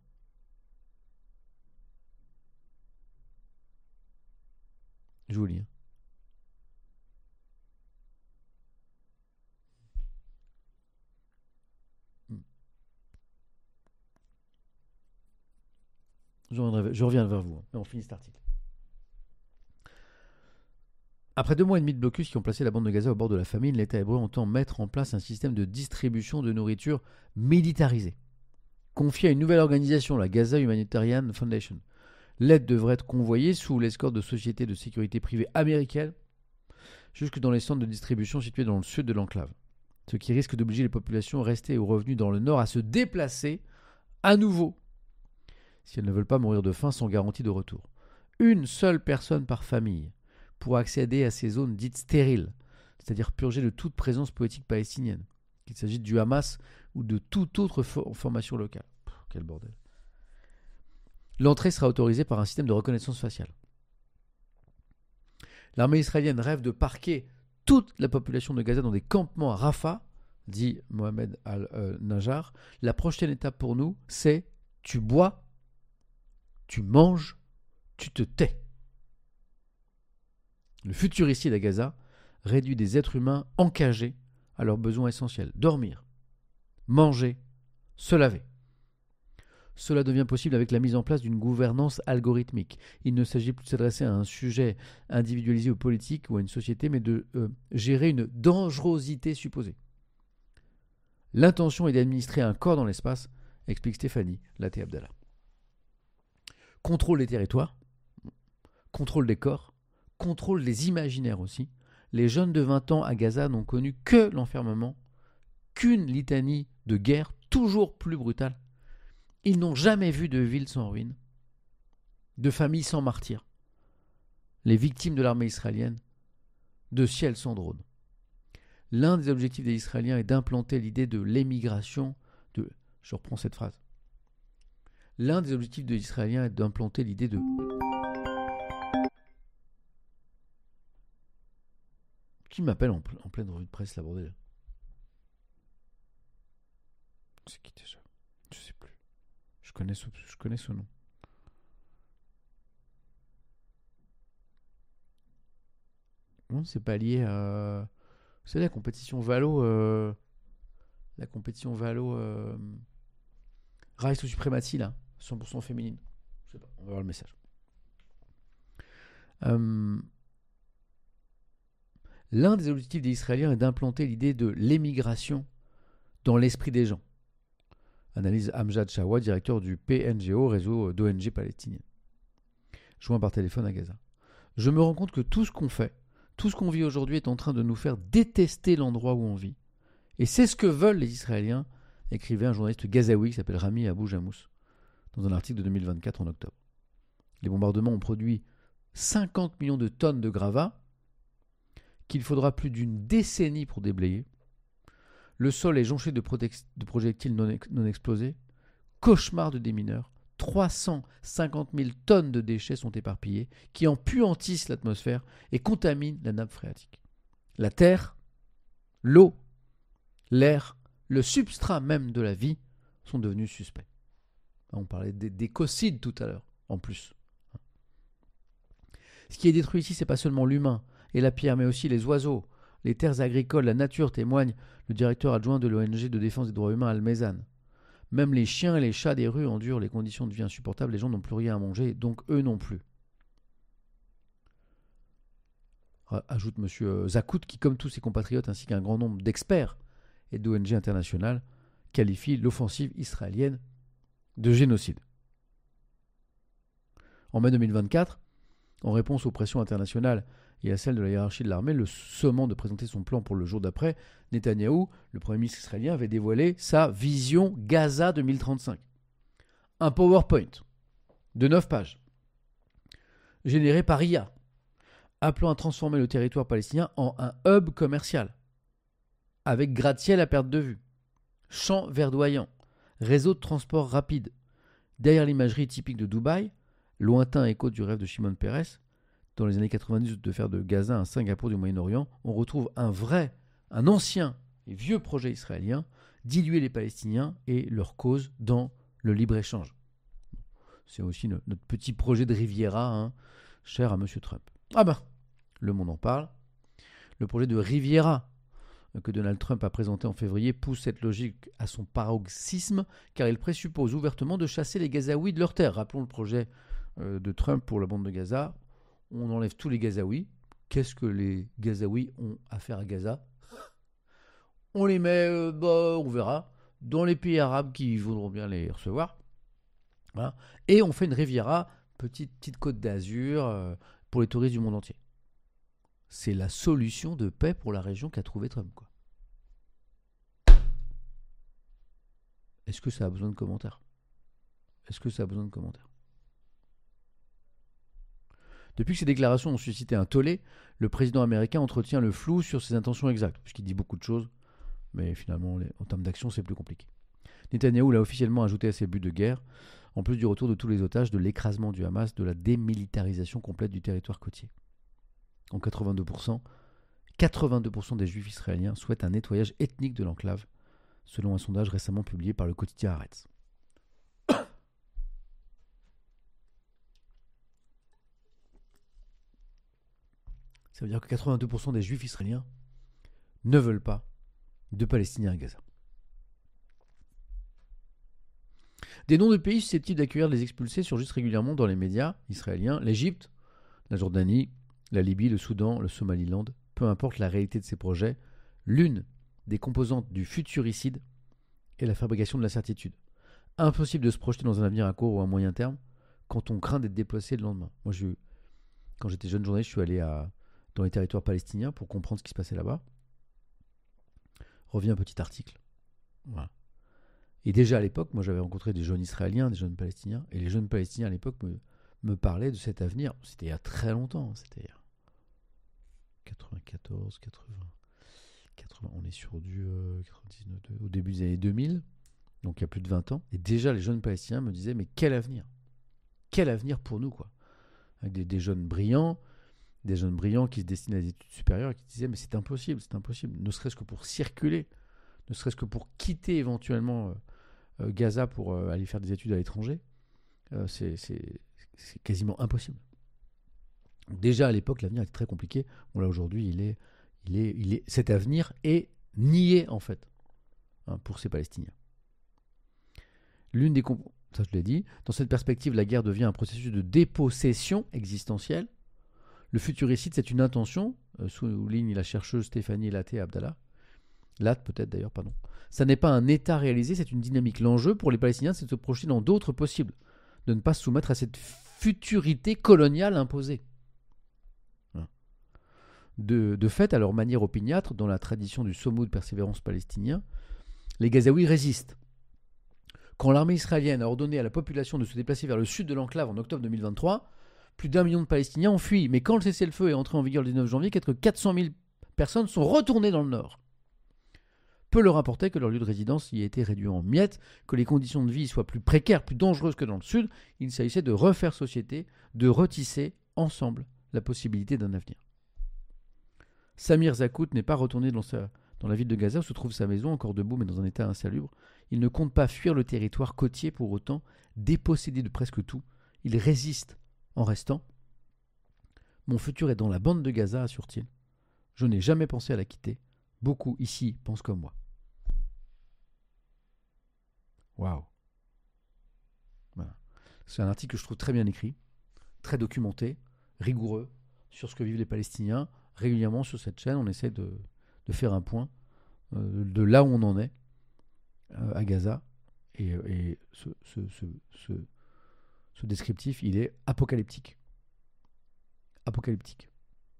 Je vous lis. Hein. Je reviendrai, je reviens vers vous, hein, et on finit cet article. Après deux mois et demi de blocus qui ont placé la bande de Gaza au bord de la famine, l'État hébreu entend mettre en place un système de distribution de nourriture militarisé. Confié à une nouvelle organisation, la Gaza Humanitarian Foundation. L'aide devrait être convoyée sous l'escorte de sociétés de sécurité privées américaines jusque dans les centres de distribution situés dans le sud de l'enclave. Ce qui risque d'obliger les populations restées ou revenues dans le nord à se déplacer à nouveau si elles ne veulent pas mourir de faim sans garantie de retour. Une seule personne par famille pour accéder à ces zones dites stériles, c'est-à-dire purgées de toute présence politique palestinienne, qu'il s'agisse du Hamas ou de toute autre for- formation locale. Pff, quel bordel. L'entrée sera autorisée par un système de reconnaissance faciale. L'armée israélienne rêve de parquer toute la population de Gaza dans des campements à Rafah, dit Mohamed Al-Najjar. La prochaine étape pour nous, c'est tu bois, tu manges, tu te tais. Le futuricide à Gaza réduit des êtres humains encagés à leurs besoins essentiels. Dormir, manger, se laver. Cela devient possible avec la mise en place d'une gouvernance algorithmique. Il ne s'agit plus de s'adresser à un sujet individualisé ou politique ou à une société, mais de euh, gérer une dangerosité supposée. L'intention est d'administrer un corps dans l'espace, explique Stéphanie Laté Abdallah. Contrôle des territoires, contrôle des corps, contrôle des imaginaires aussi. Les jeunes de vingt ans à Gaza n'ont connu que l'enfermement, qu'une litanie de guerre toujours plus brutale. Ils n'ont jamais vu de ville sans ruines, de familles sans martyrs, les victimes de l'armée israélienne, de ciel sans drone. L'un des objectifs des Israéliens est d'implanter l'idée de l'émigration de... Je reprends cette phrase. L'un des objectifs des Israéliens est d'implanter l'idée de... Qui m'appelle en, ple- en pleine revue de presse, là, bordel? C'est qui déjà? Je sais plus. Je connais ce, je connais ce nom. Non, c'est pas lié à... Vous savez, la compétition Valo... Euh... La compétition Valo... Euh... Rise to Supremacy, là. cent pour cent féminine. Je sais pas, on va voir le message. Euh... L'un des objectifs des Israéliens est d'implanter l'idée de l'émigration dans l'esprit des gens. Analyse Amjad Shawa, directeur du P N G O, réseau d'O N G palestiniennes. Joint par téléphone à Gaza. Je me rends compte que tout ce qu'on fait, tout ce qu'on vit aujourd'hui est en train de nous faire détester l'endroit où on vit. Et c'est ce que veulent les Israéliens, écrivait un journaliste gazaoui qui s'appelle Rami Abou Jamous, dans un article de deux mille vingt-quatre en octobre. Les bombardements ont produit cinquante millions de tonnes de gravats, qu'il faudra plus d'une décennie pour déblayer. Le sol est jonché de, protex- de projectiles non, ex- non explosés. Cauchemar de démineurs. trois cent cinquante mille tonnes de déchets sont éparpillés, qui empuantissent l'atmosphère et contaminent la nappe phréatique. La terre, l'eau, l'air, le substrat même de la vie sont devenus suspects. On parlait d'écocide tout à l'heure, en plus. Ce qui est détruit ici, c'est pas seulement l'humain et la pierre, mais aussi les oiseaux, les terres agricoles, la nature, témoigne le directeur adjoint de l'O N G de défense des droits humains Al-Mezan. Même les chiens et les chats des rues endurent les conditions de vie insupportables, les gens n'ont plus rien à manger, donc eux non plus. Ajoute M. Zakout, qui, comme tous ses compatriotes ainsi qu'un grand nombre d'experts et d'O N G internationales, qualifie l'offensive israélienne de génocide. En mai deux mille vingt-quatre, en réponse aux pressions internationales et à celles de la hiérarchie de l'armée, le sommant de présenter son plan pour le jour d'après, Netanyahou, le Premier ministre israélien, avait dévoilé sa vision Gaza deux mille trente-cinq. Un PowerPoint de neuf pages, généré par I A, appelant à transformer le territoire palestinien en un hub commercial, avec gratte-ciel à perte de vue, champs verdoyants, réseau de transport rapide. Derrière l'imagerie typique de Dubaï, lointain écho du rêve de Shimon Peres, dans les années quatre-vingt-dix, de faire de Gaza un Singapour du Moyen-Orient, on retrouve un vrai, un ancien et vieux projet israélien, diluer les Palestiniens et leur cause dans le libre-échange. C'est aussi no- notre petit projet de Riviera, hein, cher à M. Trump. Ah ben, le monde en parle. Le projet de Riviera que Donald Trump a présenté en février pousse cette logique à son paroxysme, car il présuppose ouvertement de chasser les Gazaouis de leurs terres. Rappelons le projet euh, de Trump pour la bande de Gaza. On enlève tous les Gazaouis. Qu'est-ce que les Gazaouis ont à faire à Gaza? On les met, euh, bah, on verra, dans les pays arabes qui voudront bien les recevoir. Voilà. Et on fait une Riviera, petite, petite côte d'Azur, euh, pour les touristes du monde entier. C'est la solution de paix pour la région qu'a trouvé Trump, quoi. Est-ce que ça a besoin de commentaires? Est-ce que ça a besoin de commentaires? Depuis que ces déclarations ont suscité un tollé, le président américain entretient le flou sur ses intentions exactes, puisqu'il dit beaucoup de choses, mais finalement, les, en termes d'action, c'est plus compliqué. Netanyahou l'a officiellement ajouté à ses buts de guerre, en plus du retour de tous les otages, de l'écrasement du Hamas, de la démilitarisation complète du territoire côtier. En quatre-vingt-deux pour cent, quatre-vingt-deux pour cent des juifs israéliens souhaitent un nettoyage ethnique de l'enclave, selon un sondage récemment publié par le quotidien Haaretz. Ça veut dire que quatre-vingt-deux pour cent des juifs israéliens ne veulent pas de Palestiniens à Gaza. Des noms de pays susceptibles d'accueillir les expulsés surgissent régulièrement dans les médias israéliens. L'Égypte, la Jordanie, la Libye, le Soudan, le Somaliland. Peu importe la réalité de ces projets, l'une des composantes du futuricide et la fabrication de l'incertitude. Impossible de se projeter dans un avenir à court ou à moyen terme quand on craint d'être déplacé le lendemain. Moi, je, quand j'étais jeune journaliste, je suis allé à, dans les territoires palestiniens pour comprendre ce qui se passait là-bas. Revient un petit article. Voilà. Et déjà à l'époque, moi j'avais rencontré des jeunes Israéliens, des jeunes Palestiniens, et les jeunes Palestiniens à l'époque me, me parlaient de cet avenir. C'était il y a très longtemps, c'était il y a quatre-vingt-quatorze, quatre-vingts, quatre-vingts, on est sur du euh, quatre-vingt-dix-neuf, au début des années deux mille, donc il y a plus de vingt ans. Et déjà les jeunes Palestiniens me disaient, mais quel avenir? Quel avenir pour nous, quoi? Avec des, des jeunes brillants, des jeunes brillants qui se destinent à des études supérieures et qui disaient, mais c'est impossible, c'est impossible, ne serait-ce que pour circuler, ne serait-ce que pour quitter éventuellement... Euh, Euh, Gaza pour euh, aller faire des études à l'étranger, euh, c'est, c'est, c'est quasiment impossible. Donc déjà à l'époque, l'avenir était très compliqué. Bon là aujourd'hui, il est, il est, il est, cet avenir est nié en fait, hein, pour ces Palestiniens. L'une des comp- ça je l'ai dit. Dans cette perspective, la guerre devient un processus de dépossession existentielle. Le futuricide, c'est une intention, euh, souligne la chercheuse Stéphanie Laté Abdallah. Latte peut-être d'ailleurs, pardon. Ça n'est pas un état réalisé, c'est une dynamique. L'enjeu pour les Palestiniens, c'est de se projeter dans d'autres possibles, de ne pas se soumettre à cette futurité coloniale imposée. De, de fait, à leur manière opiniâtre, dans la tradition du Somoud persévérance palestinien, les Gazaouis résistent. Quand l'armée israélienne a ordonné à la population de se déplacer vers le sud de l'enclave en octobre deux mille vingt-trois, plus d'un million de Palestiniens ont fui. Mais quand le cessez-le-feu est entré en vigueur le dix-neuf janvier, quelques quatre cent mille personnes sont retournées dans le nord. Peu leur importait que leur lieu de résidence y ait été réduit en miettes, que les conditions de vie soient plus précaires, plus dangereuses que dans le sud. Il s'agissait de refaire société, de retisser ensemble la possibilité d'un avenir. Samir Zakout n'est pas retourné dans, sa, dans la ville de Gaza où se trouve sa maison, encore debout mais dans un état insalubre. Il ne compte pas fuir le territoire côtier pour autant, dépossédé de presque tout. Il résiste en restant. Mon futur est dans la bande de Gaza, assure-t-il. Je n'ai jamais pensé à la quitter. Beaucoup ici pensent comme moi. Waouh. Voilà. C'est un article que je trouve très bien écrit, très documenté, rigoureux, sur ce que vivent les Palestiniens. Régulièrement sur cette chaîne, on essaie de, de faire un point euh, de là où on en est euh, à Gaza. Et, et ce, ce, ce, ce, ce descriptif, il est apocalyptique. Apocalyptique.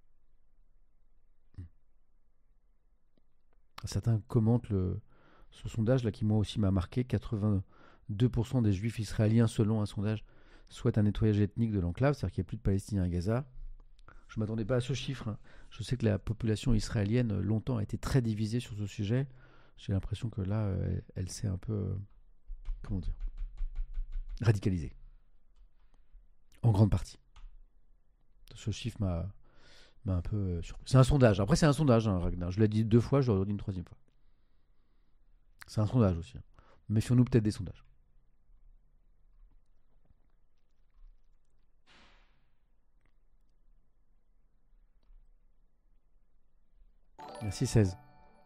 Certains commentent le, ce sondage là qui moi aussi m'a marqué. quatre-vingt-deux pour cent des juifs israéliens, selon un sondage, souhaitent un nettoyage ethnique de l'enclave, c'est-à-dire qu'il n'y a plus de Palestiniens à Gaza. Je ne m'attendais pas à ce chiffre. Hein. Je sais que la population israélienne longtemps a été très divisée sur ce sujet. J'ai l'impression que là, elle, elle s'est un peu, euh, comment dire, radicalisée. En grande partie. Ce chiffre m'a... un peu euh, surpris. C'est un sondage. Après, c'est un sondage, hein, Ragnar. Je l'ai dit deux fois, je le redis une troisième fois. C'est un sondage aussi. Hein. Méfions-nous peut-être des sondages. Merci seize.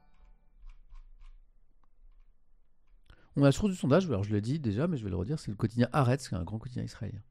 On a la source du sondage, alors je l'ai dit déjà, mais je vais le redire, c'est le quotidien Haaretz, qui est un grand quotidien israélien.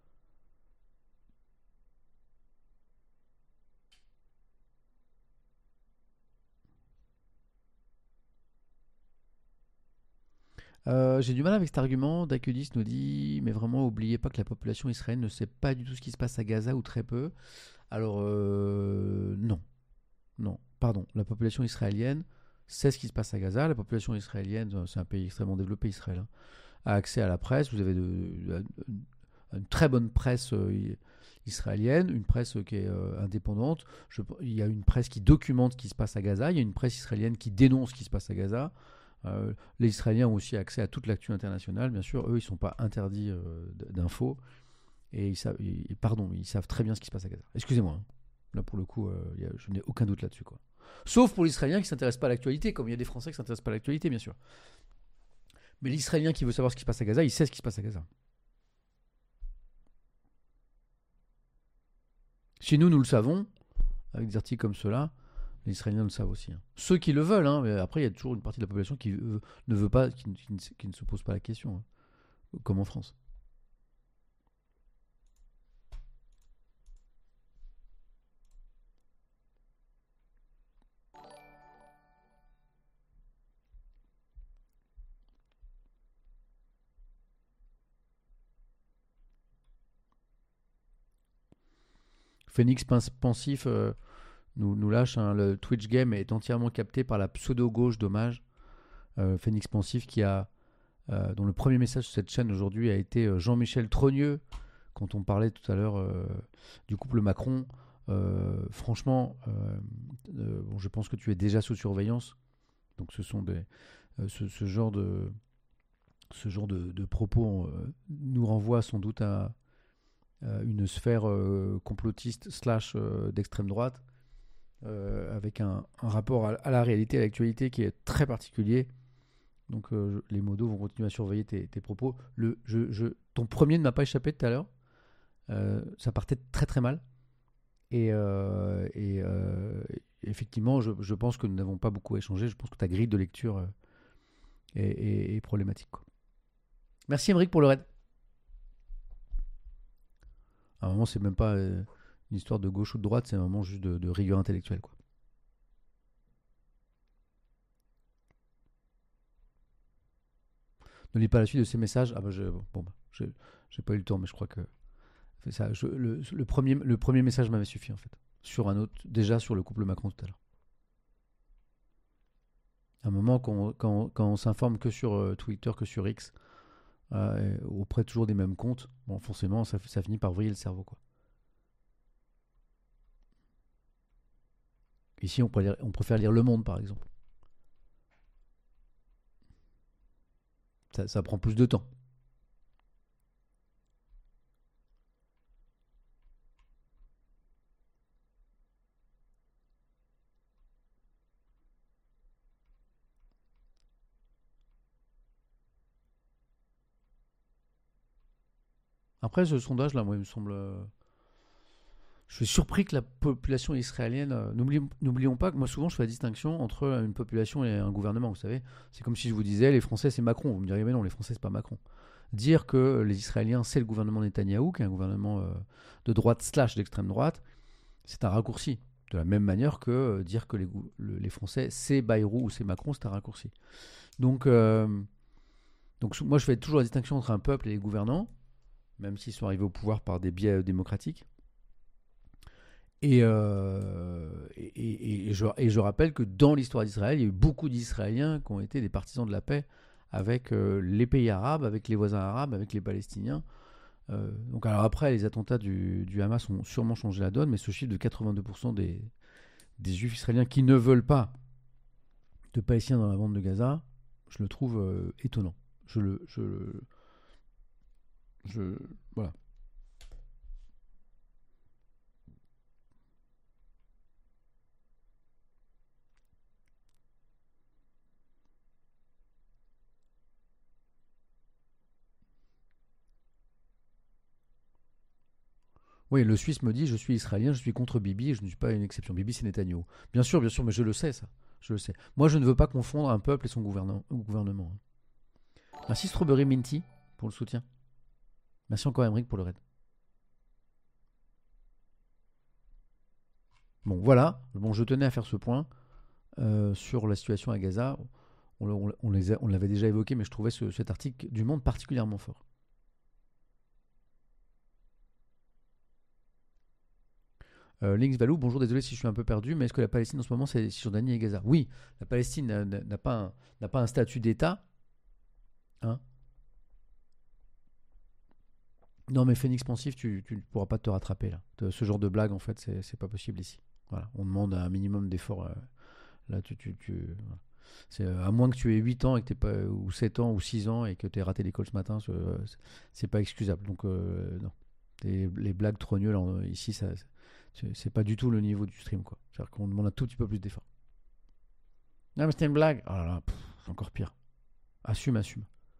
Euh, j'ai du mal avec cet argument. Dakudis nous dit, mais vraiment, oubliez pas que la population israélienne ne sait pas du tout ce qui se passe à Gaza, ou très peu. Alors, euh, non. Non, pardon. La population israélienne sait ce qui se passe à Gaza. La population israélienne, c'est un pays extrêmement développé, Israël, hein, a accès à la presse. Vous avez de, de, de, une très bonne presse euh, israélienne, une presse qui est euh, indépendante. Je, il y a une presse qui documente ce qui se passe à Gaza. Il y a une presse israélienne qui dénonce ce qui se passe à Gaza. Euh, les Israéliens ont aussi accès à toute l'actu internationale, bien sûr. Eux, ils ne sont pas interdits euh, d'infos. Et ils savent, ils, pardon, ils savent très bien ce qui se passe à Gaza. Excusez-moi. Hein. Là, pour le coup, euh, y a, je n'ai aucun doute là-dessus, quoi. Sauf pour l'Israélien qui ne s'intéresse pas à l'actualité, comme il y a des Français qui ne s'intéressent pas à l'actualité, bien sûr. Mais l'Israélien qui veut savoir ce qui se passe à Gaza, il sait ce qui se passe à Gaza. Chez nous, nous le savons, avec des articles comme ceux-là. Les Israéliens le savent aussi. Hein. Ceux qui le veulent, hein, mais après, il y a toujours une partie de la population qui euh, ne veut pas, qui, qui, ne, qui ne se pose pas la question, hein, comme en France. Phoenix Pensif euh, nous, nous lâche, hein, le Twitch game est entièrement capté par la pseudo-gauche, dommage. Euh, Phoenix Pensif qui a, euh, dont le premier message sur cette chaîne aujourd'hui a été euh, Jean-Michel Trogneux, quand on parlait tout à l'heure euh, du couple Macron. Euh, franchement, euh, euh, bon, je pense que tu es déjà sous surveillance. Donc ce sont des, euh, ce, ce genre de, ce genre de, de propos euh, nous renvoie sans doute à, à une sphère euh, complotiste slash euh, d'extrême droite, euh, avec un, un rapport à, à la réalité, à l'actualité qui est très particulier. Donc euh, je, les modos vont continuer à surveiller tes, tes propos. Le, je, je, ton premier ne m'a pas échappé tout à l'heure. Euh, ça partait très très mal. Et, euh, et euh, effectivement, je, je pense que nous n'avons pas beaucoup échangé. Je pense que ta grille de lecture euh, est, est, est problématique, quoi. Merci Émeric pour le raid. À un moment, c'est même pas euh, une histoire de gauche ou de droite, c'est un moment juste de, de rigueur intellectuelle, quoi. Ne lis pas la suite de ces messages. Ah bah je, bon, bah, je, j'ai pas eu le temps, mais je crois que ça, je, le, le, premier, le premier message m'avait suffi en fait. Sur un autre, déjà sur le couple Macron tout à l'heure. À un moment, quand on, quand, quand on s'informe que sur euh, Twitter, que sur X, euh, auprès toujours des mêmes comptes, bon, forcément, ça, ça finit par vriller le cerveau, quoi. Ici, on préfère, on préfère lire Le Monde, par exemple. Ça, ça prend plus de temps. Après, ce sondage-là, moi, il me semble... euh, Je suis surpris que la population israélienne... euh, n'oublions, n'oublions pas que moi, souvent, je fais la distinction entre une population et un gouvernement, vous savez. C'est comme si je vous disais, les Français, c'est Macron. Vous me diriez, mais non, les Français, c'est pas Macron. Dire que les Israéliens, c'est le gouvernement Netanyahou, qui est un gouvernement euh, de droite slash d'extrême droite, c'est un raccourci. De la même manière que euh, dire que les, gou- le- les Français, c'est Bayrou ou c'est Macron, c'est un raccourci. Donc, euh, donc, sou- moi, je fais toujours la distinction entre un peuple et les gouvernants, même s'ils sont arrivés au pouvoir par des biais euh, démocratiques. Et, euh, et, et- et je, et je rappelle que dans l'histoire d'Israël, il y a eu beaucoup d'Israéliens qui ont été des partisans de la paix avec euh, les pays arabes, avec les voisins arabes, avec les Palestiniens. Euh, donc alors après, les attentats du, du Hamas ont sûrement changé la donne, mais ce chiffre de quatre-vingt-deux pour cent des, des juifs israéliens qui ne veulent pas de Palestiniens dans la bande de Gaza, je le trouve euh, étonnant. Je le... Je, le- je, voilà. Oui, le Suisse me dit, je suis israélien, je suis contre Bibi, et je ne suis pas une exception. Bibi, c'est Netanyahou. Bien sûr, bien sûr, mais je le sais, ça. Je le sais. Moi, je ne veux pas confondre un peuple et son gouvernement. gouvernement. Merci Strawberry Minty pour le soutien. Merci encore Emmerich pour le raid. Bon, voilà. Bon, je tenais à faire ce point euh, sur la situation à Gaza. On, on- on les a- on l'avait déjà évoqué, mais je trouvais ce- cet article du Monde particulièrement fort. Euh, Links Valou, bonjour, désolé si je suis un peu perdu, mais est-ce que la Palestine en ce moment c'est Cisjordanie et Gaza? Oui, la Palestine n'a- n'a n'a pas, un- n'a pas un statut d'État, hein. Non, mais Phoenix Pensif, tu ne pourras pas te rattraper là. De- Ce genre de blague, en fait, c'est c'est pas possible ici. Voilà, on demande un minimum d'effort. euh, Là, tu, tu, tu- voilà. C'est, euh, à moins que tu aies huit ans et que t'aies pas, ou sept ans ou six ans et que tu aies raté l'école ce matin, c'est, euh, c'est pas excusable. Donc, euh, non. Les, les blagues trogneuses en- ici, ça, c'est c'est pas du tout le niveau du stream, quoi. C'est-à-dire qu'on demande un tout petit peu plus d'effort. Non, mais c'était une blague. Oh là là, pff, c'est encore pire. Assume, assume.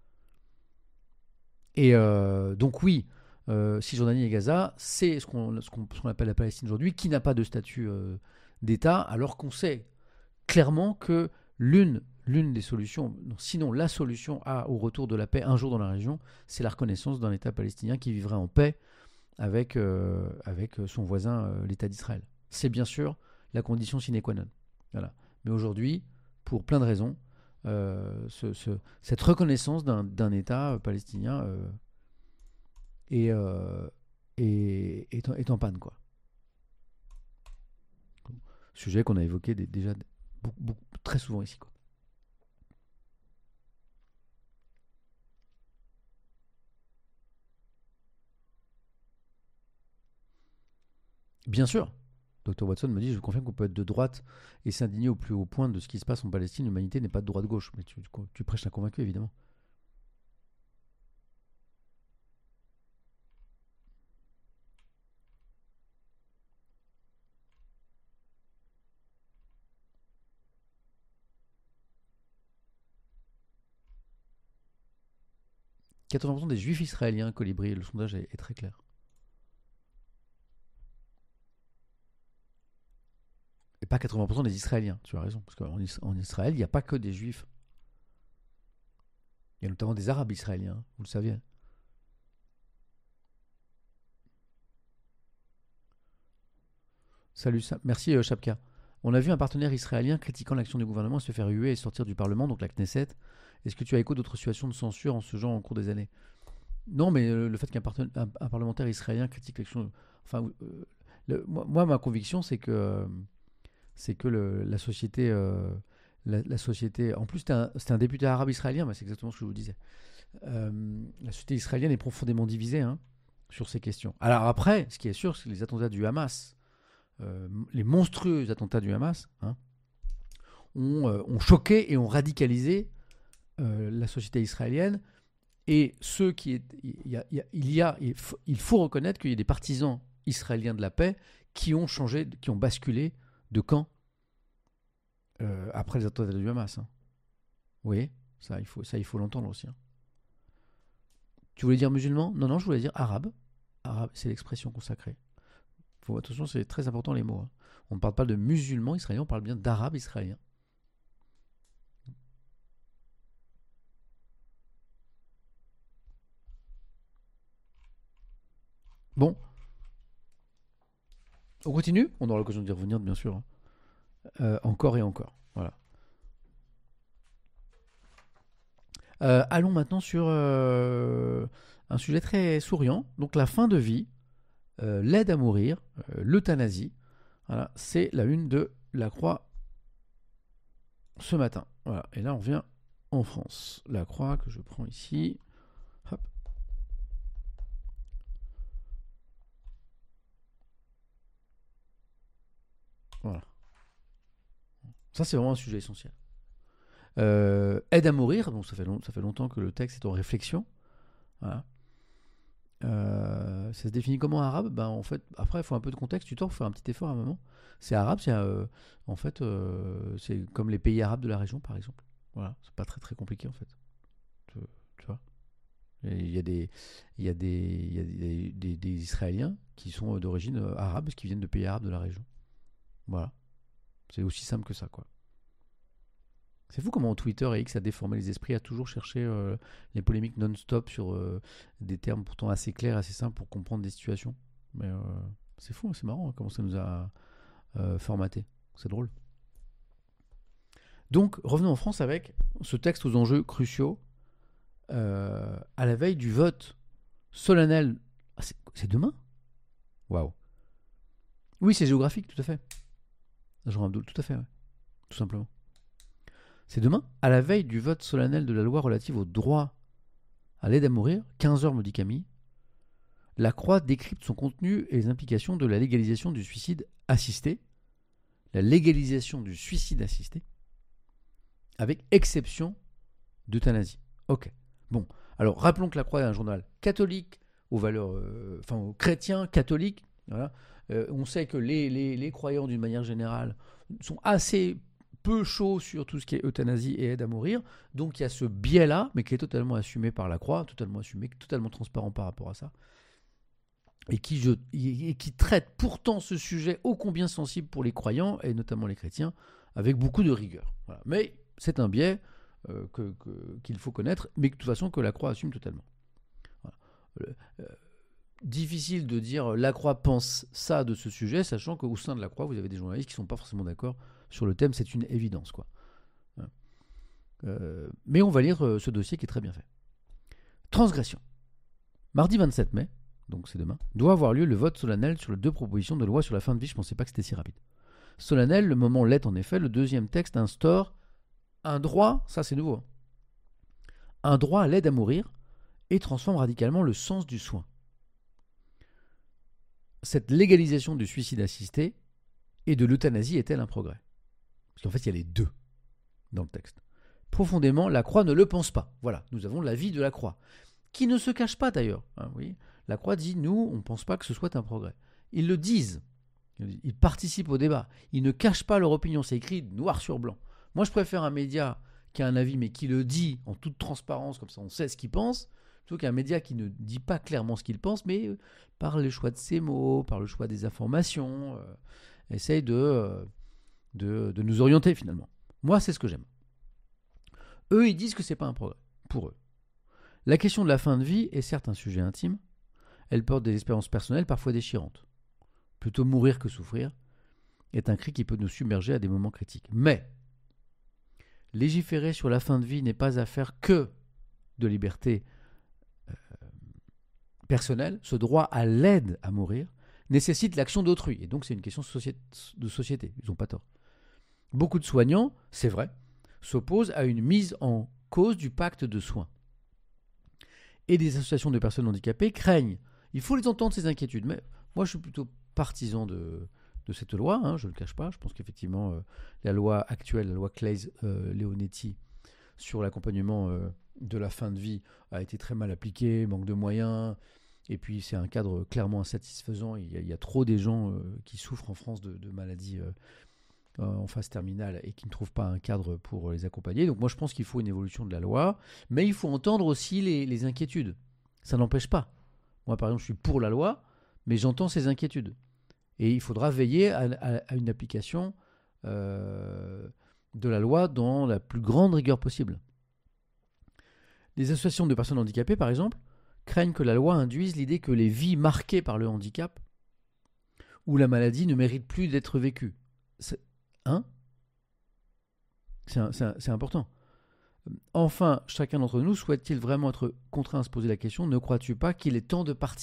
Et euh, donc, oui, euh, Cisjordanie et Gaza, c'est ce qu'on ce qu'on- ce qu'on appelle la Palestine aujourd'hui, qui n'a pas de statut euh, d'État, alors qu'on sait clairement que l'une, l'une des solutions, non, sinon la solution à, au retour de la paix un jour dans la région, c'est la reconnaissance d'un État palestinien qui vivrait en paix avec, euh, avec son voisin, euh, l'État d'Israël. C'est bien sûr la condition sine qua non. Voilà. Mais aujourd'hui, pour plein de raisons, euh, ce- ce- cette reconnaissance d'un, d'un État euh, palestinien euh, est, euh, est, est en, est en panne, quoi. Sujet qu'on a évoqué d- déjà beaucoup, beaucoup- très souvent ici, quoi. Bien sûr, docteur Watson me dit, je vous confirme qu'on peut être de droite et s'indigner au plus haut point de ce qui se passe en Palestine. L'humanité n'est pas de droite-gauche. Mais tu, tu prêches un convaincu, évidemment. quatre-vingts pour cent des juifs israéliens, Colibri, le sondage est, est très clair. Et pas quatre-vingts pour cent des Israéliens, tu as raison. Parce qu'en Is- en Israël, il n'y a pas que des juifs. Il y a notamment des arabes israéliens, vous le saviez. Salut, Sam. Merci euh, Chapka. On a vu un partenaire israélien critiquant l'action du gouvernement se faire huer et sortir du Parlement, donc la Knesset. Est-ce que tu as écho d'autres situations de censure en ce genre au cours des années? Non, mais euh, le fait qu'un parten- un- un parlementaire israélien critique l'action... Enfin, euh, le- moi, moi, ma conviction, c'est que, euh, c'est que le- la société... euh, la, la société... En plus, c'était un, c'était un député arabe israélien, mais c'est exactement ce que je vous disais. Euh, la société israélienne est profondément divisée, hein, sur ces questions. Alors après, ce qui est sûr, c'est que les attentats du Hamas, euh, les monstrueux attentats du Hamas, hein, ont, euh, ont choqué et ont radicalisé euh, la société israélienne. Et ceux qui est, il y a, il y a- il y a- il faut, il faut reconnaître qu'il y a des partisans israéliens de la paix qui ont changé, qui ont basculé de camp euh, après les attentats du Hamas, hein. Vous voyez, ça il faut, ça il faut l'entendre aussi, hein. Tu voulais dire musulman? Non, non, je voulais dire arabe. Arabe, c'est l'expression consacrée. Faut, attention, c'est très important les mots, hein. On ne parle pas de musulmans israéliens, on parle bien d'arabes israéliens. Bon, on continue. On aura l'occasion d'y revenir, bien sûr, hein. Euh, encore et encore. Voilà. Euh, allons maintenant sur euh, un sujet très souriant. Donc la fin de vie, euh, l'aide à mourir, euh, l'euthanasie. Voilà, c'est la une de La Croix ce matin. Voilà. Et là, on vient en France. La Croix que je prends ici. Hop. Voilà. Ça, c'est vraiment un sujet essentiel. Euh, aide à mourir. Donc ça fait, long- ça fait longtemps que le texte est en réflexion. Voilà. Euh, ça se définit comment arabe? Ben, en fait, après, il faut un peu de contexte. Tu t'en faire un petit effort à un moment. C'est arabe, c'est euh, en fait, euh, c'est comme les pays arabes de la région, par exemple. Voilà, c'est pas très très compliqué en fait. Tu, tu vois. Et Il y a des, il y a des, il y a des, des- des Israéliens qui sont d'origine euh, arabe, qui viennent de pays arabes de la région. Voilà, c'est aussi simple que ça, quoi. C'est fou comment Twitter et X a déformé les esprits, a toujours cherché euh, les polémiques non-stop sur euh, des termes pourtant assez clairs, assez simples pour comprendre des situations. Mais euh, c'est fou, c'est marrant, hein, comment ça nous a euh, formaté. C'est drôle. Donc, revenons en France avec ce texte aux enjeux cruciaux. Euh, à la veille du vote solennel. Ah, c'est, c'est demain? Waouh. Oui, c'est géographique, tout à fait. Jean Abdoul, tout à fait, ouais. Tout simplement. C'est demain, à la veille du vote solennel de la loi relative au droit à l'aide à mourir, quinze heures, me dit Camille. La Croix décrypte son contenu et les implications de la légalisation du suicide assisté. La légalisation du suicide assisté, avec exception d'euthanasie. Ok. Bon. Alors, rappelons que la Croix est un journal catholique, aux valeurs, euh, enfin, aux chrétiens catholiques. Voilà. Euh, on sait que les, les, les croyants, d'une manière générale, sont assez peu chauds sur tout ce qui est euthanasie et aide à mourir. Donc, il y a ce biais-là, mais qui est totalement assumé par la Croix, totalement assumé, totalement transparent par rapport à ça. Et qui, je, et qui traite pourtant ce sujet ô combien sensible pour les croyants, et notamment les chrétiens, avec beaucoup de rigueur. Voilà. Mais c'est un biais euh, que, que, qu'il faut connaître, mais de toute façon que la Croix assume totalement. Voilà. Euh, euh, difficile de dire la Croix pense ça de ce sujet, sachant qu'au sein de la Croix, vous avez des journalistes qui ne sont pas forcément d'accord sur le thème, c'est une évidence, quoi. Euh, mais on va lire euh, ce dossier qui est très bien fait. Transgression. Mardi vingt-sept mai, donc c'est demain, doit avoir lieu le vote solennel sur les deux propositions de loi sur la fin de vie. Je ne pensais pas que c'était si rapide. solennel, le moment l'est en effet. Le deuxième texte instaure un droit, ça c'est nouveau, un droit à l'aide à mourir et transforme radicalement le sens du soin. Cette légalisation du suicide assisté et de l'euthanasie est-elle un progrès? Parce qu'en fait, il y a les deux dans le texte. Profondément, la Croix ne le pense pas. Voilà, nous avons l'avis de la Croix, qui ne se cache pas d'ailleurs. Hein, oui. La Croix dit, nous, on ne pense pas que ce soit un progrès. Ils le disent, ils participent au débat, ils ne cachent pas leur opinion, c'est écrit noir sur blanc. Moi, je préfère un média qui a un avis, mais qui le dit en toute transparence, comme ça on sait ce qu'il pense, plutôt qu'un média qui ne dit pas clairement ce qu'il pense, mais euh, par le choix de ses mots, par le choix des informations, euh, essaye de, euh, de, de nous orienter finalement. Moi, c'est ce que j'aime. Eux, ils disent que ce n'est pas un progrès, pour eux. La question de la fin de vie est certes un sujet intime, elle porte des expériences personnelles parfois déchirantes. Plutôt mourir que souffrir est un cri qui peut nous submerger à des moments critiques. Mais légiférer sur la fin de vie n'est pas affaire que de liberté euh, personnelle. Ce droit à l'aide à mourir nécessite l'action d'autrui. Et donc c'est une question de société. Ils n'ont pas tort. Beaucoup de soignants, c'est vrai, s'opposent à une mise en cause du pacte de soins. Et des associations de personnes handicapées craignent. Il faut les entendre, ces inquiétudes. Mais moi, je suis plutôt partisan de, de cette loi, hein, je ne le cache pas. Je pense qu'effectivement, euh, la loi actuelle, la loi Claes-Leonetti, euh, sur l'accompagnement euh, de la fin de vie, a été très mal appliquée, manque de moyens. Et puis, c'est un cadre clairement insatisfaisant. Il y a, il y a trop des gens euh, qui souffrent en France de, de maladies euh, en phase terminale et qui ne trouvent pas un cadre pour les accompagner. Donc moi, je pense qu'il faut une évolution de la loi, mais il faut entendre aussi les, les inquiétudes. Ça n'empêche pas. Moi, par exemple, je suis pour la loi, mais j'entends ces inquiétudes. Et il faudra veiller à, à, à une application euh, de la loi dans la plus grande rigueur possible. Les associations de personnes handicapées, par exemple, craignent que la loi induise l'idée que les vies marquées par le handicap ou la maladie ne méritent plus d'être vécues. C'est, hein c'est, un, c'est, un, c'est important. Enfin, chacun d'entre nous souhaite-t-il vraiment être contraint à se poser la question, ne crois-tu pas qu'il est temps de partir ?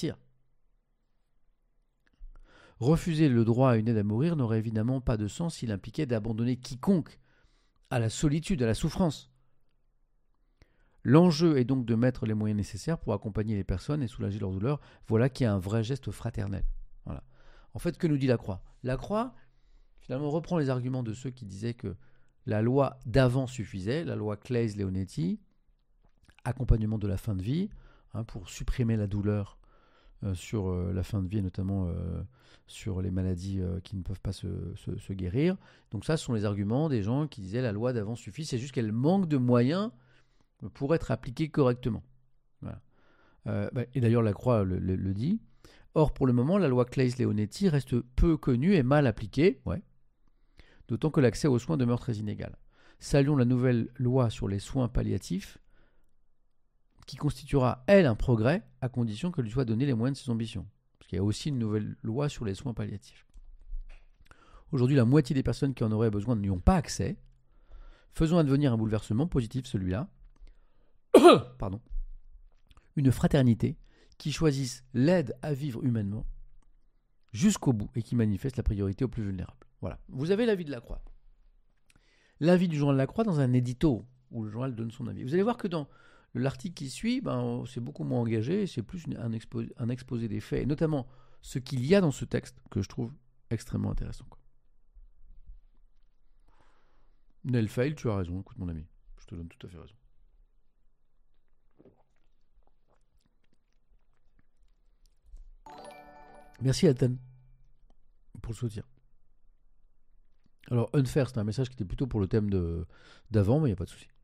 Refuser le droit à une aide à mourir n'aurait évidemment pas de sens s'il impliquait d'abandonner quiconque à la solitude, à la souffrance. L'enjeu est donc de mettre les moyens nécessaires pour accompagner les personnes et soulager leur douleur. Voilà qui est un vrai geste fraternel. Voilà. En fait, que nous dit la Croix ? La Croix, finalement, reprend les arguments de ceux qui disaient que la loi d'avant suffisait, la loi Claes-Leonetti, accompagnement de la fin de vie, hein, pour supprimer la douleur euh, sur euh, la fin de vie, et notamment euh, sur les maladies euh, qui ne peuvent pas se, se, se guérir. Donc ça, ce sont les arguments des gens qui disaient la loi d'avant suffit, c'est juste qu'elle manque de moyens pour être appliquée correctement. Voilà. Euh, bah, et d'ailleurs, la Croix le, le, le dit. Or, pour le moment, la loi Claes-Leonetti reste peu connue et mal appliquée, ouais. D'autant que l'accès aux soins demeure très inégal. Saluons la nouvelle loi sur les soins palliatifs, qui constituera, elle, un progrès, à condition que lui soit donné les moyens de ses ambitions. Parce qu'il y a aussi une nouvelle loi sur les soins palliatifs. Aujourd'hui, la moitié des personnes qui en auraient besoin n'y ont pas accès. Faisons advenir un bouleversement positif, celui-là. Pardon. Une fraternité qui choisisse l'aide à vivre humainement jusqu'au bout et qui manifeste la priorité aux plus vulnérables. Voilà. Vous avez l'avis de la Croix. L'avis du journal La Croix dans un édito où le journal donne son avis. Vous allez voir que dans l'article qui suit, ben, c'est beaucoup moins engagé, c'est plus une, un, exposé, un exposé des faits, et notamment ce qu'il y a dans ce texte que je trouve extrêmement intéressant. Quoi. Nelfail, tu as raison, écoute mon ami, je te donne tout à fait raison. Merci Altan pour le soutien. Alors, unfair, c'était un message qui était plutôt pour le thème de, d'avant, mais il n'y a pas de souci.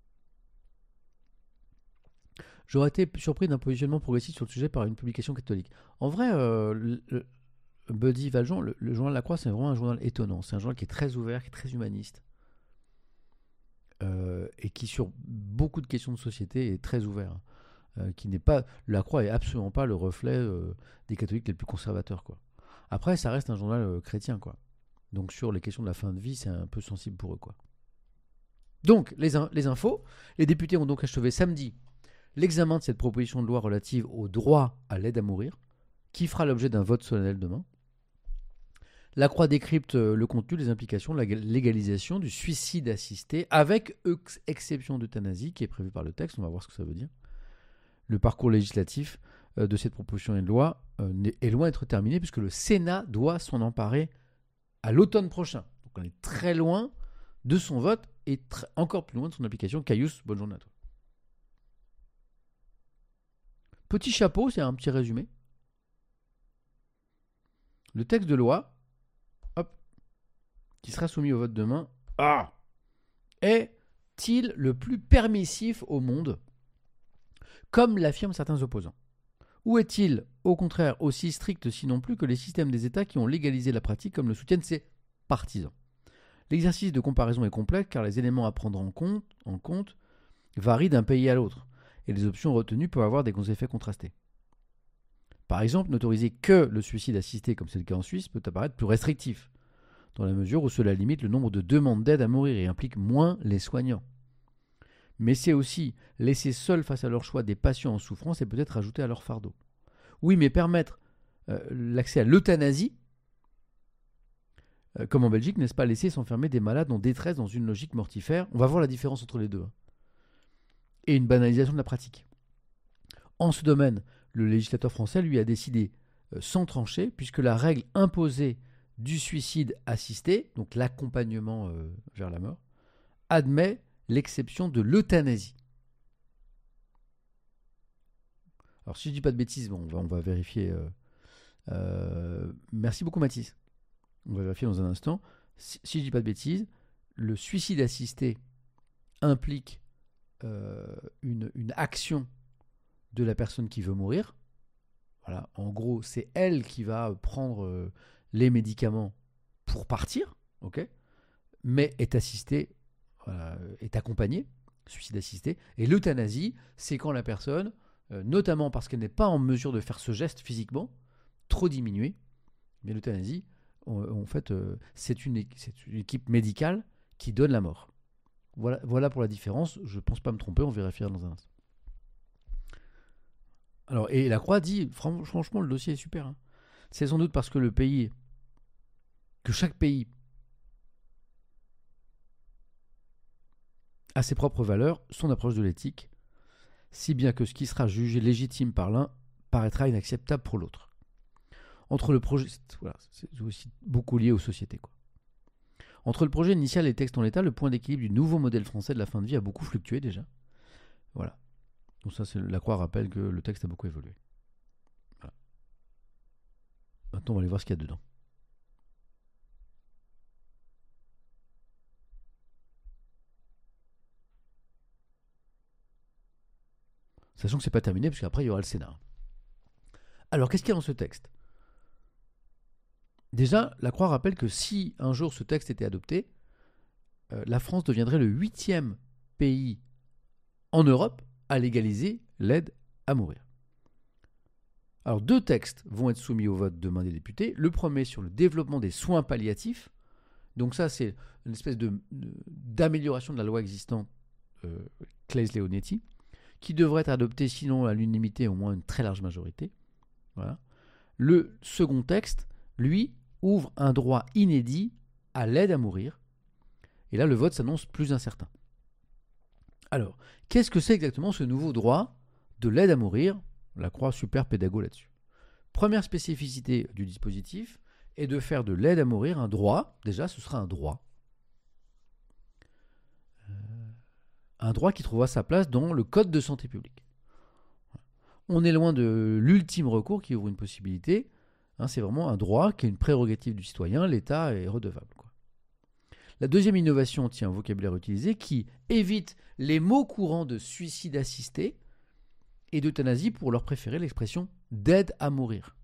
J'aurais été surpris d'un positionnement progressiste sur le sujet par une publication catholique. En vrai, euh, le, le, Buddy Valjean, le, le journal La Croix, c'est vraiment un journal étonnant. C'est un journal qui est très ouvert, qui est très humaniste. Euh, et qui, sur beaucoup de questions de société, est très ouvert. Euh, qui n'est pas, La Croix est absolument pas le reflet euh, des catholiques les plus conservateurs, quoi. Après, ça reste un journal euh, chrétien, quoi. Donc sur les questions de la fin de vie, c'est un peu sensible pour eux, quoi. Donc, les, in- les infos. Les députés ont donc achevé samedi l'examen de cette proposition de loi relative au droit à l'aide à mourir, qui fera l'objet d'un vote solennel demain. La Croix décrypte le contenu, les implications de la légalisation du suicide assisté, avec ex- exception d'euthanasie, qui est prévue par le texte. On va voir ce que ça veut dire. Le parcours législatif euh, de cette proposition de loi euh, est loin d'être terminé, puisque le Sénat doit s'en emparer à l'automne prochain. Donc on est très loin de son vote et très, encore plus loin de son application. Caius, bonne journée à toi. Petit chapeau, c'est un petit résumé. Le texte de loi, hop, qui sera soumis au vote demain, ah, est-il le plus permissif au monde, comme l'affirment certains opposants? Ou est-il, au contraire, aussi strict, sinon plus, que les systèmes des États qui ont légalisé la pratique, comme le soutiennent ses partisans? L'exercice de comparaison est complexe, car les éléments à prendre en compte, en compte varient d'un pays à l'autre, et les options retenues peuvent avoir des effets contrastés. Par exemple, n'autoriser que le suicide assisté, comme c'est le cas en Suisse, peut apparaître plus restrictif, dans la mesure où cela limite le nombre de demandes d'aide à mourir et implique moins les soignants. Mais c'est aussi laisser seuls face à leur choix des patients en souffrance et peut-être ajouter à leur fardeau. Oui, mais permettre euh, l'accès à l'euthanasie, euh, comme en Belgique, n'est-ce pas laisser s'enfermer des malades en détresse dans une logique mortifère? On va voir la différence entre les deux. Hein. Et une banalisation de la pratique. En ce domaine, le législateur français, lui, a décidé euh, sans trancher, puisque la règle imposée du suicide assisté, donc l'accompagnement euh, vers la mort, admet l'exception de l'euthanasie. Alors, si je ne dis pas de bêtises, bon, on, va, on va vérifier. Euh, euh, merci beaucoup, Mathis. On va vérifier dans un instant. Si, si je ne dis pas de bêtises, le suicide assisté implique euh, une, une action de la personne qui veut mourir. Voilà, en gros, c'est elle qui va prendre euh, les médicaments pour partir, ok, mais est assistée, voilà, est accompagnée, suicide assisté. Et l'euthanasie, c'est quand la personne, euh, notamment parce qu'elle n'est pas en mesure de faire ce geste physiquement, trop diminué. Mais l'euthanasie, en, en fait, euh, c'est, une, c'est une équipe médicale qui donne la mort. Voilà, voilà pour la différence. Je ne pense pas me tromper, on vérifiera dans un instant. Alors, et la Croix dit, franchement, le dossier est super. Hein. C'est sans doute parce que le pays, que chaque pays a ses propres valeurs, son approche de l'éthique, si bien que ce qui sera jugé légitime par l'un paraîtra inacceptable pour l'autre. Entre le projet, c'est, voilà, c'est aussi beaucoup lié aux sociétés, quoi. Entre le projet initial et les textes en l'état, le point d'équilibre du nouveau modèle français de la fin de vie a beaucoup fluctué déjà. Voilà. Donc ça, c'est, la Croix rappelle que le texte a beaucoup évolué. Voilà. Maintenant, on va aller voir ce qu'il y a dedans. Sachant que c'est pas terminé, parce qu'après, il y aura le Sénat. Alors, qu'est-ce qu'il y a dans ce texte? Déjà, la Croix rappelle que si un jour ce texte était adopté, euh, la France deviendrait le huitième pays en Europe à légaliser l'aide à mourir. Alors, deux textes vont être soumis au vote demain des députés. Le premier sur le développement des soins palliatifs. Donc ça, c'est une espèce de, de, d'amélioration de la loi existante euh, Claes-Leonetti, qui devrait être adopté sinon à l'unanimité, au moins une très large majorité. Voilà. Le second texte, lui, ouvre un droit inédit à l'aide à mourir. Et là, le vote s'annonce plus incertain. Alors, qu'est-ce que c'est exactement ce nouveau droit de l'aide à mourir? La Croix, super pédago là-dessus. Première spécificité du dispositif est de faire de l'aide à mourir un droit. Déjà, ce sera un droit. Euh, un droit qui trouvera sa place dans le Code de santé publique. On est loin de l'ultime recours qui ouvre une possibilité. Hein, c'est vraiment un droit qui est une prérogative du citoyen. L'État est redevable, quoi. La deuxième innovation tient au vocabulaire utilisé qui évite les mots courants de suicide assisté et d'euthanasie pour leur préférer l'expression d'aide à mourir.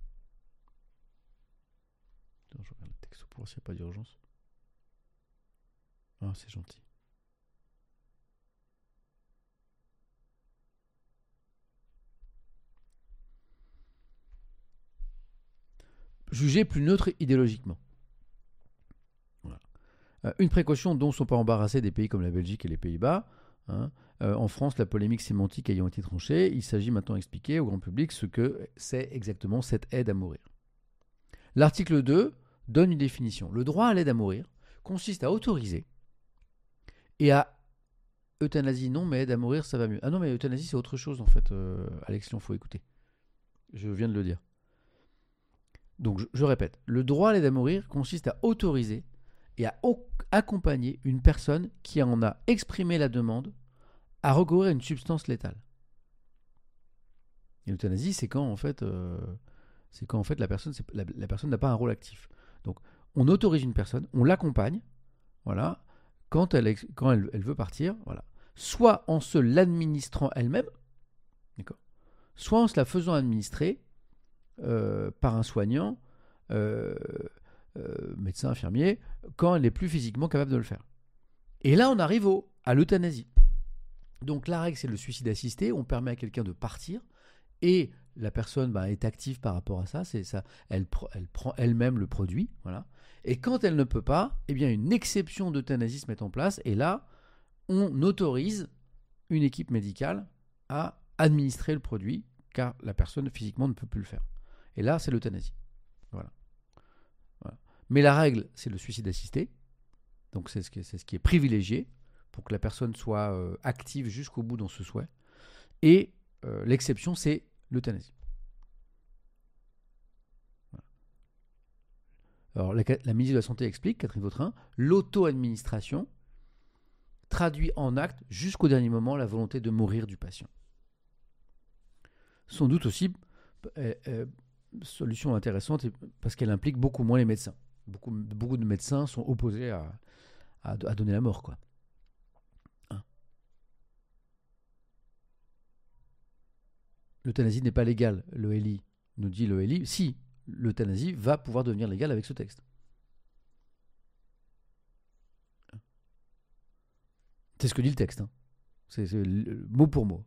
Attends, je regarde le texte pour voir s'il n'y a pas d'urgence. Ah, c'est gentil. Jugé plus neutre idéologiquement. Voilà. Euh, une précaution dont ne sont pas embarrassés des pays comme la Belgique et les Pays-Bas. Hein. Euh, en France, la polémique sémantique ayant été tranchée, il s'agit maintenant d'expliquer au grand public ce que c'est exactement cette aide à mourir. L'article deux donne une définition. Le droit à l'aide à mourir consiste à autoriser et à euthanasie, non, mais aide à mourir, ça va mieux. Ah non, mais euthanasie, c'est autre chose, en fait. Euh, Alex Lyon, faut écouter. Je viens de le dire. Donc, je, je répète. Le droit à l'aide à mourir consiste à autoriser et à o- accompagner une personne qui en a exprimé la demande à recourir à une substance létale. Et l'euthanasie, c'est quand, en fait, euh, c'est quand, en fait, la personne, c'est, la, la personne n'a pas un rôle actif. Donc, on autorise une personne, on l'accompagne, voilà, quand elle, quand elle, elle veut partir, voilà, soit en se l'administrant elle-même, d'accord, soit en se la faisant administrer euh, par un soignant, euh, euh, médecin, infirmier, quand elle n'est plus physiquement capable de le faire. Et là, on arrive au, à l'euthanasie. Donc, la règle, c'est le suicide assisté. On permet à quelqu'un de partir et la personne bah, est active par rapport à ça. C'est ça. Elle, elle prend elle-même le produit, voilà. Et quand elle ne peut pas, eh bien une exception d'euthanasie se met en place. Et là, on autorise une équipe médicale à administrer le produit, car la personne physiquement ne peut plus le faire. Et là, c'est l'euthanasie. Voilà. Voilà. Mais la règle, c'est le suicide assisté. Donc c'est ce qui est, c'est ce qui est privilégié pour que la personne soit euh, active jusqu'au bout dans ce souhait. Et euh, l'exception, c'est l'euthanasie. Alors, la, la ministre de la Santé explique, Catherine Vautrin, l'auto-administration traduit en acte jusqu'au dernier moment la volonté de mourir du patient. Sans doute aussi, euh, euh, solution intéressante parce qu'elle implique beaucoup moins les médecins. Beaucoup, beaucoup de médecins sont opposés à, à, à donner la mort, quoi. Hein. L'euthanasie n'est pas légale, le L I nous dit le L I. Si, l'euthanasie va pouvoir devenir légale avec ce texte. C'est ce que dit le texte. Hein. C'est, c'est mot pour mot.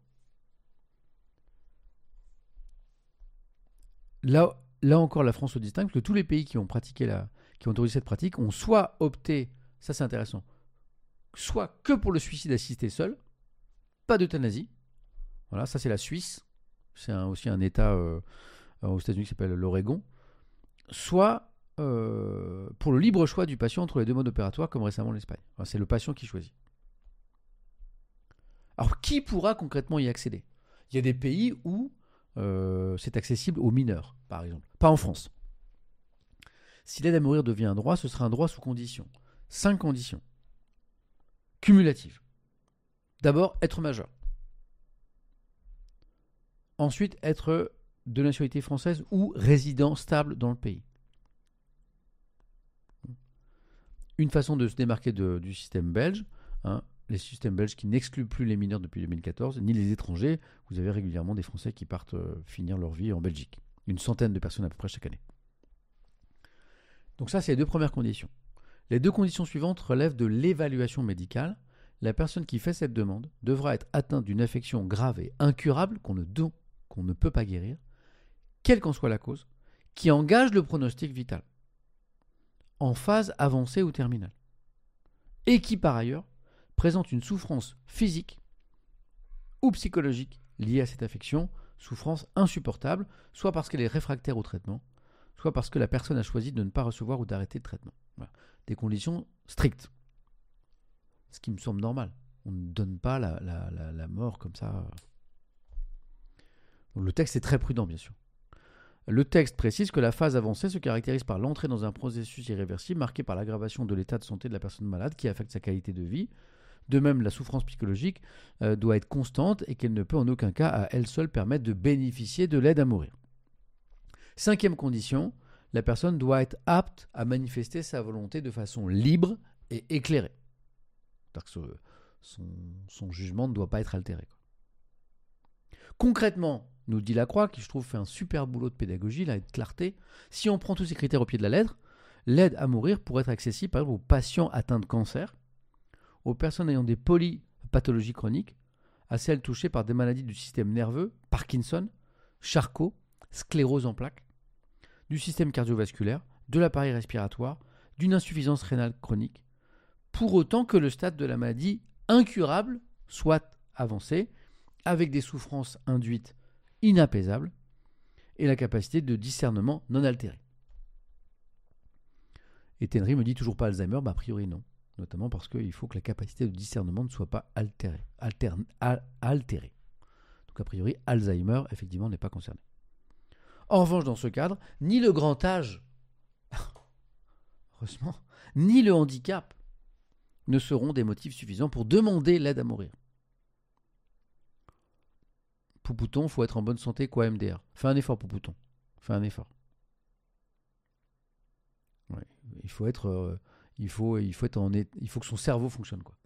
Là, là encore, la France se distingue parce que tous les pays qui ont pratiqué la, qui ont autorisé cette pratique ont soit opté, ça c'est intéressant, soit que pour le suicide assisté seul, pas d'euthanasie. Voilà, ça c'est la Suisse. C'est un, aussi un État euh, aux États-Unis qui s'appelle l'Oregon. Soit euh, pour le libre choix du patient entre les deux modes opératoires, comme récemment l'Espagne. Enfin, c'est le patient qui choisit. Alors, qui pourra concrètement y accéder ? Il y a des pays où euh, c'est accessible aux mineurs, par exemple. Pas en France. Si l'aide à mourir devient un droit, ce sera un droit sous conditions. Cinq conditions. Cumulatives. D'abord, être majeur. Ensuite, être de nationalité française ou résident stable dans le pays. Une façon de se démarquer de, du système belge, hein, les systèmes belges qui n'excluent plus les mineurs depuis deux mille quatorze, ni les étrangers. Vous avez régulièrement des Français qui partent euh, finir leur vie en Belgique. Une centaine de personnes à peu près chaque année. Donc ça, c'est les deux premières conditions. Les deux conditions suivantes relèvent de l'évaluation médicale. La personne qui fait cette demande devra être atteinte d'une affection grave et incurable qu'on ne, do- qu'on ne peut pas guérir, quelle qu'en soit la cause, qui engage le pronostic vital, en phase avancée ou terminale, et qui par ailleurs présente une souffrance physique ou psychologique liée à cette affection, souffrance insupportable, soit parce qu'elle est réfractaire au traitement, soit parce que la personne a choisi de ne pas recevoir ou d'arrêter le traitement. Voilà. Des conditions strictes. Ce qui me semble normal. On ne donne pas la, la, la, la mort comme ça. Donc, le texte est très prudent, bien sûr. Le texte précise que la phase avancée se caractérise par l'entrée dans un processus irréversible marqué par l'aggravation de l'état de santé de la personne malade qui affecte sa qualité de vie. De même, la souffrance psychologique euh, doit être constante et qu'elle ne peut en aucun cas à elle seule permettre de bénéficier de l'aide à mourir. Cinquième condition, la personne doit être apte à manifester sa volonté de façon libre et éclairée. C'est-à-dire que son, son jugement ne doit pas être altéré. Concrètement, nous dit Lacroix, qui je trouve fait un super boulot de pédagogie là, et de clarté, si on prend tous ces critères au pied de la lettre, l'aide à mourir pourrait être accessible par exemple aux patients atteints de cancer, aux personnes ayant des polypathologies chroniques, à celles touchées par des maladies du système nerveux, Parkinson, Charcot, sclérose en plaques, du système cardiovasculaire, de l'appareil respiratoire, d'une insuffisance rénale chronique, pour autant que le stade de la maladie incurable soit avancé, avec des souffrances induites inapaisables et la capacité de discernement non altérée. Et Tenry me dit toujours pas Alzheimer, bah a priori non. Notamment parce qu'il faut que la capacité de discernement ne soit pas altérée. Alterne, al, altérée. Donc a priori, Alzheimer, effectivement, n'est pas concerné. En revanche, dans ce cadre, ni le grand âge, heureusement, ni le handicap ne seront des motifs suffisants pour demander l'aide à mourir. Poupouton, faut être en bonne santé, quoi M D R. Fais un effort, Poupouton. Fais un effort. Ouais, il faut être, euh, il faut, il faut être en, il faut que son cerveau fonctionne, quoi.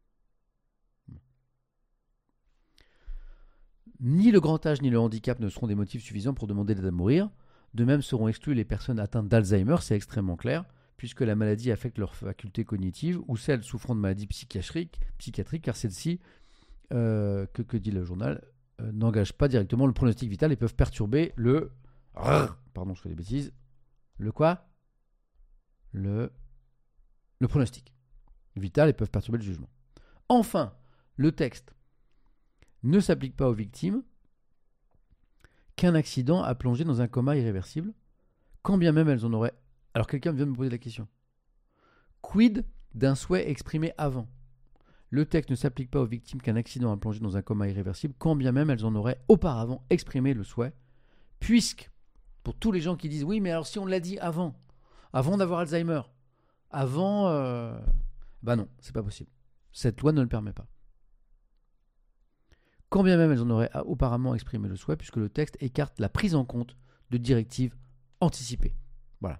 Ni le grand âge ni le handicap ne seront des motifs suffisants pour demander l'aide à mourir. De même seront exclues les personnes atteintes d'Alzheimer, c'est extrêmement clair, puisque la maladie affecte leurs facultés cognitives ou celles souffrant de maladies psychiatriques, psychiatriques car celles-ci, euh, que, que dit le journal, euh, n'engagent pas directement le pronostic vital et peuvent perturber le... Pardon, je fais des bêtises. Le quoi Le... Le pronostic vital et peuvent perturber le jugement. Enfin, le texte ne s'applique pas aux victimes qu'un accident a plongé dans un coma irréversible, quand bien même elles en auraient... Alors quelqu'un vient de me poser la question. Quid d'un souhait exprimé avant ? Le texte ne s'applique pas aux victimes qu'un accident a plongé dans un coma irréversible, quand bien même elles en auraient auparavant exprimé le souhait, puisque, pour tous les gens qui disent « Oui, mais alors si on l'a dit avant, avant d'avoir Alzheimer, avant... Euh... » Ben non, c'est pas possible. Cette loi ne le permet pas. Quand bien même elles en auraient auparavant exprimé le souhait, puisque le texte écarte la prise en compte de directives anticipées. Voilà.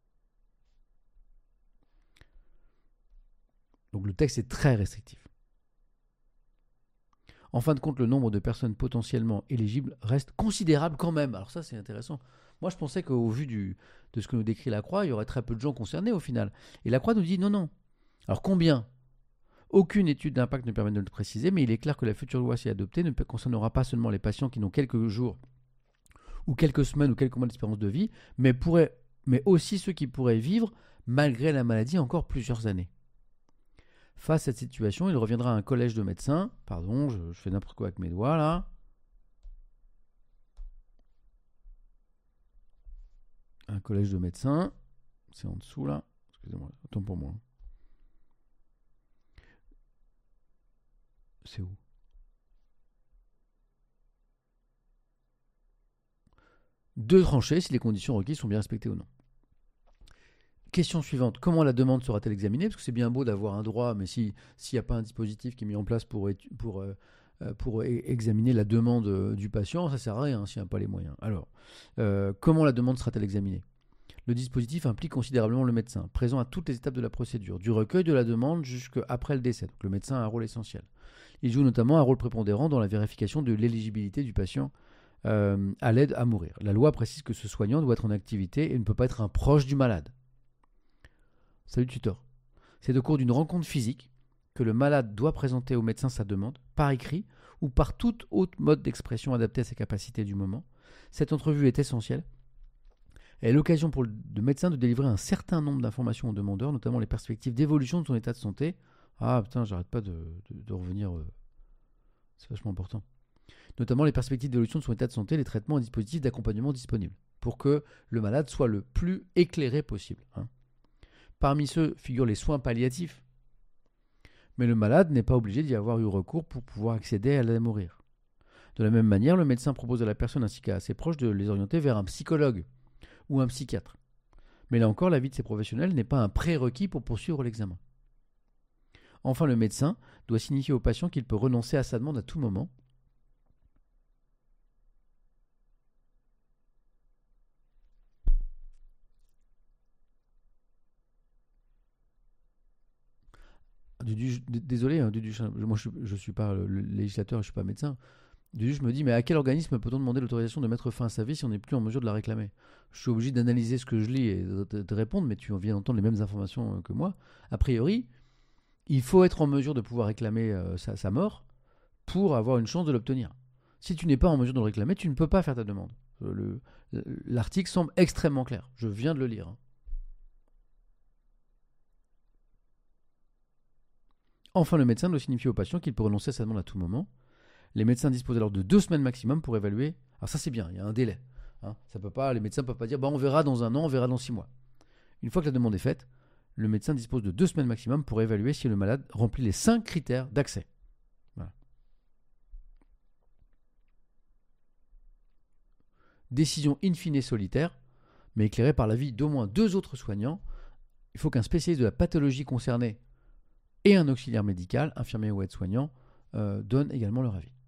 Donc le texte est très restrictif. En fin de compte, le nombre de personnes potentiellement éligibles reste considérable quand même. Alors ça, c'est intéressant. Moi, je pensais qu'au vu du, de ce que nous décrit la Croix, il y aurait très peu de gens concernés au final. Et la Croix nous dit non, non. Alors combien ? Aucune étude d'impact ne permet de le préciser, mais il est clair que la future loi, si adoptée, ne concernera pas seulement les patients qui n'ont quelques jours ou quelques semaines ou quelques mois d'espérance de vie, mais, pourrait, mais aussi ceux qui pourraient vivre malgré la maladie encore plusieurs années. Face à cette situation, il reviendra à un collège de médecins, pardon, je, je fais n'importe quoi avec mes doigts là, un collège de médecins, c'est en dessous là, excusez-moi, autant pour moi. C'est où ? De trancher si les conditions requises sont bien respectées ou non. Question suivante, comment la demande sera-t-elle examinée ? Parce que c'est bien beau d'avoir un droit, mais si, s'il n'y a pas un dispositif qui est mis en place pour, pour, euh, pour examiner la demande euh, du patient, ça ne sert à rien s'il n'y a pas les moyens. Alors, euh, comment la demande sera-t-elle examinée ? Le dispositif implique considérablement le médecin, présent à toutes les étapes de la procédure, du recueil de la demande jusqu'après le décès. Donc le médecin a un rôle essentiel. Il joue notamment un rôle prépondérant dans la vérification de l'éligibilité du patient euh, à l'aide à mourir. La loi précise que ce soignant doit être en activité et ne peut pas être un proche du malade. Salut tuteur. C'est au cours d'une rencontre physique que le malade doit présenter au médecin sa demande, par écrit ou par tout autre mode d'expression adapté à ses capacités du moment. Cette entrevue est essentielle. Elle est l'occasion pour le médecin de délivrer un certain nombre d'informations au demandeur, notamment les perspectives d'évolution de son état de santé. Ah putain, j'arrête pas de, de, de revenir. Euh... C'est vachement important. Notamment les perspectives d'évolution de son état de santé, les traitements et dispositifs d'accompagnement disponibles, pour que le malade soit le plus éclairé possible. Hein. Parmi ceux figurent les soins palliatifs. Mais le malade n'est pas obligé d'y avoir eu recours pour pouvoir accéder à l'aide à mourir. De la même manière, le médecin propose à la personne ainsi qu'à ses proches de les orienter vers un psychologue ou un psychiatre. Mais là encore, l'avis de ces professionnels n'est pas un prérequis pour poursuivre l'examen. Enfin, le médecin doit signifier au patient qu'il peut renoncer à sa demande à tout moment. Dudu, désolé, hein, Dudu, moi je ne suis pas le législateur, je ne suis pas médecin. Dudu, je me dis, mais à quel organisme peut-on demander l'autorisation de mettre fin à sa vie si on n'est plus en mesure de la réclamer ? Je suis obligé d'analyser ce que je lis et de te répondre, mais tu viens d'entendre les mêmes informations que moi. A priori, il faut être en mesure de pouvoir réclamer euh, sa, sa mort pour avoir une chance de l'obtenir. Si tu n'es pas en mesure de le réclamer, tu ne peux pas faire ta demande. Le, le, l'article semble extrêmement clair. Je viens de le lire. Hein. Enfin, le médecin doit signifier au patient qu'il peut renoncer à sa demande à tout moment. Les médecins disposent alors de deux semaines maximum pour évaluer. Alors ça, c'est bien, il y a un délai. Hein. Ça peut pas, les médecins ne peuvent pas dire bah, on verra dans un an, on verra dans six mois. Une fois que la demande est faite, le médecin dispose de deux semaines maximum pour évaluer si le malade remplit les cinq critères d'accès. Voilà. Décision in fine solitaire, mais éclairée par l'avis d'au moins deux autres soignants. Il faut qu'un spécialiste de la pathologie concernée et un auxiliaire médical, infirmier ou aide-soignant, euh, donnent également leur avis.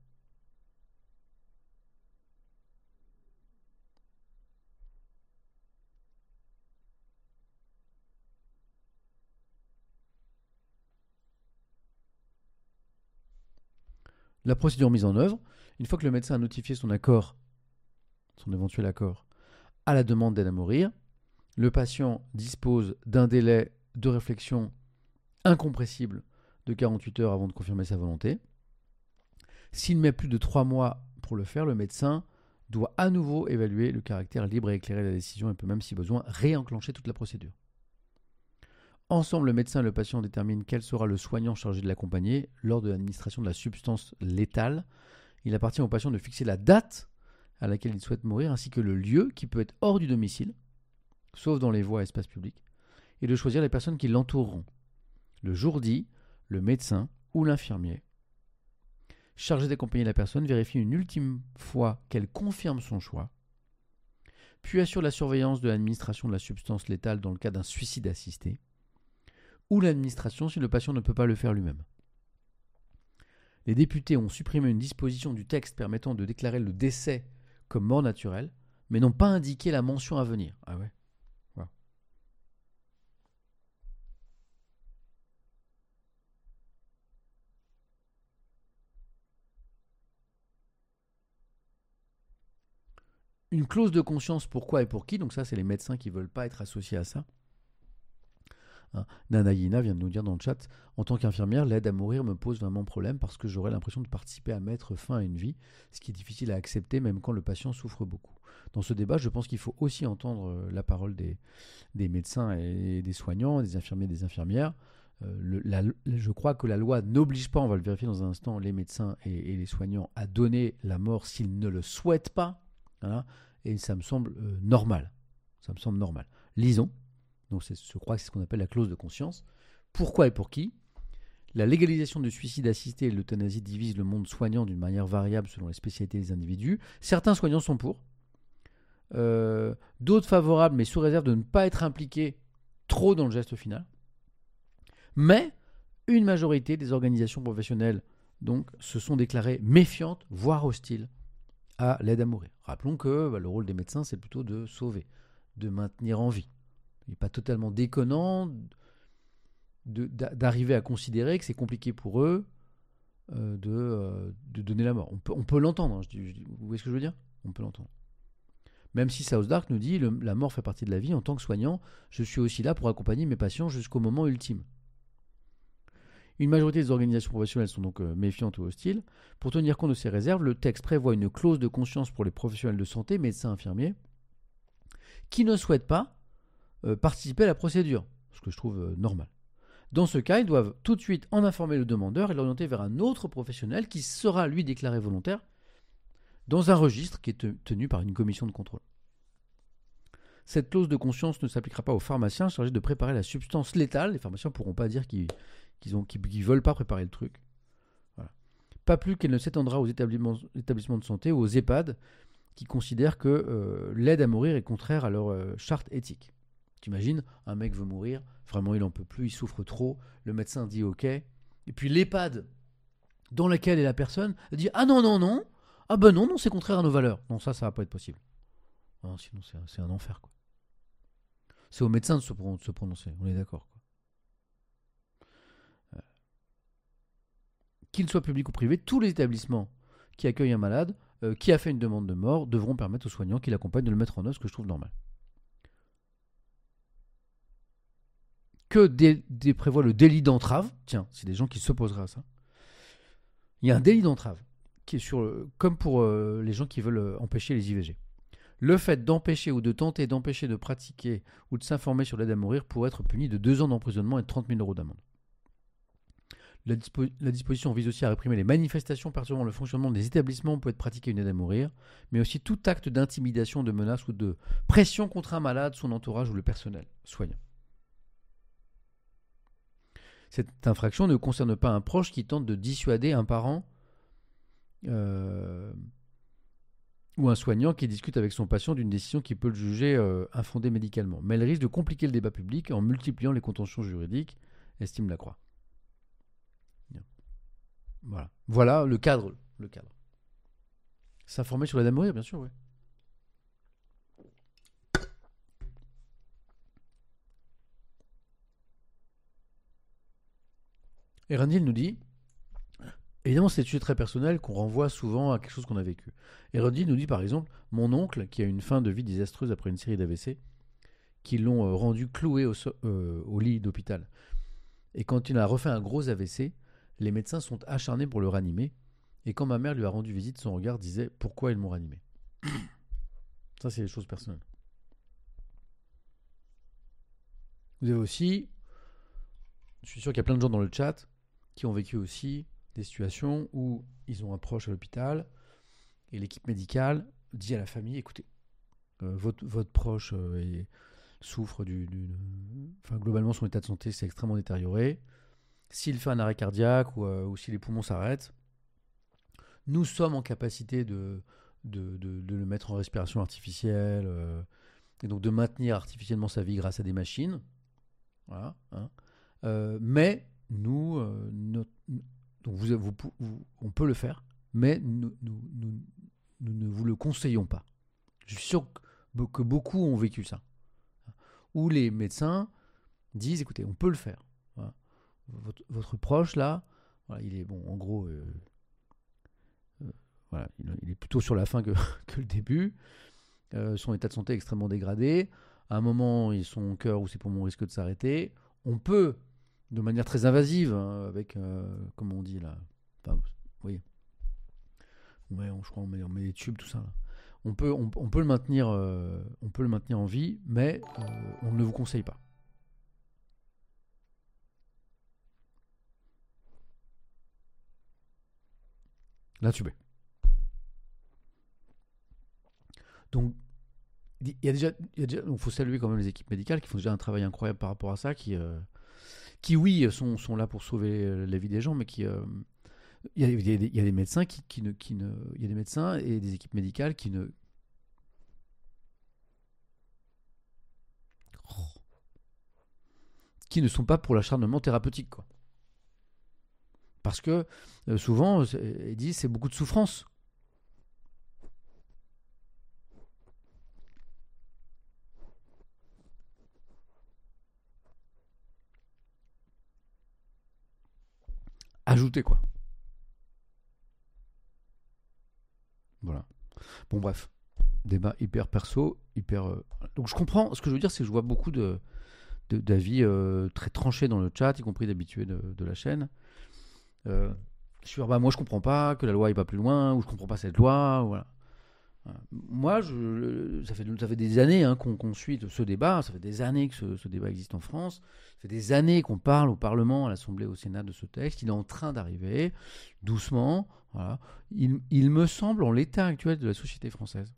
La procédure mise en œuvre, une fois que le médecin a notifié son accord, son éventuel accord, à la demande d'aide à mourir, le patient dispose d'un délai de réflexion incompressible de quarante-huit heures avant de confirmer sa volonté. S'il met plus de trois mois pour le faire, le médecin doit à nouveau évaluer le caractère libre et éclairé de la décision et peut même, si besoin, réenclencher toute la procédure. Ensemble, le médecin et le patient déterminent quel sera le soignant chargé de l'accompagner lors de l'administration de la substance létale. Il appartient au patient de fixer la date à laquelle il souhaite mourir, ainsi que le lieu qui peut être hors du domicile, sauf dans les voies et espaces publics, et de choisir les personnes qui l'entoureront. Le jour dit, le médecin ou l'infirmier chargé d'accompagner la personne vérifie une ultime fois qu'elle confirme son choix, puis assure la surveillance de l'administration de la substance létale dans le cas d'un suicide assisté, ou l'administration si le patient ne peut pas le faire lui-même. Les députés ont supprimé une disposition du texte permettant de déclarer le décès comme mort naturelle, mais n'ont pas indiqué la mention à venir. Ah ouais. Wow. Une clause de conscience pourquoi et pour qui, donc ça c'est les médecins qui ne veulent pas être associés à ça. Hein. Nanayina vient de nous dire dans le chat, en tant qu'infirmière, l'aide à mourir me pose vraiment problème parce que j'aurais l'impression de participer à mettre fin à une vie, ce qui est difficile à accepter même quand le patient souffre beaucoup. Dans ce débat, je pense qu'il faut aussi entendre la parole des, des médecins et des soignants, des infirmiers et des infirmières. Euh, le, la, je crois que la loi n'oblige pas, on va le vérifier dans un instant, les médecins et, et les soignants à donner la mort s'ils ne le souhaitent pas. Voilà, et ça me semble euh, normal. Ça me semble normal. Lisons. Donc c'est, je crois que c'est ce qu'on appelle la clause de conscience. Pourquoi et pour qui ? La légalisation du suicide assisté et de l'euthanasie divise le monde soignant d'une manière variable selon les spécialités des individus. Certains soignants sont pour, euh, d'autres favorables, mais sous réserve de ne pas être impliqués trop dans le geste final. Mais une majorité des organisations professionnelles donc, se sont déclarées méfiantes, voire hostiles à l'aide à mourir. Rappelons que bah, le rôle des médecins, c'est plutôt de sauver, de maintenir en vie. Il n'est pas totalement déconnant de, d'arriver à considérer que c'est compliqué pour eux euh, de, euh, de donner la mort. On peut, on peut l'entendre, hein, je dis, je dis, vous voyez ce que je veux dire ? On peut l'entendre. Même si South Dark nous dit le, la mort fait partie de la vie, en tant que soignant, je suis aussi là pour accompagner mes patients jusqu'au moment ultime. Une majorité des organisations professionnelles sont donc euh, méfiantes ou hostiles. Pour tenir compte de ces réserves, le texte prévoit une clause de conscience pour les professionnels de santé, médecins, infirmiers, qui ne souhaitent pas euh, participer à la procédure, ce que je trouve euh, normal. Dans ce cas, ils doivent tout de suite en informer le demandeur et l'orienter vers un autre professionnel qui sera, lui, déclaré volontaire dans un registre qui est tenu par une commission de contrôle. Cette clause de conscience ne s'appliquera pas aux pharmaciens chargés de préparer la substance létale. Les pharmaciens ne pourront pas dire qu'ils qu'ils ne qu'ils, qu'ils veulent pas préparer le truc. Voilà. Pas plus qu'elle ne s'étendra aux établissements, établissements de santé ou aux EHPAD qui considèrent que euh, l'aide à mourir est contraire à leur euh, charte éthique. T'imagines, un mec veut mourir, vraiment il n'en peut plus, il souffre trop, le médecin dit ok, et puis l'EHPAD dans laquelle est la personne dit ah non, non, non, ah ben non, non, c'est contraire à nos valeurs. Non, ça, ça va pas être possible. Non, sinon c'est, c'est un enfer, quoi. C'est aux médecins de se, de se prononcer, on est d'accord, quoi. Euh, qu'il soit public ou privé, tous les établissements qui accueillent un malade, euh, qui a fait une demande de mort, devront permettre aux soignants qui l'accompagnent de le mettre en œuvre, ce que je trouve normal. Que dé, dé, prévoit le délit d'entrave. Tiens, c'est des gens qui s'opposeraient à ça. Il y a un délit d'entrave, qui est sur, comme pour euh, les gens qui veulent euh, empêcher les I V G. Le fait d'empêcher ou de tenter d'empêcher de pratiquer ou de s'informer sur l'aide à mourir pourrait être puni de deux ans d'emprisonnement et de trente mille euros d'amende. La, dispo- la disposition vise aussi à réprimer les manifestations perturbant le fonctionnement des établissements où peut être pratiquée une aide à mourir, mais aussi tout acte d'intimidation, de menace ou de pression contre un malade, son entourage ou le personnel soignant. Cette infraction ne concerne pas un proche qui tente de dissuader un parent euh, ou un soignant qui discute avec son patient d'une décision qui peut le juger euh, infondée médicalement. Mais elle risque de compliquer le débat public en multipliant les contentions juridiques, estime Lacroix. Bien. Voilà. Voilà le cadre. Le cadre. S'informer sur l'aide à mourir, bien sûr, oui. Et Randil nous dit, évidemment c'est des sujets très personnels qu'on renvoie souvent à quelque chose qu'on a vécu. Et Randil nous dit par exemple, mon oncle qui a une fin de vie désastreuse après une série d'A V C, qui l'ont euh, rendu cloué au, so- euh, au lit d'hôpital. Et quand il a refait un gros A V C, les médecins sont acharnés pour le ranimer. Et quand ma mère lui a rendu visite, son regard disait « Pourquoi ils m'ont ranimé ?» Ça, c'est des choses personnelles. Vous avez aussi, je suis sûr qu'il y a plein de gens dans le chat qui ont vécu aussi des situations où ils ont un proche à l'hôpital et l'équipe médicale dit à la famille, écoutez, euh, votre, votre proche euh, est, souffre du, du, du- Enfin, globalement, son état de santé s'est extrêmement détérioré. S'il fait un arrêt cardiaque ou, euh, ou si les poumons s'arrêtent, nous sommes en capacité de, de, de, de le mettre en respiration artificielle euh, et donc de maintenir artificiellement sa vie grâce à des machines. Voilà. Hein. Euh, mais nous, euh, notre- donc vous, vous, vous- on peut le faire, mais nous, nous, nous- nous ne vous le conseillons pas. Je suis sûr que, que beaucoup ont vécu ça. Où les médecins disent, écoutez, on peut le faire. Voilà. Votre, votre proche, là, voilà, il est, bon, en gros, euh, euh, voilà, il, il est plutôt sur la fin que, que le début. Euh, son état de santé est extrêmement dégradé. À un moment, il- son cœur ou ses poumons risquent de s'arrêter. On peut, de manière très invasive, hein, avec, euh, comment on dit là, enfin, vous voyez, ouais, on, je crois qu'on met, on met des tubes, tout ça. Là. On peut, on, on peut le maintenir, euh, on peut le maintenir en vie, mais euh, on ne vous conseille pas. L'intubé. Donc, il y a déjà, il y a déjà, donc faut saluer quand même les équipes médicales qui font déjà un travail incroyable par rapport à ça, qui, euh, qui oui, sont, sont là pour sauver euh, la vie des gens, mais qui, euh, il y, a, il y a des, il y a des médecins qui, qui ne, qui ne, il y a des médecins et des équipes médicales qui ne, qui ne sont pas pour l'acharnement thérapeutique, quoi. Parce que euh, souvent, c'est- ils disent c'est beaucoup de souffrance. Ajouter quoi. Voilà. Bon bref, débat hyper perso, hyper. euh, Donc je comprends. Ce que je veux dire, c'est que je vois beaucoup de de- d'avis euh, très tranchés dans le chat, y compris d'habitués de, de la chaîne. Euh, sur bah moi je comprends pas que la loi aille pas plus loin, ou je comprends pas cette loi. Voilà. Voilà. Moi, je, ça, fait, ça fait des années hein, qu'on qu'on suit ce débat, ça fait des années que ce, ce débat existe en France, ça fait des années qu'on parle au Parlement, à l'Assemblée, au Sénat de ce texte, il est en train d'arriver, doucement, voilà. il, il me semble, en l'état actuel de la société française,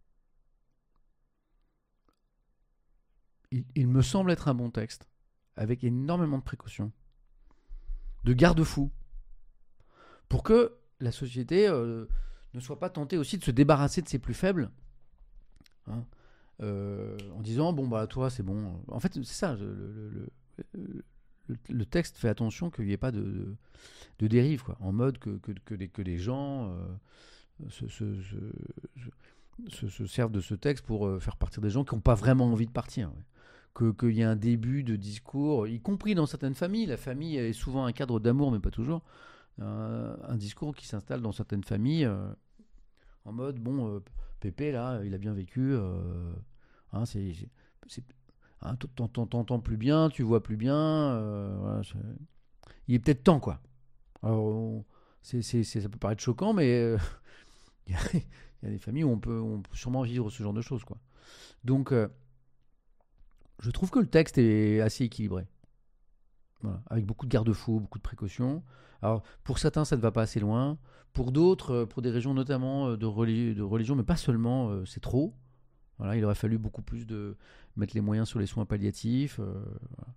il, il me semble être un bon texte, avec énormément de précautions, de garde-fous, pour que la société euh, ne soit pas tentée aussi de se débarrasser de ses plus faibles, hein, euh, en disant bon bah toi c'est bon. En fait c'est ça, le, le, le, le, le texte fait attention qu'il n'y ait pas de, de, de dérive, quoi, en mode que, que, que, les, que les gens euh, se, se, se, se, se servent de ce texte pour euh, faire partir des gens qui n'ont pas vraiment envie de partir. Ouais. Que, qu'il y ait un début de discours, y compris dans certaines familles. La famille est souvent un cadre d'amour, mais pas toujours. Euh, un discours qui s'installe dans certaines familles euh, en mode bon, euh, Pépé là, il a bien vécu. Euh, hein, c'est, c'est, c'est, hein, t'entends, t'entends plus bien, tu vois plus bien. Euh, voilà, il est peut-être temps, quoi. Alors, on, c'est, c'est, c'est, ça peut paraître choquant, mais euh, il y, y a des familles où on peut, on peut sûrement vivre ce genre de choses, quoi. Donc, euh, je trouve que le texte est assez équilibré. Voilà, avec beaucoup de garde-fous, beaucoup de précautions. Alors, pour certains, ça ne va pas assez loin. Pour d'autres, pour des régions notamment de, religi- de religion, mais pas seulement, c'est trop. Voilà, il aurait fallu beaucoup plus de mettre les moyens sur les soins palliatifs. Euh, voilà.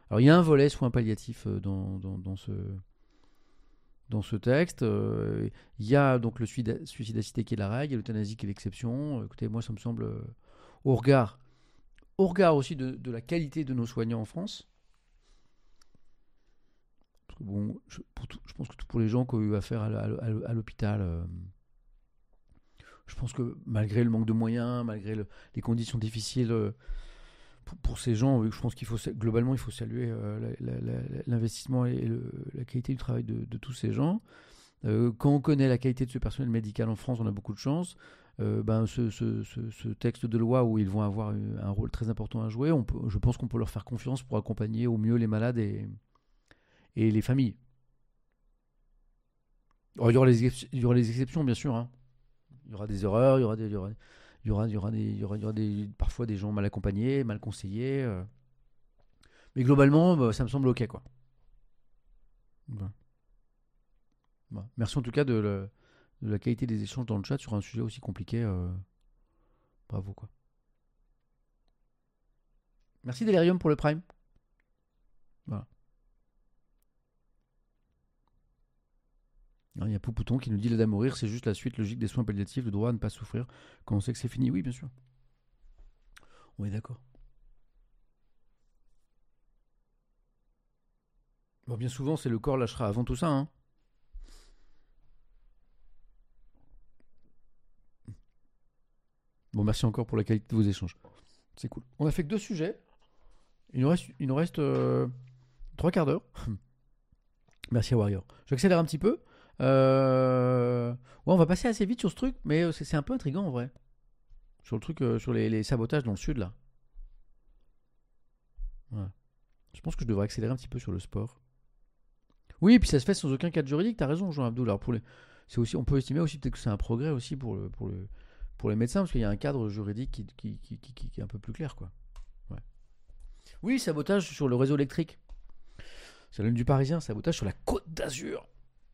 Alors il y a un volet soins palliatifs euh, dans, dans, dans ce dans ce texte. Euh, il y a donc le suicide suicide assisté qui est la règle, il y a l'euthanasie qui est l'exception. Écoutez, moi ça me semble euh, au regard au regard aussi de, de la qualité de nos soignants en France. Parce que bon, je, pour tout- je pense que tout- pour les gens qui ont eu affaire à, l- à l- à l- à l'hôpital, euh, je pense que malgré le manque de moyens, malgré le- les conditions difficiles, euh, pour, pour ces gens, oui, je pense qu'il faut sa- globalement il faut saluer euh, la- la- la- l'investissement et le- la qualité du travail de, de tous ces gens. Euh, quand on connaît la qualité de ce personnel médical en France, on a beaucoup de chance. Euh, ben, ce, ce- ce- ce texte de loi où ils vont avoir eu un rôle très important à jouer, on peut- je pense qu'on peut leur faire confiance pour accompagner au mieux les malades et, et les familles. Alors, il y aura les, ex- il y aura les exceptions, bien sûr, hein. Il y aura des erreurs, il y aura des, il y aura, il y aura, il y aura des, il y aura, il y aura des- parfois des gens mal accompagnés, mal conseillés. euh. Mais globalement, bah, ça me semble ok, quoi. Voilà. Voilà. Merci en tout cas de, le- de la qualité des échanges dans le chat sur un sujet aussi compliqué. euh. Bravo, quoi. Merci Delirium pour le Prime. Voilà. Hein, il y a Poupouton qui nous dit l'aide à mourir, c'est juste la suite logique des soins palliatifs, le droit à ne pas souffrir quand on sait que c'est fini. Oui, bien sûr. On est d'accord. Bon, bien souvent, c'est le corps lâchera avant tout ça, hein. Bon, merci encore pour la qualité de vos échanges. C'est cool. On a fait que deux sujets. Il nous reste, il nous reste euh, trois quarts d'heure. Merci à Warrior. J'accélère un petit peu. Euh, Ouais, on va passer assez vite sur ce truc, mais euh, c'est c'est un peu intriguant en vrai. Sur le truc, euh, sur les, les sabotages dans le sud, là. Voilà. Je pense que je devrais accélérer un petit peu sur le sport. Oui, et puis ça se fait sans aucun cadre juridique. T'as raison, Jean Abdou. Alors pour les, c'est aussi, on peut estimer aussi peut-être que c'est un progrès aussi pour le, pour le, pour les médecins, parce qu'il y a un cadre juridique qui, qui, qui, qui- qui- qui est un peu plus clair, quoi. Ouais. Oui, sabotage sur le réseau électrique. C'est l'une du Parisien, sabotage sur la Côte d'Azur.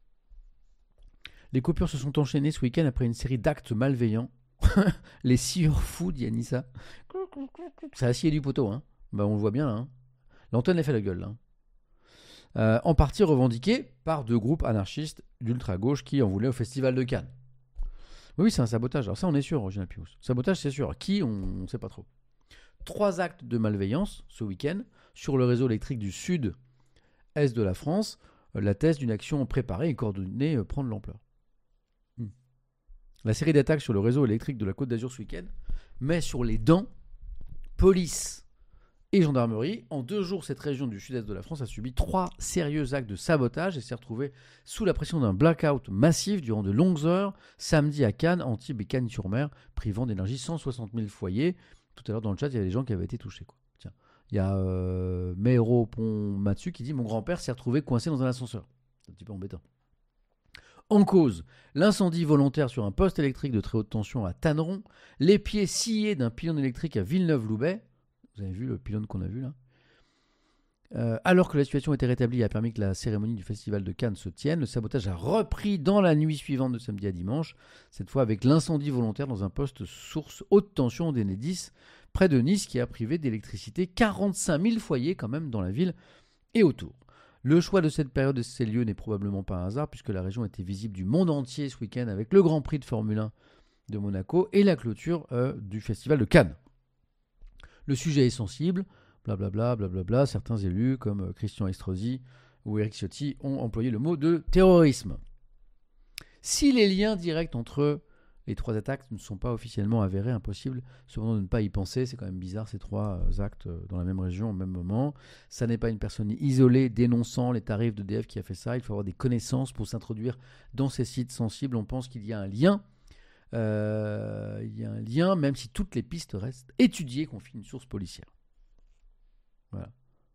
Les coupures se sont enchaînées ce week-end après une série d'actes malveillants. Les scieurs fous, dit Anissa. Ça a scié du poteau, hein. Bah, on le voit bien, là, hein. L'antenne a fait la gueule, là. Euh, en partie revendiqué par deux groupes anarchistes d'ultra-gauche qui en voulaient au Festival de Cannes. Oui, c'est un sabotage. Alors ça, on est sûr, Original Pius. Sabotage, c'est sûr. Qui, on ne sait pas trop. Trois actes de malveillance ce week-end sur le réseau électrique du sud-est de la France. Euh, l'atteste d'une action préparée et coordonnée euh, prend de l'ampleur. Hmm. La série d'attaques sur le réseau électrique de la Côte d'Azur ce week-end met sur les dents police et gendarmerie. En deux jours, cette région du sud-est de la France a subi trois sérieux actes de sabotage et s'est retrouvée sous la pression d'un blackout massif durant de longues heures, samedi à Cannes, Antibes et Cagnes-sur-Mer, privant d'énergie cent soixante mille foyers. Tout à l'heure, dans le chat, il y avait des gens qui avaient été touchés, quoi. Tiens, il y a euh, Mero Pont-Matsu qui dit « Mon grand-père s'est retrouvé coincé dans un ascenseur ». C'est un petit peu embêtant. En cause, l'incendie volontaire sur un poste électrique de très haute tension à Tanneron, les pieds sciés d'un pylône électrique à Villeneuve-Loubet. Vous avez vu le pylône qu'on a vu là Euh, Alors que la situation était rétablie et a permis que la cérémonie du Festival de Cannes se tienne, le sabotage a repris dans la nuit suivante de samedi à dimanche, cette fois avec l'incendie volontaire dans un poste source haute tension d'Enedis, près de Nice, qui a privé d'électricité quarante-cinq mille foyers quand même dans la ville et autour. Le choix de cette période et ces lieux n'est probablement pas un hasard, puisque la région était visible du monde entier ce week-end avec le Grand Prix de Formule un de Monaco et la clôture euh, du Festival de Cannes. Le sujet est sensible, blablabla, blablabla. Certains élus, comme Christian Estrosi ou Éric Ciotti, ont employé le mot de terrorisme. Si les liens directs entre les trois attaques ne sont pas officiellement avérés, impossible cependant de ne pas y penser. C'est quand même bizarre, ces trois actes dans la même région au même moment. Ça n'est pas une personne isolée dénonçant les tarifs d'E D F qui a fait ça. Il faut avoir des connaissances pour s'introduire dans ces sites sensibles. On pense qu'il y a un lien. Euh, il y a un lien, même si toutes les pistes restent étudiées, confie une source policière. Voilà.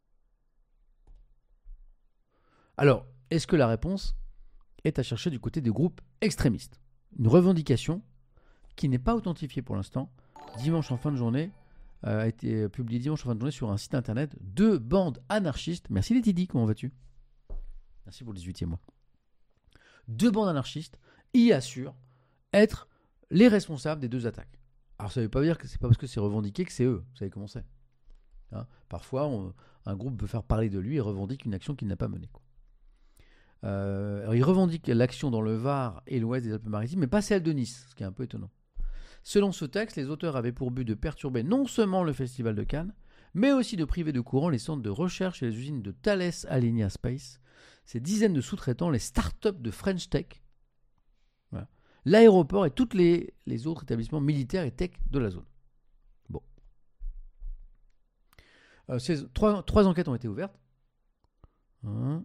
Alors, est-ce que la réponse est à chercher du côté des groupes extrémistes ? Une revendication qui n'est pas authentifiée pour l'instant, dimanche en fin de journée, euh, a été publiée dimanche en fin de journée sur un site internet. Deux bandes anarchistes, merci les Tidis, comment vas-tu ? Merci pour le dix-huitième mois. Deux bandes anarchistes y assurent être les responsables des deux attaques. Alors ça ne veut pas dire que c'est pas parce que c'est revendiqué que c'est eux. Vous savez comment c'est. Hein. Parfois, on- un groupe peut faire parler de lui et revendique une action qu'il n'a pas menée, quoi. Euh, alors, il revendique l'action dans le Var et l'ouest des Alpes-Maritimes, mais pas celle de Nice, ce qui est un peu étonnant. Selon ce texte, les auteurs avaient pour but de perturber non seulement le festival de Cannes, mais aussi de priver de courant les centres de recherche et les usines de Thales Alenia Space, ces dizaines de sous-traitants, les start-up de French Tech, voilà, l'aéroport et tous les, les autres établissements militaires et tech de la zone. Bon. Euh, ces, trois, trois enquêtes ont été ouvertes. Hein.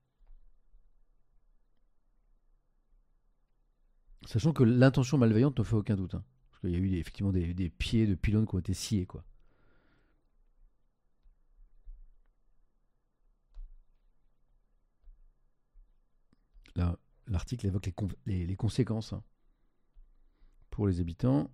Sachant que l'intention malveillante ne fait aucun doute. Hein, parce qu'il y a eu des, effectivement des, des pieds de pylônes qui ont été sciés, quoi. Là, l'article évoque les, con- les- les conséquences, hein, pour les habitants.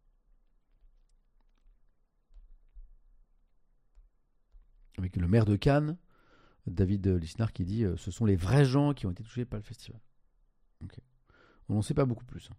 Avec le maire de Cannes, David Lisnard, qui dit euh, ce sont les vrais gens qui ont été touchés par le festival. Ok. On n'en sait pas beaucoup plus, hein.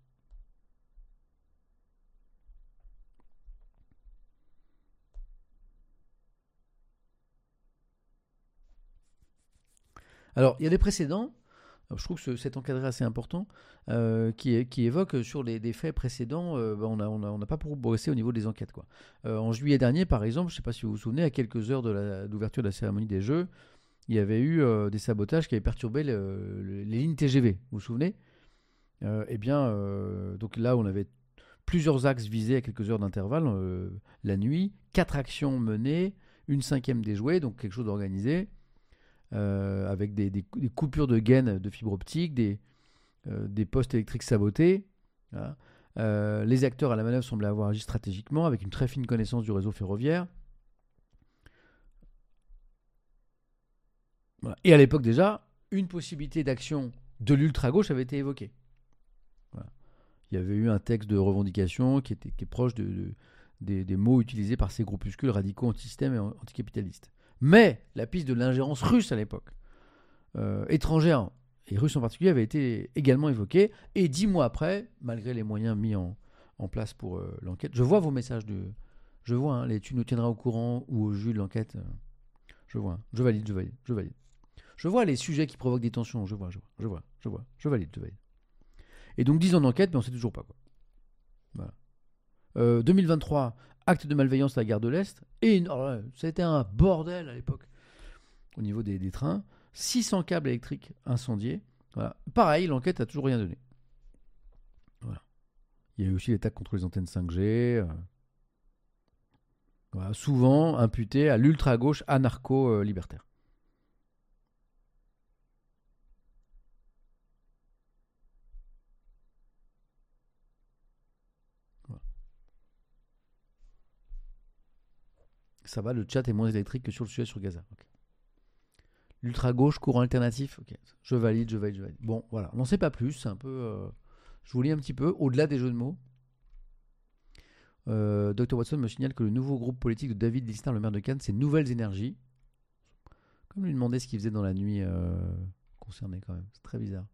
Alors, il y a des précédents. Je trouve que ce- cet encadré assez important, euh, qui, est- qui évoque sur les, des faits précédents. Euh, bah, on n'a on a, on a pas progressé au niveau des enquêtes, quoi. Euh, en juillet dernier, par exemple, je ne sais pas si vous vous souvenez, à quelques heures de la- d'ouverture de la cérémonie des Jeux, il y avait eu euh, des sabotages qui avaient perturbé le- le- les lignes T G V. Vous vous souvenez? Euh, Eh bien, euh, donc là, on avait plusieurs axes visés à quelques heures d'intervalle, euh, la nuit, quatre actions menées, une cinquième déjouée, donc quelque chose d'organisé, euh, avec des, des- des coupures de gaines de fibre optique, des, euh, des postes électriques sabotés. Voilà. Euh, les acteurs à la manœuvre semblaient avoir agi stratégiquement, avec une très fine connaissance du réseau ferroviaire. Voilà. Et à l'époque déjà, une possibilité d'action de l'ultra-gauche avait été évoquée. Voilà. Il y avait eu un texte de revendication qui, était, qui est proche de, de- des, des mots utilisés par ces groupuscules radicaux anti-système et anticapitalistes. Mais la piste de l'ingérence russe à l'époque, euh, étrangère, et russe en particulier, avait été également évoquée. Et dix mois après, malgré les moyens mis en, en place pour euh, l'enquête, je vois vos messages de... Je vois, hein, les, tu nous tiendras au courant ou au jus de l'enquête. euh, je vois, hein, je valide, je valide, je valide. Je vois les sujets qui provoquent des tensions, je vois, je vois, je vois, je vois, je valide, je valide. Et donc dix ans d'enquête, mais on sait toujours pas, quoi. Voilà. Euh, deux mille vingt-trois, acte de malveillance à la gare de l'Est. Et une- alors là, ça a été un bordel à l'époque au niveau des, des trains. six cents câbles électriques incendiés. Voilà. Pareil, l'enquête a toujours rien donné. Voilà. Il y a eu aussi l'attaque contre les antennes cinq G. euh, voilà, souvent imputé à l'ultra-gauche anarcho-libertaire. Voilà. Ça va, le chat est moins électrique que sur le sujet sur Gaza. Ok. L'ultra-gauche, courant alternatif. Ok. Je valide, je valide, je valide. Bon, voilà. On n'en sait pas plus. C'est un peu. euh, Je vous lis un petit peu. Au-delà des jeux de mots. Euh, docteur Watson me signale que le nouveau groupe politique de David Lisnard, le maire de Cannes, c'est Nouvelles Énergies. Comme lui demander ce qu'il faisait dans la nuit euh, concernée, quand même. C'est très bizarre.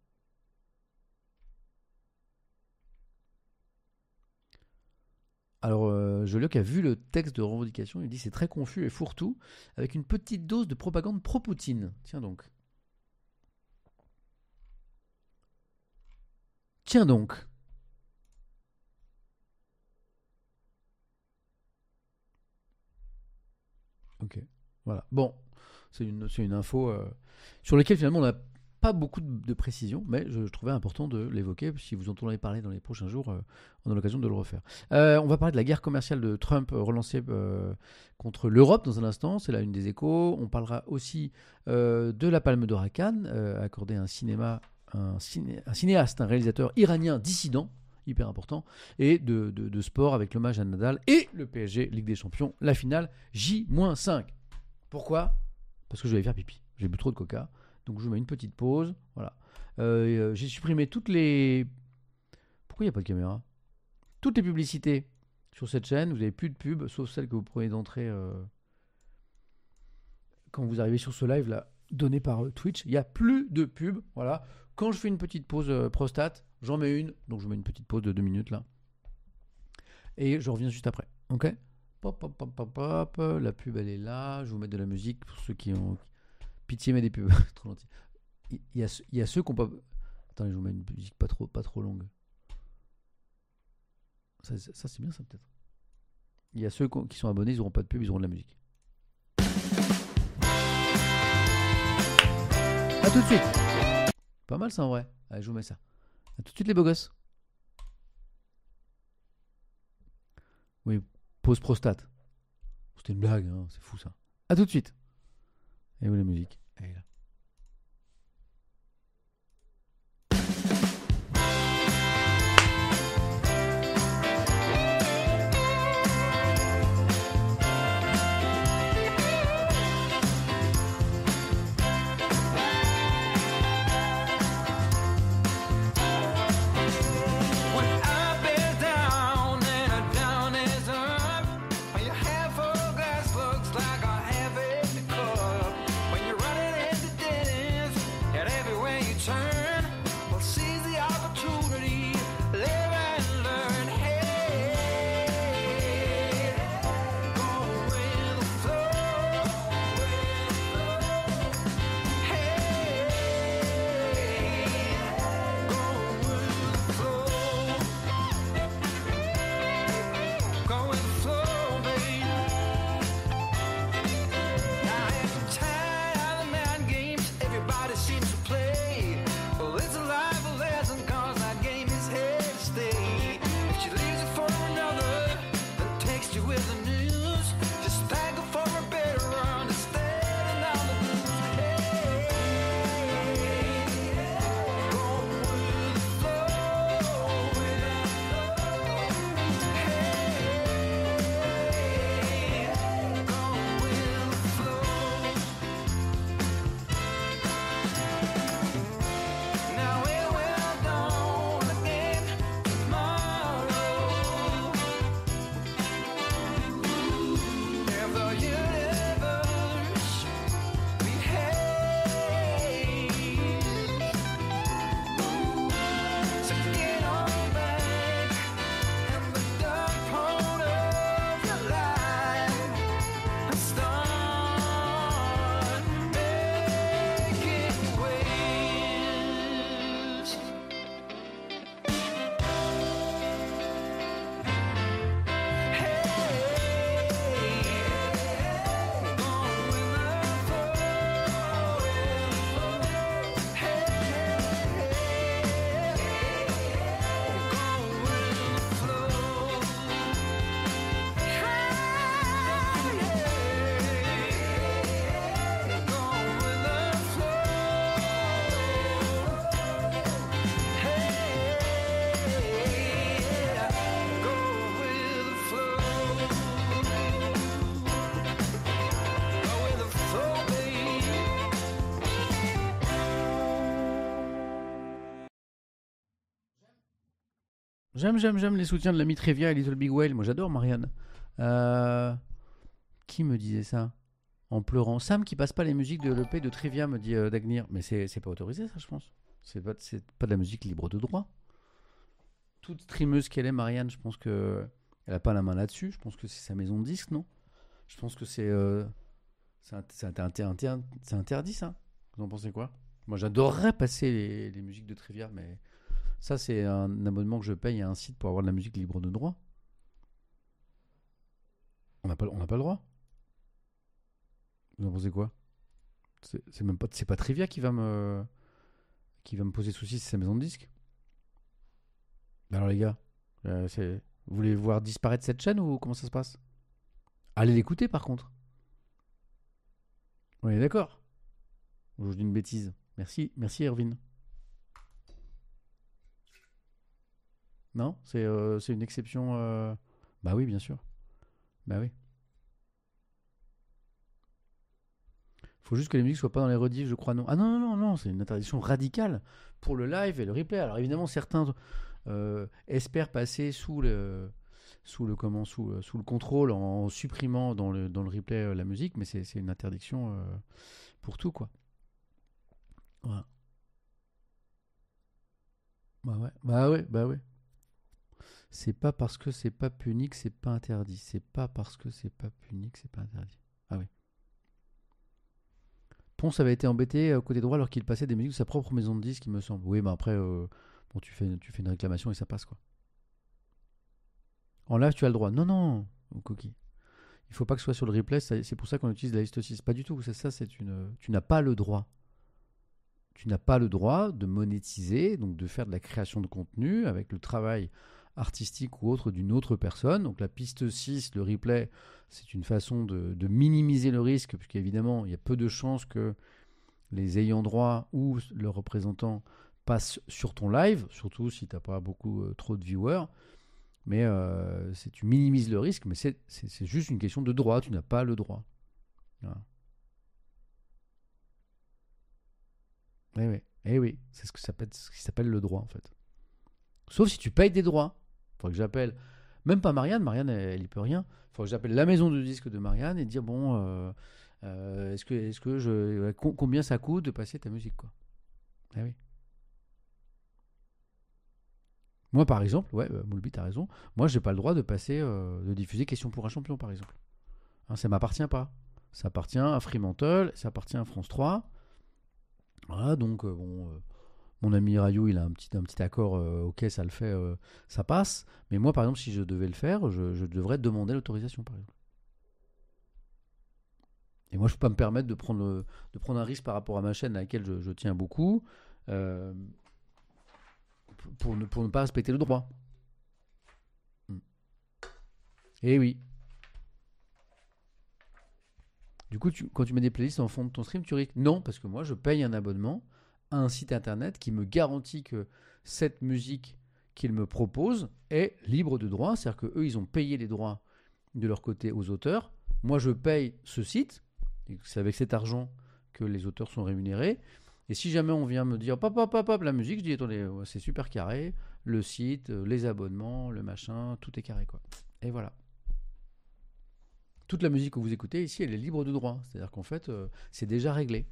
Alors, euh, Joliot a vu le texte de revendication. Il dit c'est très confus et fourre-tout, avec une petite dose de propagande pro-Poutine. Tiens donc. Tiens donc. Ok. Voilà. Bon, c'est une, c'est une info euh, sur laquelle finalement on n'a pas beaucoup de, de précision, mais je, je trouvais important de l'évoquer. Si vous entendez parler dans les prochains jours, euh, on a l'occasion de le refaire. Euh, on va parler de la guerre commerciale de Trump euh, relancée euh, contre l'Europe dans un instant. C'est la une des Échos. On parlera aussi euh, de la Palme d'Or à Cannes, euh, accordée à un cinéma, un, ciné, un cinéaste, un réalisateur iranien dissident. Hyper important, et de, de, de sport avec l'hommage à Nadal et le P S G Ligue des Champions, la finale J cinq. Pourquoi? Parce que je vais faire pipi. J'ai bu trop de coca, donc je mets une petite pause. Voilà. Euh, j'ai supprimé toutes les. Pourquoi il n'y a pas de caméra? Toutes les publicités sur cette chaîne. Vous n'avez plus de pub, sauf celles que vous prenez d'entrée euh, quand vous arrivez sur ce live là, donné par euh, Twitch. Il n'y a plus de pub. Voilà. Quand je fais une petite pause euh, prostate, j'en mets une. Donc je mets une petite pause de deux minutes là. Et je reviens juste après. Ok? Hop, hop, hop, hop, hop. La pub, elle est là. Je vais vous mettre de la musique pour ceux qui ont. Pitié, mais des pubs. Trop gentil. Il y, a, il y a ceux qui n'ont pas. Attendez, je vous mets une musique pas trop, pas trop longue. Ça, ça c'est bien, ça, peut-être. Il y a ceux qui sont abonnés, ils n'auront pas de pub, ils auront de la musique. A tout de suite. Pas mal, ça, en vrai. Allez, je vous mets ça. A tout de suite, les beaux gosses. Oui, pause prostate. C'était une blague, hein, c'est fou, ça. A tout de suite. Et où la musique? Elle est là. J'aime, j'aime, j'aime les soutiens de l'ami Trevia et Little Big Whale. Moi, j'adore Marianne. Euh... Qui me disait ça en pleurant? Sam qui passe pas les musiques de l'E P de Trevia, me dit euh, Dagnir. Mais c'est, c'est pas autorisé, ça, je pense. C'est pas, c'est pas de la musique libre de droit. Toute streameuse qu'elle est, Marianne, je pense que elle a pas la main là-dessus. Je pense que c'est sa maison de disques, non? Je pense que c'est, euh... c'est, un, c'est, un, inter, inter, c'est interdit, ça. Vous en pensez quoi? Moi, j'adorerais passer les, les musiques de Trevia, mais ça, c'est un abonnement que je paye à un site pour avoir de la musique libre de droit. On n'a pas, on n'a pas le droit. Vous en pensez quoi? C'est, c'est même pas, c'est pas Trivia qui va me, qui va me poser souci, c'est sa maison de disques. Alors les gars, euh, c'est, vous voulez voir disparaître cette chaîne ou comment ça se passe? Allez l'écouter par contre. On est d'accord? Ou je dis une bêtise? Merci, merci Erwin. Non, c'est, euh, c'est une exception. Euh... Bah oui, bien sûr. Bah oui. Faut juste que les musiques soient pas dans les rediffs, je crois, non. Ah non, non, non, non, c'est une interdiction radicale pour le live et le replay. Alors évidemment, certains euh, espèrent passer sous le, sous le, comment, sous, sous le contrôle en supprimant dans le, dans le replay euh, la musique, mais c'est, c'est une interdiction euh, pour tout, quoi. Voilà. Bah ouais, bah ouais, bah ouais. C'est pas parce que c'est pas puni que c'est pas interdit. C'est pas parce que c'est pas puni que c'est pas interdit. Ah oui. Ponce avait été embêté euh, côté droit alors qu'il passait des musiques de sa propre maison de disques, il me semble. Oui, mais après, euh, bon, tu fais, tu fais une réclamation et ça passe, quoi. En live, tu as le droit. Non, non, coquille. Il faut pas que ce soit sur le replay. Ça, c'est pour ça qu'on utilise la liste six. Pas du tout. C'est ça, c'est une. Tu n'as pas le droit. Tu n'as pas le droit de monétiser, donc de faire de la création de contenu avec le travail artistique ou autre d'une autre personne. Donc la piste six, le replay, c'est une façon de, de minimiser le risque, puisqu'évidemment, il y a peu de chances que les ayants droit ou leurs représentants passent sur ton live, surtout si tu n'as pas beaucoup euh, trop de viewers. Mais euh, c'est, tu minimises le risque, mais c'est, c'est, c'est juste une question de droit. Tu n'as pas le droit. Voilà. Eh oui, eh oui, c'est ce, que ça s'appelle, ce qui s'appelle le droit en fait. Sauf si tu payes des droits. Il faudrait que j'appelle, même pas Marianne, Marianne elle, elle y peut rien. Il faudrait que j'appelle la maison de disques de Marianne et dire bon, euh, euh, est-ce que, est-ce que je, combien ça coûte de passer ta musique quoi. Eh oui. Moi par exemple, ouais, euh, Moulby t'as raison. Moi j'ai pas le droit de passer, euh, de diffuser Question pour un champion par exemple. Hein, ça m'appartient pas. Ça appartient à Fremantle, ça appartient à France trois. Voilà, donc euh, bon, euh, mon ami Rayou, il a un petit, un petit accord, euh, ok, ça le fait, euh, ça passe. Mais moi, par exemple, si je devais le faire, je, je devrais demander l'autorisation, par exemple. Et moi, je ne peux pas me permettre de prendre, le- de prendre un risque par rapport à ma chaîne à laquelle je, je tiens beaucoup, euh, pour, ne, pour ne pas respecter le droit. Mm. Et oui. Du coup, tu- quand tu mets des playlists en fond de ton stream, tu risques. Non, parce que moi, je paye un abonnement à un site internet qui me garantit que cette musique qu'ils me proposent est libre de droit. C'est-à-dire qu'eux, ils ont payé les droits de leur côté aux auteurs. Moi, je paye ce site. Et c'est avec cet argent que les auteurs sont rémunérés. Et si jamais on vient me dire, pop, pop, pop, pop, la musique, je dis, attendez, ouais, c'est super carré. Le site, euh, les abonnements, le machin, tout est carré, quoi. Et voilà. Toute la musique que vous écoutez ici, elle est libre de droit. C'est-à-dire qu'en fait, euh, c'est déjà réglé.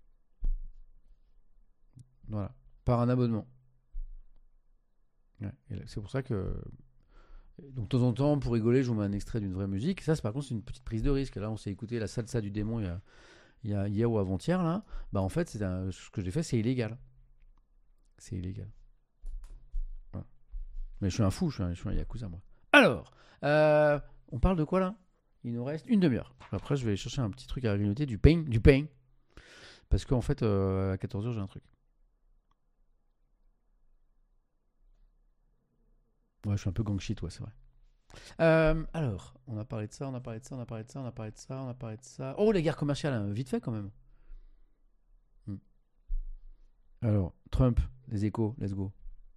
Voilà. Par un abonnement. Ouais. Et là, c'est pour ça que. Donc, de temps en temps, pour rigoler, je vous mets un extrait d'une vraie musique. Ça, c'est, par contre, c'est une petite prise de risque. Là, on s'est écouté la salsa du démon il y a, il y a hier ou avant-hier. Là. Bah, en fait, c'est un- ce que j'ai fait, c'est illégal. C'est illégal. Voilà. Mais je suis un fou, je suis un, je suis un yakuza, moi. Alors, euh, on parle de quoi là? Il nous reste une demi-heure. Après, je vais aller chercher un petit truc à grignoter, du pain, du pain. Parce qu'en fait, euh, à quatorze heures, j'ai un truc. Ouais, je suis un peu gang shit, ouais, c'est vrai. Euh, alors, on a parlé de ça, on a parlé de ça, on a parlé de ça, on a parlé de ça, on a parlé de ça. Oh, les guerres commerciales, hein, vite fait quand même. Hmm. Alors, Trump, les échos, let's go.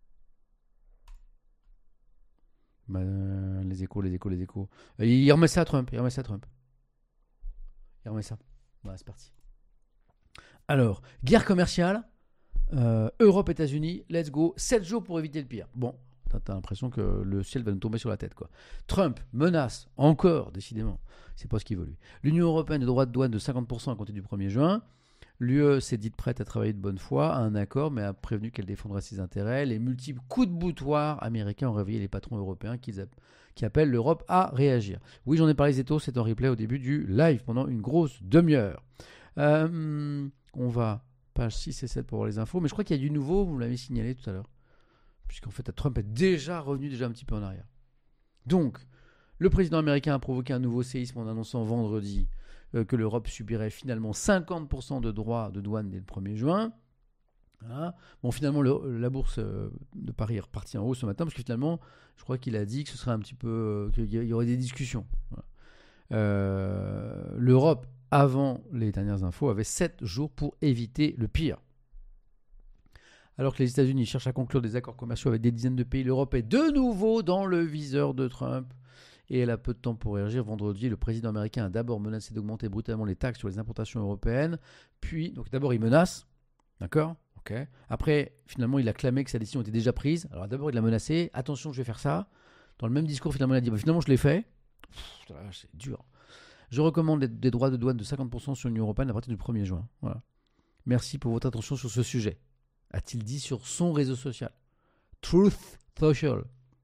Bah, euh, les échos, les échos, les échos. Euh, il remet ça, Trump, il remet ça, Trump. Il remet ça. Voilà, c'est parti. Alors, guerre commerciale, euh, Europe-États-Unis, let's go. sept jours pour éviter le pire. Bon, t'as, t'as l'impression que le ciel va nous tomber sur la tête, quoi. Trump menace, encore, décidément. C'est pas ce qu'il veut, lui. L'Union européenne de droits de douane de cinquante pour cent à compter du premier juin. L'U E s'est dite prête à travailler de bonne foi à un accord, mais a prévenu qu'elle défendrait ses intérêts. Les multiples coups de boutoir américains ont réveillé les patrons européens qui, app- qui appellent l'Europe à réagir. Oui, j'en ai parlé, Zeto, c'est en replay au début du live pendant une grosse demi-heure. Euh, on va page six et sept pour voir les infos, mais je crois qu'il y a du nouveau, vous l'avez signalé tout à l'heure, puisqu'en fait Trump est déjà revenu déjà un petit peu en arrière. Donc, le président américain a provoqué un nouveau séisme en annonçant vendredi euh, que l'Europe subirait finalement cinquante pour cent de droits de douane dès le premier juin. Voilà. Bon, finalement, le- la bourse euh, de Paris est repartie en haut ce matin, parce que finalement, je crois qu'il a dit que ce serait un petit peu, euh, qu'il y aurait des discussions. Voilà. Euh, L'Europe, avant les dernières infos, avait sept jours pour éviter le pire. Alors que les États-Unis cherchent à conclure des accords commerciaux avec des dizaines de pays, l'Europe est de nouveau dans le viseur de Trump. Et elle a peu de temps pour réagir. Vendredi, le président américain a d'abord menacé d'augmenter brutalement les taxes sur les importations européennes. Puis, donc d'abord, il menace. D'accord ? Ok. Après, finalement, il a clamé que sa décision était déjà prise. Alors d'abord, il a menacé. Attention, je vais faire ça. Dans le même discours, finalement, il a dit bah, finalement, je l'ai fait. Pff, c'est dur. Je recommande des, des droits de douane de cinquante pour cent sur l'Union européenne à partir du premier juin. Voilà. Merci pour votre attention sur ce sujet, a-t-il dit sur son réseau social. Truth Social.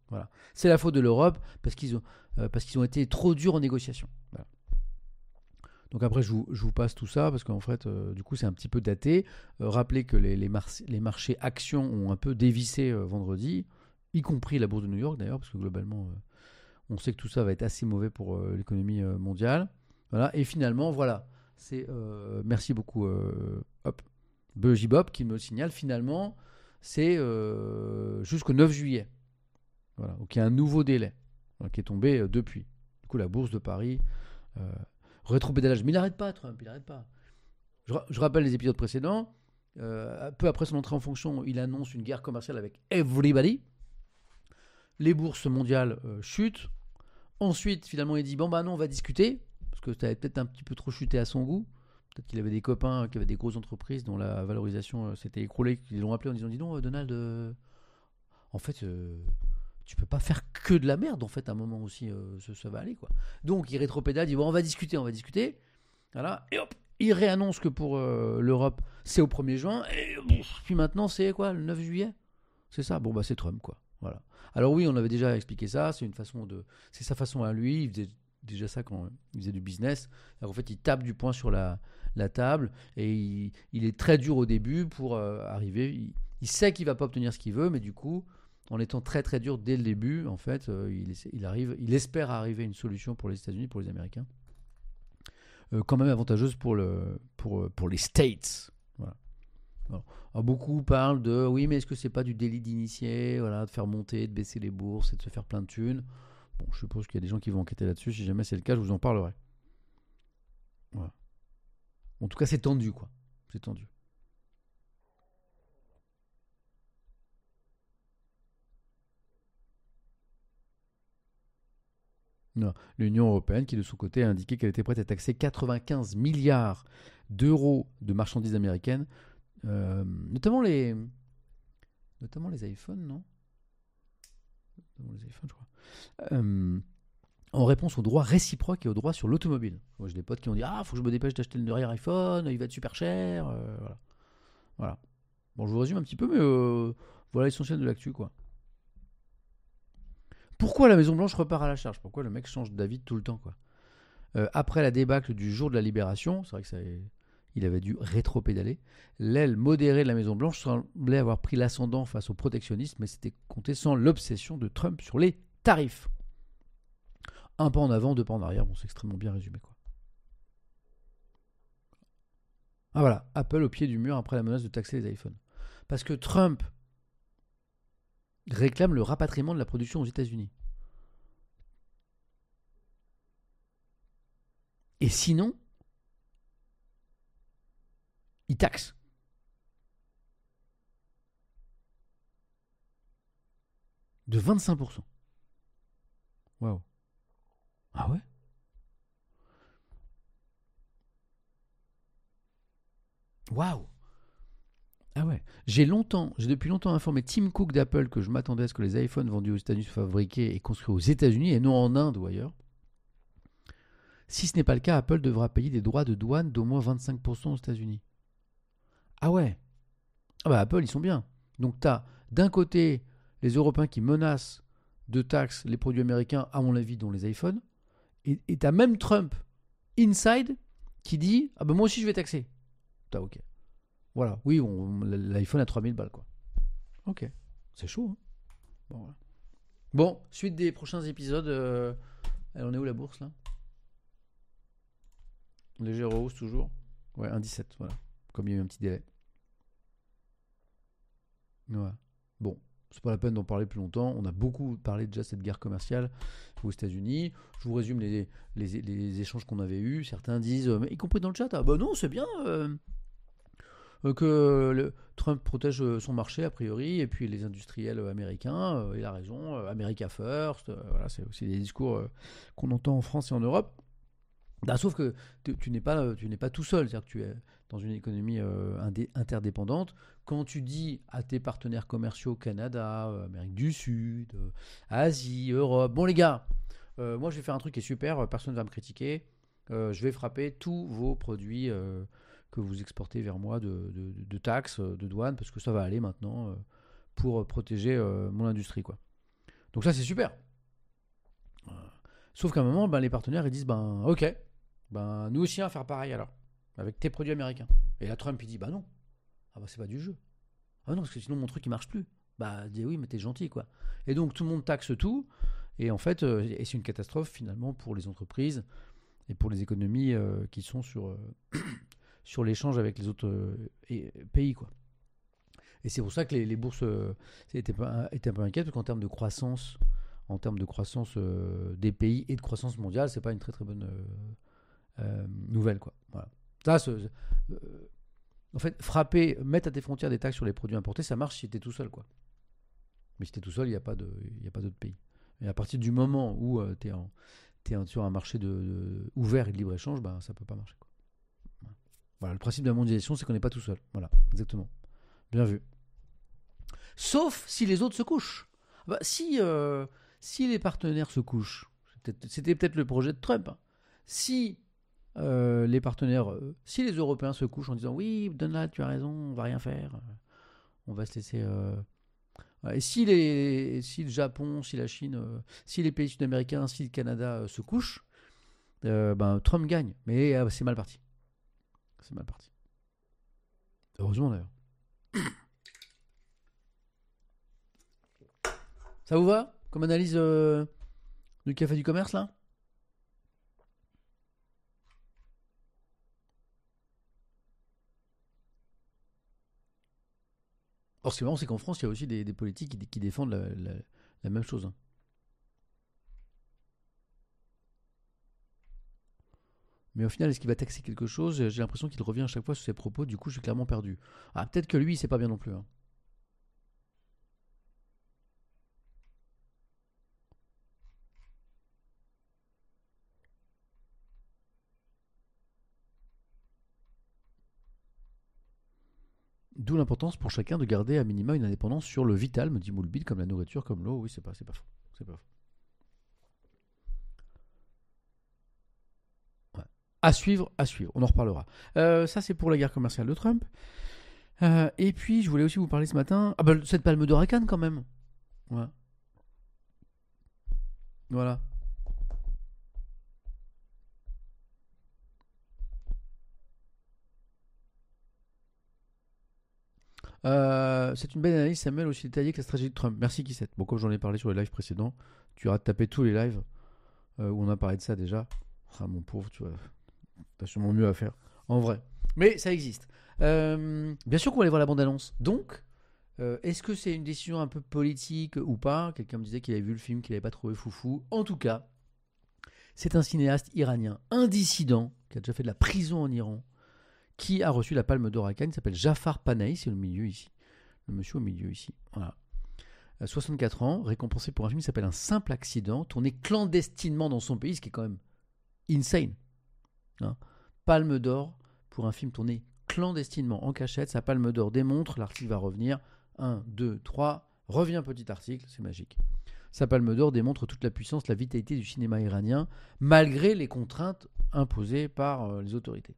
Voilà. C'est la faute de l'Europe parce qu'ils ont, euh, parce qu'ils ont été trop durs en négociation. Voilà. Donc après, je vous, je vous passe tout ça parce qu'en fait, euh, du coup, c'est un petit peu daté. Euh, rappelez que les, les, mar- les marchés actions ont un peu dévissé euh, vendredi, y compris la bourse de New York d'ailleurs, parce que globalement, euh, on sait que tout ça va être assez mauvais pour euh, l'économie euh, mondiale. Voilà. Et finalement, voilà. C'est, euh, merci beaucoup, euh, hop, B J Bob qui me le signale. Finalement, c'est euh, jusqu'au neuf juillet. Voilà. Donc il y a un nouveau délai voilà, qui est tombé euh, depuis. Du coup, la bourse de Paris. Euh, Rétropédalage. Mais il n'arrête pas, Trump, il n'arrête pas. Je, je rappelle les épisodes précédents. Euh, peu après son entrée en fonction, il annonce une guerre commerciale avec everybody. Les bourses mondiales euh, chutent. Ensuite, finalement, il dit bon, bah non, on va discuter. Parce que ça avait peut-être un petit peu trop chuté à son goût. Peut-être qu'il avait des copains qui avaient des grosses entreprises dont la valorisation euh, s'était écroulée. Ils l'ont appelé en disant dis donc, Donald, euh, en fait. Euh, tu peux pas faire que de la merde en fait à un moment aussi euh, ça, ça va aller quoi. Donc il rétropédale, dit bon on va discuter, on va discuter. Voilà, et hop, il réannonce que pour euh, l'Europe c'est au premier juin et puis maintenant c'est quoi le neuf juillet. C'est ça. Bon bah c'est Trump quoi. Voilà. Alors oui, on avait déjà expliqué ça, c'est une façon de c'est sa façon à lui, il faisait déjà ça quand il faisait du business. Alors, en fait, il tape du poing sur la la table et il, il est très dur au début pour euh, arriver, il, il sait qu'il va pas obtenir ce qu'il veut mais du coup en étant très très dur dès le début, en fait, euh, il, il, arrive, il espère arriver à une solution pour les États-Unis, pour les Américains, euh, quand même avantageuse pour, le, pour, pour les States. Voilà. Alors, alors beaucoup parlent de oui, mais est-ce que c'est pas du délit d'initié, voilà, de faire monter, de baisser les bourses et de se faire plein de thunes. Bon, je suppose qu'il y a des gens qui vont enquêter là-dessus. Si jamais c'est le cas, je vous en parlerai. Voilà. En tout cas, c'est tendu, quoi. C'est tendu. Non. L'Union européenne, qui de son côté a indiqué qu'elle était prête à taxer quatre-vingt-quinze milliards d'euros de marchandises américaines, euh, notamment les, notamment les iPhones, non Notamment les iPhones, je crois. Euh, en réponse aux droits réciproques et aux droits sur l'automobile. Moi, j'ai des potes qui ont dit ah, faut que je me dépêche d'acheter le dernier iPhone, il va être super cher. Euh, voilà. Voilà. Bon, je vous résume un petit peu, mais euh, voilà l'essentiel de l'actu, quoi. Pourquoi la Maison Blanche repart à la charge? Pourquoi le mec change d'avis tout le temps, quoi? Euh, après la débâcle du jour de la libération, c'est vrai que ça, il avait dû rétro-pédaler, l'aile modérée de la Maison-Blanche semblait avoir pris l'ascendant face au protectionnisme, mais c'était compté sans l'obsession de Trump sur les tarifs. Un pas en avant, deux pas en arrière, bon, c'est extrêmement bien résumé, quoi. Ah voilà, Apple au pied du mur après la menace de taxer les iPhones. Parce que Trump réclame le rapatriement de la production aux États-Unis. Et sinon, il taxe. De vingt-cinq pour cent. Waouh. Ah ouais? Waouh. Ah ouais. J'ai longtemps, j'ai depuis longtemps informé Tim Cook d'Apple que je m'attendais à ce que les iPhones vendus aux États-Unis soient fabriqués et construits aux États-Unis et non en Inde ou ailleurs. Si ce n'est pas le cas, Apple devra payer des droits de douane d'au moins vingt-cinq pour cent aux États-Unis. Ah ouais. Ah bah Apple, ils sont bien. Donc tu as d'un côté les Européens qui menacent de taxes les produits américains, à mon avis, dont les iPhones, et tu as même Trump, inside, qui dit « Ah ben moi aussi je vais taxer ». T'as ok. Voilà, oui, on, l'iPhone à trois mille balles, quoi. Ok, c'est chaud, hein. Bon, voilà. Bon, suite des prochains épisodes, euh... elle en est où la bourse, là? Légère hausse, toujours. Ouais, un virgule dix-sept, voilà. Comme il y a eu un petit délai. Ouais. Bon, c'est pas la peine d'en parler plus longtemps. On a beaucoup parlé déjà de cette guerre commerciale aux États-Unis. Je vous résume les, les, les échanges qu'on avait eus. Certains disent, euh, y compris dans le chat, ah bah non, c'est bien euh, euh, que le, Trump protège son marché a priori, et puis les industriels américains. Euh, il a raison, euh, America First. Euh, voilà, c'est aussi des discours euh, qu'on entend en France et en Europe. Bah, sauf que tu, tu, n'es pas, tu n'es pas tout seul, c'est-à-dire que tu es dans une économie euh, indé, interdépendante. Quand tu dis à tes partenaires commerciaux, Canada, euh, Amérique du Sud, euh, Asie, Europe, bon les gars, euh, moi je vais faire un truc qui est super, personne ne va me critiquer, euh, je vais frapper tous vos produits euh, que vous exportez vers moi de, de, de taxes, de douane, parce que ça va aller maintenant euh, pour protéger euh, mon industrie, quoi. Donc ça, c'est super. Euh, Sauf qu'à un moment, ben, les partenaires, ils disent, ben, ok, ben, nous aussi, on va faire pareil alors, avec tes produits américains. Et là, Trump, il dit, bah non, ah bah c'est pas du jeu. Ah non, parce que sinon, mon truc, il marche plus. Bah, il dit, oui, mais t'es gentil, quoi. Et donc, tout le monde taxe tout. Et en fait, euh, et c'est une catastrophe, finalement, pour les entreprises et pour les économies euh, qui sont sur, euh, sur l'échange avec les autres euh, et- pays, quoi. Et c'est pour ça que les, les bourses euh, étaient, pas- étaient un peu inquiètes, parce qu'en termes de croissance, en termes de croissance euh, des pays et de croissance mondiale, c'est pas une très très bonne euh, euh, nouvelle, quoi. Voilà. Ça, c'est- euh, en fait, frapper, mettre à tes frontières des taxes sur les produits importés, ça marche si t'es tout seul, quoi. Mais si t'es tout seul, il n'y a pas de, il y a pas d'autre pays. Et à partir du moment où euh, t'es en, t'es en- sur un marché de, de- ouvert et de libre échange, ben ça peut pas marcher, quoi. Voilà. Voilà, le principe de la mondialisation, c'est qu'on n'est pas tout seul. Voilà, exactement. Bien vu. Sauf si les autres se couchent. Bah, si, euh, si les partenaires se couchent, c'était peut-être, c'était peut-être le projet de Trump, hein. Si euh, les partenaires, euh, si les Européens se couchent en disant oui, Donald, tu as raison, on va rien faire, euh, on va se laisser. euh, voilà. Et si, les, si le Japon, si la Chine, euh, si les pays sud-américains, si le Canada euh, se couchent, euh, ben, Trump gagne. Mais euh, c'est mal parti. C'est mal parti. Heureusement d'ailleurs. Ça vous va comme analyse euh, du café du commerce là? Or, ce qui est marrant, c'est qu'en France, il y a aussi des, des politiques qui, qui défendent la, la- la même chose, hein. Mais au final, est-ce qu'il va taxer quelque chose? J'ai l'impression qu'il revient à chaque fois sur ses propos, du coup, je suis clairement perdu. Ah, peut-être que lui, il sait pas bien non plus, hein. D'où l'importance pour chacun de garder à minima une indépendance sur le vital, me dit Moulbit, comme la nourriture, comme l'eau. Oui, c'est pas, c'est pas faux. C'est pas faux. Ouais. À suivre, à suivre. On en reparlera. Euh, ça, c'est pour la guerre commerciale de Trump. Euh, et puis, je voulais aussi vous parler ce matin. Ah, bah, cette palme d'or à Cannes, quand même. Ouais. Voilà. Euh, c'est une belle analyse, Samuel, aussi détaillée que la stratégie de Trump. Merci, Kissette. Bon, comme j'en ai parlé sur les lives précédents, tu iras te taper tous les lives euh, où on a parlé de ça déjà. Ah, mon pauvre, tu vois, t'as sûrement mieux à faire. En vrai. Mais ça existe. Euh, bien sûr qu'on va aller voir la bande-annonce. Donc, euh, est-ce que c'est une décision un peu politique ou pas? Quelqu'un me disait qu'il avait vu le film, qu'il n'avait pas trouvé foufou. En tout cas, c'est un cinéaste iranien, un dissident, qui a déjà fait de la prison en Iran, qui a reçu la palme d'or à Cannes. Il s'appelle Jafar Panahi, c'est le milieu ici. Le monsieur au milieu ici. Voilà. Euh, soixante-quatre ans, récompensé pour un film qui s'appelle Un simple accident, tourné clandestinement dans son pays, ce qui est quand même insane, hein. Palme d'or pour un film tourné clandestinement en cachette. Sa palme d'or démontre, l'article va revenir. un, deux, trois, revient petit article, c'est magique. Sa palme d'or démontre toute la puissance, la vitalité du cinéma iranien, malgré les contraintes imposées par euh, les autorités.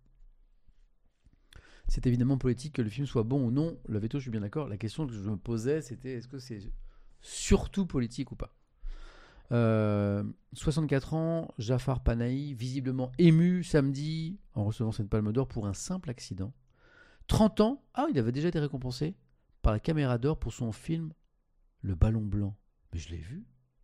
C'est évidemment politique que le film soit bon ou non. Le veto, je suis bien d'accord. La question que je me posais, c'était est-ce que c'est surtout politique ou pas? euh, soixante-quatre ans, Jafar Panahi, visiblement ému samedi en recevant cette palme d'or pour un simple accident. trente ans, ah, il avait déjà été récompensé par la caméra d'or pour son film Le Ballon Blanc. Mais je l'ai vu.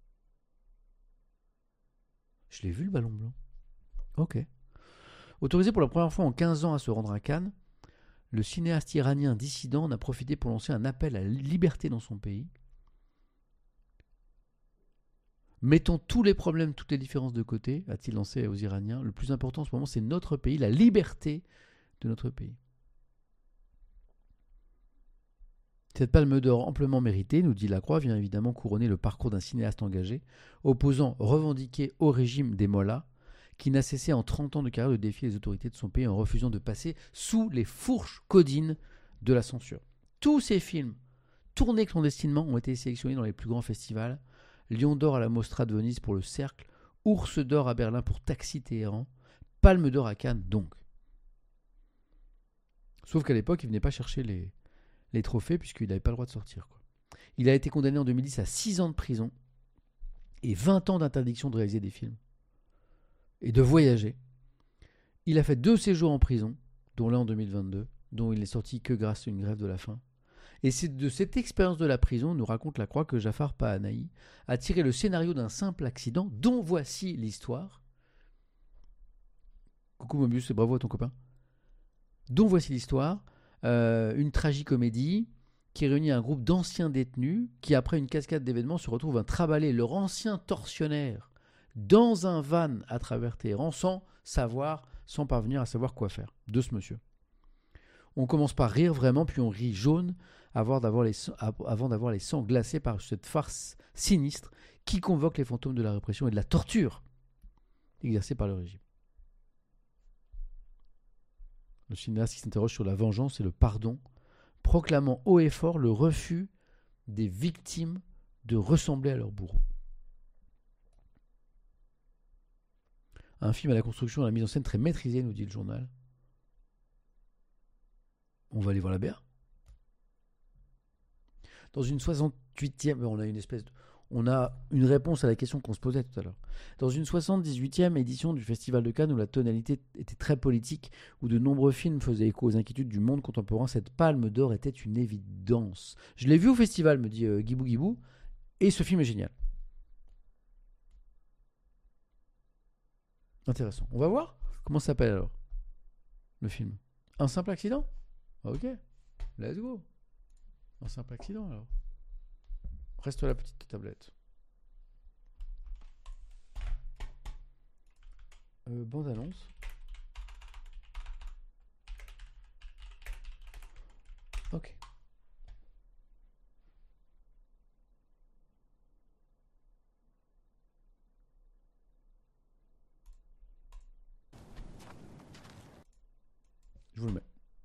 Je l'ai vu, le Ballon Blanc. Ok. Autorisé pour la première fois en quinze ans à se rendre à Cannes, le cinéaste iranien dissident en a profité pour lancer un appel à la liberté dans son pays. Mettons tous les problèmes, toutes les différences de côté, a-t-il lancé aux Iraniens. Le plus important en ce moment, c'est notre pays, la liberté de notre pays. Cette palme d'or amplement méritée, nous dit Lacroix, vient évidemment couronner le parcours d'un cinéaste engagé, opposant revendiqué au régime des Mollahs, qui n'a cessé en trente ans de carrière de défier les autorités de son pays en refusant de passer sous les fourches codines de la censure. Tous ces films, tournés clandestinement, ont été sélectionnés dans les plus grands festivals. Lion d'or à la Mostra de Venise pour Le Cercle, Ours d'or à Berlin pour Taxi Téhéran, Palme d'or à Cannes donc. Sauf qu'à l'époque, il ne venait pas chercher les, les trophées puisqu'il n'avait pas le droit de sortir, quoi. Il a été condamné en deux mille dix à six ans de prison et vingt ans d'interdiction de réaliser des films et de voyager. Il a fait deux séjours en prison, dont l'un en deux mille vingt-deux, dont il n'est sorti que grâce à une grève de la faim. Et c'est de cette expérience de la prison, nous raconte la Croix, que Jafar Panahi a tiré le scénario d'un simple accident, dont voici l'histoire. Coucou Mobius, et bravo à ton copain. Dont voici l'histoire, euh, une tragicomédie qui réunit un groupe d'anciens détenus qui, après une cascade d'événements, se retrouvent à traballer leur ancien tortionnaire dans un van à travers Téhéran sans savoir, sans parvenir à savoir quoi faire de ce monsieur. On commence par rire vraiment, puis on rit jaune avant d'avoir les, avant d'avoir les sangs glacés par cette farce sinistre qui convoque les fantômes de la répression et de la torture exercée par le régime. Le cinéaste qui s'interroge sur la vengeance et le pardon, proclamant haut et fort le refus des victimes de ressembler à leur bourreau. Un film à la construction et à la mise en scène très maîtrisée, nous dit le journal. On va aller voir la B A. Dans une soixante-huitième, on a une espèce de, on a une réponse à la question qu'on se posait tout à l'heure. Dans une soixante-dix-huitième édition du Festival de Cannes où la tonalité était très politique, où de nombreux films faisaient écho aux inquiétudes du monde contemporain, cette palme d'or était une évidence. Je l'ai vu au festival, me dit euh, Guibou Guibou, et ce film est génial. Intéressant. On va voir comment ça s'appelle alors, le film. Un simple accident ? Ok, let's go. Un simple accident alors. Reste la petite tablette. Euh, bande annonce. Ok. Je vous le mets.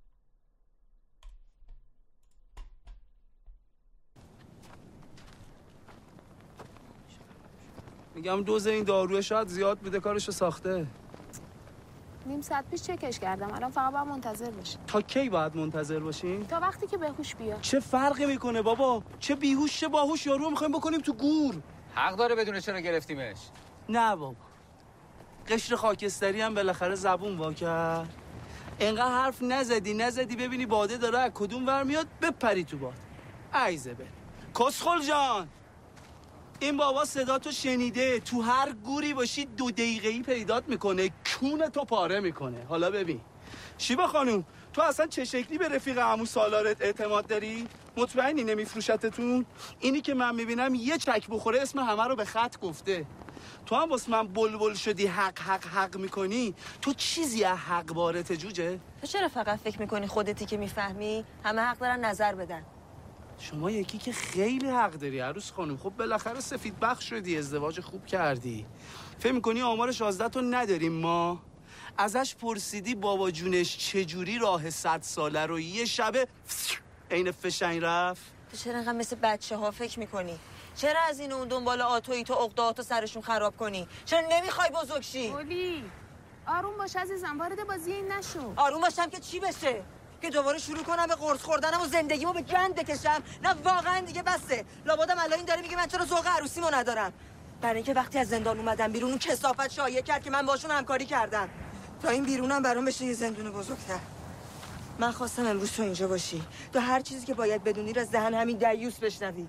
میگم دوز این داروه شاید زیاد بوده کارشو ساخته. نیم ساعت پیش چکش کردم الان فقط باید منتظر باشیم. تا کی باید منتظر باشیم؟ تا وقتی که بهوش بیاد. چه فرقی میکنه بابا؟ چه بیهوش چه باهوش یارو میخوایم بکنیم تو گور. حق داره بدون چرا گرفتیمش. نه بابا. قشر خاکستری هم بالاخره زبون وا کرد. انقدر حرف نزدی نزدی ببینی باده داره از کدوم ور میاد بپری تو باد. عیزه به. کسخل جان. این بابا صدا تو شنیده تو هر گوری باشی دو دقیقه‌ای پیدات میکنه کون تو پاره میکنه. حالا ببین شیبا خانوم تو اصلا چه شکلی به رفیق عمو سالارت اعتماد داری؟ مطمئنی نمیفروشتتون؟ اینی که من میبینم یه چک بخوره اسم همه رو به خط گفته. تو هم واسه من بلبل شدی حق حق حق میکنی. تو چیزی از حق بارت جوجه؟ تو چرا فقط فکر میکنی خودتی که میفهمی همه حق دارن نظر بدن؟ شما یکی که خیلی حق داری عروس خانم. خب بالاخره سفید بخش شدی ازدواج خوب کردی. فکر میکنی آمار شازده تو نداریم ما؟ ازش پرسیدی بابا جونش چجوری راه صد ساله رو یه شبه عین فشنگ رفت؟ تو چرا انقدر مثل بچه ها فکر میکنی؟ چرا از این اون دنبال آتویی تو عقده‌هاتو سرشون خراب کنی؟ چرا نمیخوای بزرگ شی؟ اولی آروم باش عزیزم وارد بازی این نشو. آروم باشم که چی بشه؟ که دوباره شروع کنم به قرص خوردنم و زندگیمو به گند بکشم؟ نه واقعا دیگه بسه. لابدم الان این داره میگه من چرا ذوق عروسیمو ندارم. برای اینکه وقتی از زندان اومدم بیرون اون کثافت شایعه کرد که من باشون همکاری کردم. تا این بیرونم برام بشه یه زندون بزرگتر. من خواستم امروز تو اینجا باشی. تو هر چیزی که باید بدونی رو از دهن همین دیوس بشنوی.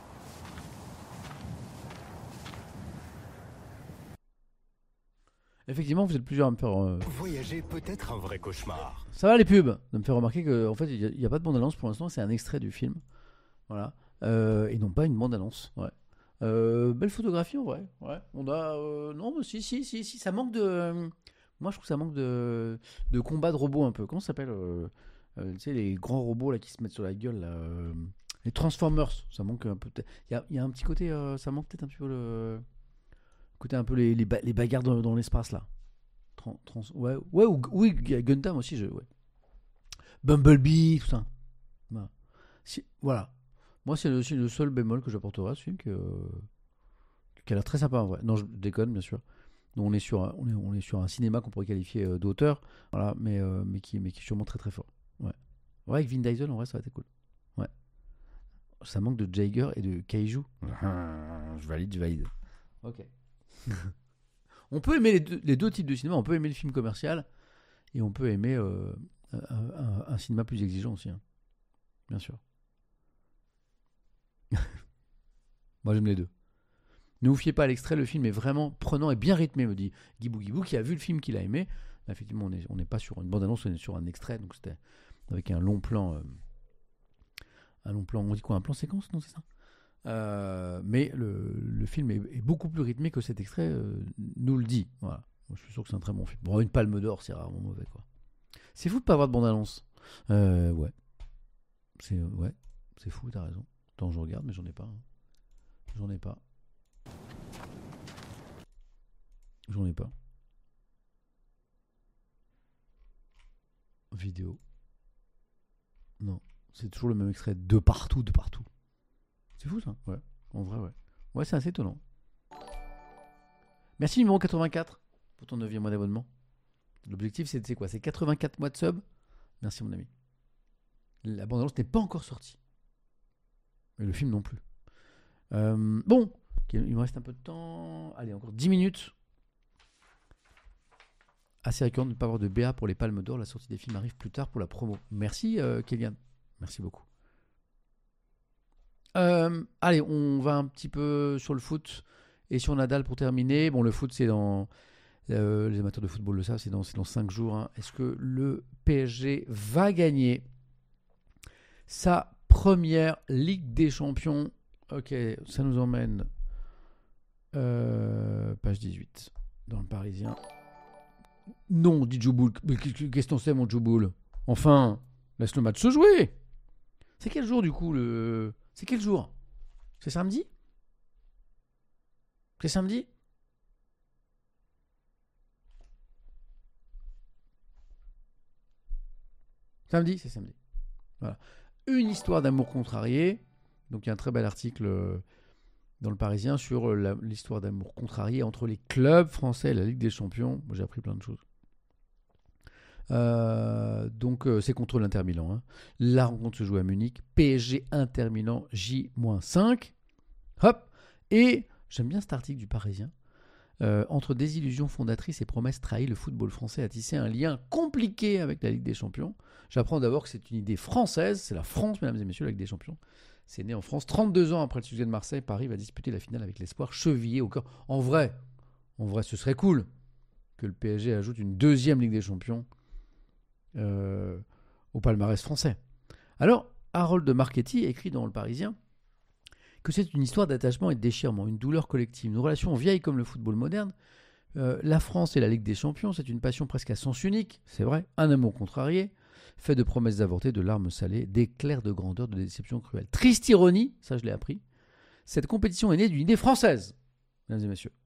Effectivement, vous êtes plusieurs à me faire. Euh... Voyager peut être un vrai cauchemar. Ça va les pubs, de me faire remarquer qu'en fait, il n'y a, a pas de bande-annonce pour l'instant, c'est un extrait du film. Voilà. Euh, et non pas une bande-annonce. Ouais. Euh, belle photographie en vrai. Ouais. On a. Euh, non, mais si, si, si, si. Ça manque de. Euh, moi, je trouve que ça manque de, de combat de robots un peu. Comment ça s'appelle euh, euh, Tu sais, les grands robots là qui se mettent sur la gueule. Là, euh, les Transformers. Ça manque un peu. Il y a, y a un petit côté. Euh, ça manque peut-être un petit peu le. Côté un peu les, les, ba- les bagarres dans, dans l'espace là. Trans, trans, ouais, ouais, ou, oui, Gundam aussi, je, ouais. Bumblebee, tout ça. Voilà. Si, voilà. Moi, c'est le, c'est le seul bémol que j'apporterai à ce film, que, qui a l'air très sympa en vrai. Non, je déconne, bien sûr. Donc, on est sur un, on est, on est sur un cinéma qu'on pourrait qualifier euh, d'auteur, voilà, mais, euh, mais, qui, mais qui est sûrement très très fort. Ouais. Ouais, avec Vin Diesel, en vrai, ça va être cool. Ouais. Ça manque de Jaeger et de Kaiju. Je valide, je valide. Ok. On peut aimer les deux, les deux types de cinéma. On peut aimer le film commercial et on peut aimer euh, un, un, un cinéma plus exigeant aussi. Hein. Bien sûr. Moi, j'aime les deux. Ne vous fiez pas à l'extrait, le film est vraiment prenant et bien rythmé, me dit Guibou Guibou, qui a vu le film qu'il a aimé. Là, effectivement, on n'est on est pas sur une bande-annonce, on est sur un extrait, donc c'était avec un long plan. Euh, un long plan, on dit quoi, un plan séquence, non, c'est ça euh, Mais le, le film est, est beaucoup plus rythmé que cet extrait euh, nous le dit. Voilà. Moi, je suis sûr que c'est un très bon film. Bon, une palme d'or, c'est rarement mauvais, quoi. C'est fou de pas avoir de bande-annonce. Euh, ouais. C'est, euh, ouais. C'est fou, t'as raison. Attends, je regarde, mais j'en ai pas. Hein. J'en ai pas. J'en ai pas. Vidéo. Non. C'est toujours le même extrait. De partout, de partout. C'est fou ça. Ouais. En vrai, ouais. Ouais, c'est assez étonnant. Merci numéro quatre-vingt-quatre pour ton neuvième mois d'abonnement. L'objectif, c'est, c'est quoi? C'est quatre-vingt-quatre mois de sub. Merci mon ami. La bande-annonce n'est pas encore sortie. Et le film non plus. Euh, bon. Il me reste un peu de temps. Allez, encore dix minutes. Assez récurrent de ne pas avoir de B A pour les Palmes d'Or. La sortie des films arrive plus tard pour la promo. Merci, euh, Kélian. Merci beaucoup. Euh, allez, on va un petit peu sur le foot et sur Nadal pour terminer. Bon, le foot, c'est dans... Euh, les amateurs de football le savent, c'est dans, c'est dans cinq jours. Hein. Est-ce que le P S G va gagner sa première Ligue des Champions? Ok, ça nous emmène... Euh, page dix-huit, dans le Parisien. Non, dit Jouboul. Qu'est-ce qu'on sait, mon Jouboul? Enfin, laisse le match se jouer. C'est quel jour, du coup le... C'est quel jour? C'est samedi? C'est samedi? Samedi, c'est samedi. Voilà. Une histoire d'amour contrarié. Donc, il y a un très bel article euh, dans le Parisien sur la, l'histoire d'amour contrarié entre les clubs français et la Ligue des Champions. Moi, j'ai appris plein de choses. Euh, donc, euh, c'est contre l'Inter Milan. Hein. La rencontre se joue à Munich. P S G Inter Milan J cinq. Hop. Et j'aime bien cet article du Parisien. Euh, entre désillusions fondatrices et promesses trahies, le football français a tissé un lien compliqué avec la Ligue des Champions. J'apprends d'abord que c'est une idée française. C'est la France, mesdames et messieurs, la Ligue des Champions. C'est né en France. trente-deux ans après le succès de Marseille, Paris va disputer la finale avec l'espoir chevillé au cœur. En vrai, en vrai, ce serait cool que le P S G ajoute une deuxième Ligue des Champions euh, au palmarès français. Alors, Harold Marchetti écrit dans Le Parisien que c'est une histoire d'attachement et de déchirement, une douleur collective, une relation vieille comme le football moderne. Euh, la France et la Ligue des Champions, c'est une passion presque à sens unique, c'est vrai, un amour contrarié, fait de promesses avortées, de larmes salées, d'éclairs de grandeur, de déceptions cruelles. Triste ironie, ça je l'ai appris, cette compétition est née d'une idée française, mesdames et messieurs.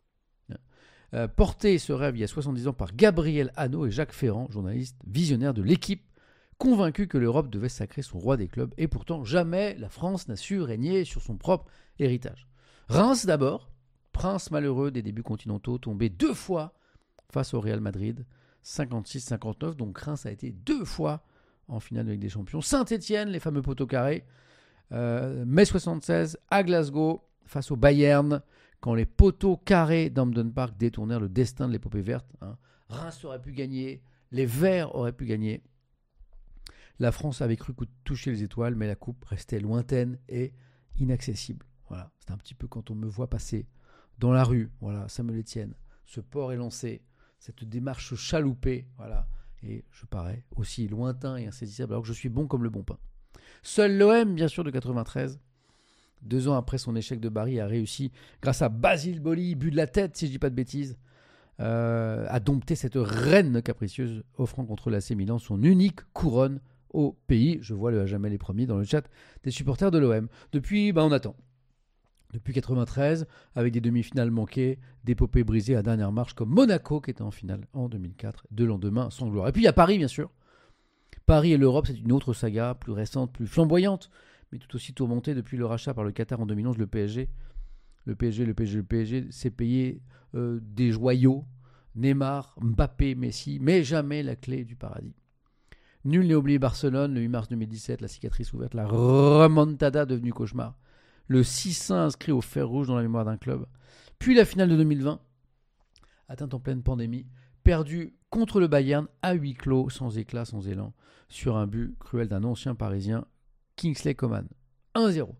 Euh, porté ce rêve il y a soixante-dix ans par Gabriel Hanaud et Jacques Ferrand, journalistes visionnaires de l'équipe, convaincus que l'Europe devait sacrer son roi des clubs, et pourtant jamais la France n'a su régner sur son propre héritage. Reims d'abord, prince malheureux des débuts continentaux, tombé deux fois face au Real Madrid, cinquante-six cinquante-neuf, donc Reims a été deux fois en finale de Ligue des Champions. Saint-Étienne, les fameux poteaux carrés, euh, mai soixante-seize à Glasgow, face au Bayern, quand les poteaux carrés d'Hampden Park détournèrent le destin de l'épopée verte. Hein. Reims aurait pu gagner, les Verts auraient pu gagner. La France avait cru toucher les étoiles, mais la coupe restait lointaine et inaccessible. Voilà, c'est un petit peu quand on me voit passer dans la rue. Voilà, Samuel Etienne, ce port est lancé, cette démarche chaloupée, voilà, et je parais aussi lointain et insaisissable, alors que je suis bon comme le bon pain. Seul l'O M, bien sûr, de quatre-vingt-treize, deux ans après son échec de Bari, a réussi, grâce à Basile Boli, but de la tête, si je ne dis pas de bêtises, euh, à dompter cette reine capricieuse, offrant contre l'A C Milan son unique couronne au pays. Je vois le à jamais les premiers dans le chat des supporters de l'O M. Depuis, bah, on attend. Depuis quatre-vingt-treize, avec des demi-finales manquées, d'épopées brisées à dernière marche, comme Monaco qui était en finale en deux mille quatre, deux lendemains sans gloire. Et puis il y a Paris, bien sûr. Paris et l'Europe, c'est une autre saga, plus récente, plus flamboyante, mais tout aussi tourmentée depuis le rachat par le Qatar en deux mille onze. Le P S G, le P S G, le P S G, le P S G s'est payé euh, des joyaux, Neymar, Mbappé, Messi, mais jamais la clé du paradis. Nul n'est oublié Barcelone, le huit mars deux mille dix-sept, la cicatrice ouverte, la remontada devenue cauchemar. Le six un inscrit au fer rouge dans la mémoire d'un club. Puis la finale de deux mille vingt, atteinte en pleine pandémie, perdue contre le Bayern à huis clos, sans éclat, sans élan, sur un but cruel d'un ancien parisien, Kingsley Coman. un zéro.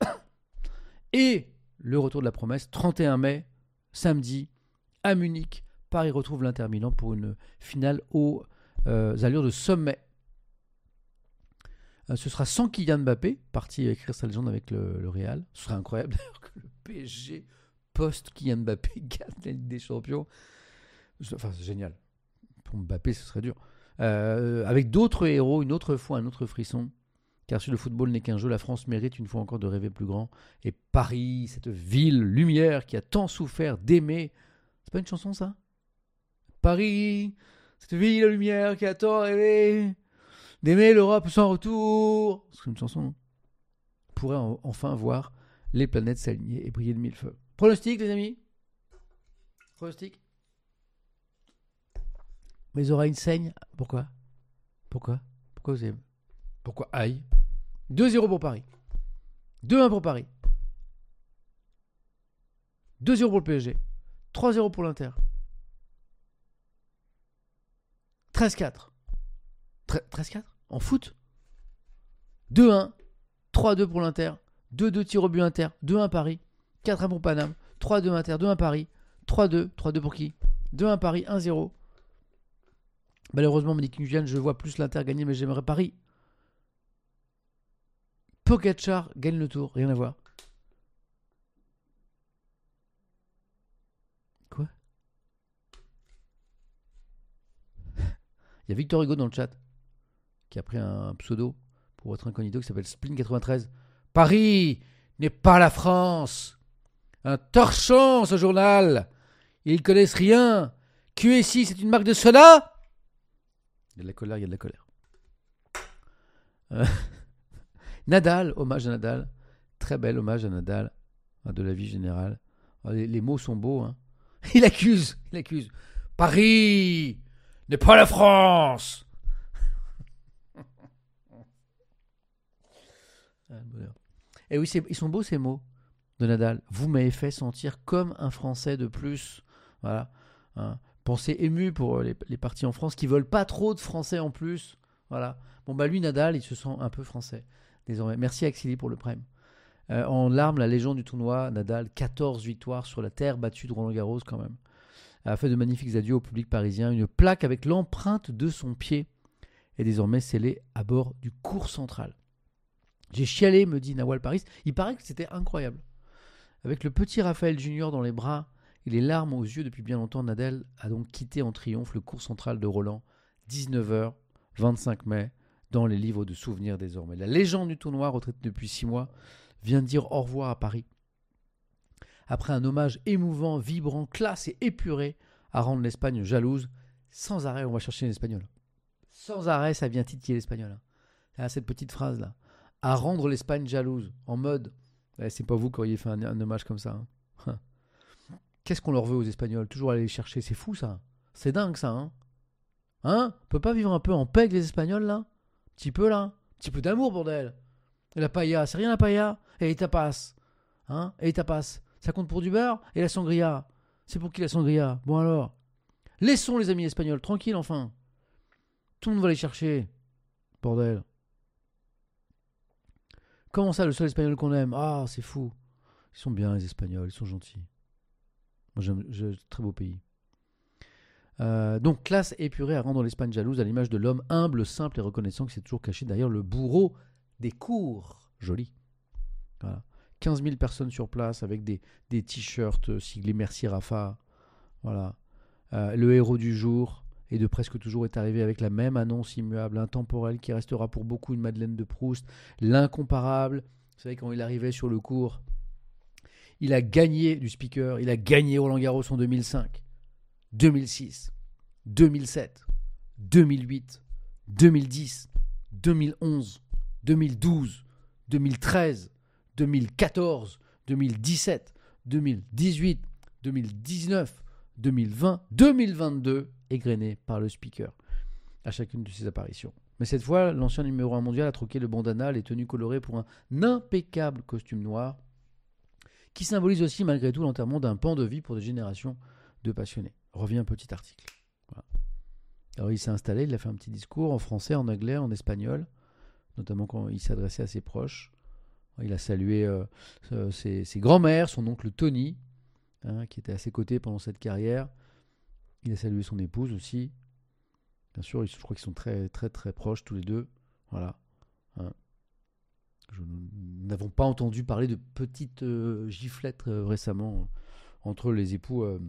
Et le retour de la promesse, trente et un mai, samedi, à Munich, Paris retrouve l'Inter Milan pour une finale aux euh, allures de sommet. Euh, ce sera sans Kylian Mbappé, parti écrire sa légende avec le, le Real. Ce serait incroyable d'ailleurs que le P S G post-Kylian Mbappé gagne la Ligue des Champions. Enfin, c'est génial. Pour Mbappé, ce serait dur. Euh, avec d'autres héros, une autre fois, un autre frisson. Car si le football n'est qu'un jeu, la France mérite une fois encore de rêver plus grand. Et Paris, cette ville lumière qui a tant souffert d'aimer. C'est pas une chanson, ça ? Paris, cette ville lumière qui a tant rêvé d'aimer l'Europe sans retour. C'est une chanson, non ? On pourrait en, enfin voir les planètes s'aligner et briller de mille feux. Pronostic, les amis ? Pronostic ? Mes oreilles saignent. Pourquoi ? Pourquoi ? Pourquoi vous avez... Pourquoi aïe ? deux zéro pour Paris. deux un pour Paris. deux zéro pour le P S G. trois zéro pour l'Inter. treize quatre. treize quatre en foot. deux un. trois deux pour l'Inter. deux deux tir au but Inter. deux un Paris. quatre un pour Paname. trois deux Inter. deux un Paris. trois deux. trois deux pour qui ? deux un Paris. un zéro. Malheureusement, me dit King Julian, je vois plus l'Inter gagner, mais j'aimerais Paris. Pogacar gagne le tour. Rien à voir. Quoi ? Il y a Victor Hugo dans le chat qui a pris un pseudo pour être incognito qui s'appelle Spleen quatre-vingt-treize. Paris n'est pas la France. Un torchon, ce journal. Ils connaissent rien. Q S I, c'est une marque de soda. Il y a de la colère, il y a de la colère. Euh, Nadal, hommage à Nadal. Très bel hommage à Nadal, de la vie générale. Les, les mots sont beaux. Hein. Il accuse, il accuse. Paris n'est pas la France. Et oui, c'est, ils sont beaux ces mots de Nadal. Vous m'avez fait sentir comme un Français de plus. Voilà. Hein. Pensée émue pour les, les partis en France qui veulent pas trop de Français en plus. Voilà. Bon, bah lui, Nadal, il se sent un peu français désormais. Merci Axili pour le prime. Euh, en larmes, la légende du tournoi, Nadal, quatorze victoires sur la terre battue de Roland-Garros quand même. A fait de magnifiques adieux au public parisien. Une plaque avec l'empreinte de son pied est désormais scellée à bord du cours central. J'ai chialé, me dit Nawal Paris. Il paraît que c'était incroyable. Avec le petit Raphaël Junior dans les bras et les larmes aux yeux depuis bien longtemps, Nadal a donc quitté en triomphe le cours central de Roland, dix-neuf heures, vingt-cinq mai, dans les livres de souvenirs désormais. La légende du tournoi, retraité depuis six mois, vient de dire au revoir à Paris. Après un hommage émouvant, vibrant, classe et épuré à rendre l'Espagne jalouse, sans arrêt, on va chercher l'Espagnol. Sans arrêt, ça vient titiller l'Espagnol. Ah, cette petite phrase-là. À rendre l'Espagne jalouse, en mode, eh, c'est pas vous qui auriez fait un, un hommage comme ça. Hein. Qu'est-ce qu'on leur veut aux Espagnols ? Toujours aller les chercher, c'est fou ça. C'est dingue ça. Hein, hein On peut pas vivre un peu en paix avec les Espagnols là ? Un petit peu là. Un petit peu d'amour, bordel. Et la paella, c'est rien la paella ? Et les tapas. Hein Et les tapas. Ça compte pour du beurre ? Et la sangria ? C'est pour qui la sangria ? Bon alors. Laissons les amis espagnols tranquilles enfin. Tout le monde va les chercher. Bordel. Comment ça, le seul espagnol qu'on aime ? Ah, c'est fou. Ils sont bien, les Espagnols, ils sont gentils. Moi, j'aime, j'ai très beau pays. Euh, donc, classe épurée à rendre l'Espagne jalouse à l'image de l'homme humble, simple et reconnaissant qui s'est toujours caché derrière le bourreau des cours. Joli. Voilà. quinze mille personnes sur place avec des, des t-shirts siglés Merci Rafa. Voilà. Euh, le héros du jour et de presque toujours est arrivé avec la même annonce immuable, intemporelle, qui restera pour beaucoup une Madeleine de Proust, l'incomparable. Vous savez, quand il arrivait sur le cours, il a gagné du speaker, il a gagné Roland-Garros en deux mille cinq, deux mille six, deux mille sept, deux mille huit, deux mille dix, deux mille onze, deux mille douze, deux mille treize, deux mille quatorze, deux mille dix-sept, deux mille dix-huit, deux mille dix-neuf, deux mille vingt, deux mille vingt-deux, égrené par le speaker à chacune de ses apparitions. Mais cette fois, l'ancien numéro un mondial a troqué le bandana, les tenues colorées pour un impeccable costume noir qui symbolise aussi malgré tout l'enterrement d'un pan de vie pour des générations de passionnés. Revient un petit article. Voilà. Alors il s'est installé, il a fait un petit discours en français, en anglais, en espagnol, notamment quand il s'adressait à ses proches. Il a salué euh, ses, ses grands-mères, son oncle Tony, hein, qui était à ses côtés pendant cette carrière. Il a salué son épouse aussi. Bien sûr, je crois qu'ils sont très très très proches tous les deux. Voilà. Hein. Je, nous n'avons pas entendu parler de petites euh, giflettes euh, récemment euh, entre les époux euh,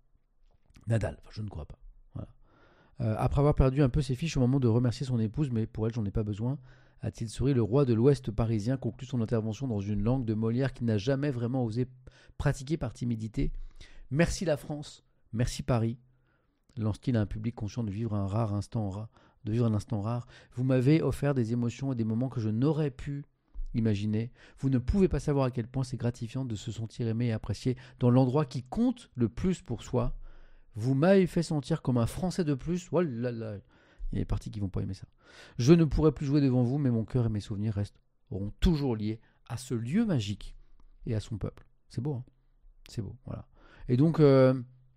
Nadal. Enfin, je ne crois pas. Voilà. Euh, après avoir perdu un peu ses fiches au moment de remercier son épouse, mais pour elle, j'en ai pas besoin, a-t-il souri, le roi de l'Ouest parisien conclut son intervention dans une langue de Molière qu'il n'a jamais vraiment osé pratiquer par timidité. Merci la France, merci Paris, lance-t-il à un public conscient de vivre un rare instant rare, de vivre un instant rare. Vous m'avez offert des émotions et des moments que je n'aurais pu imaginer. Vous ne pouvez pas savoir à quel point c'est gratifiant de se sentir aimé et apprécié dans l'endroit qui compte le plus pour soi. Vous m'avez fait sentir comme un Français de plus. Oh là là. Il y a des parties qui ne vont pas aimer ça. Je ne pourrai plus jouer devant vous, mais mon cœur et mes souvenirs resteront toujours liés à ce lieu magique et à son peuple. C'est beau, hein. C'est beau, voilà. Et donc, euh,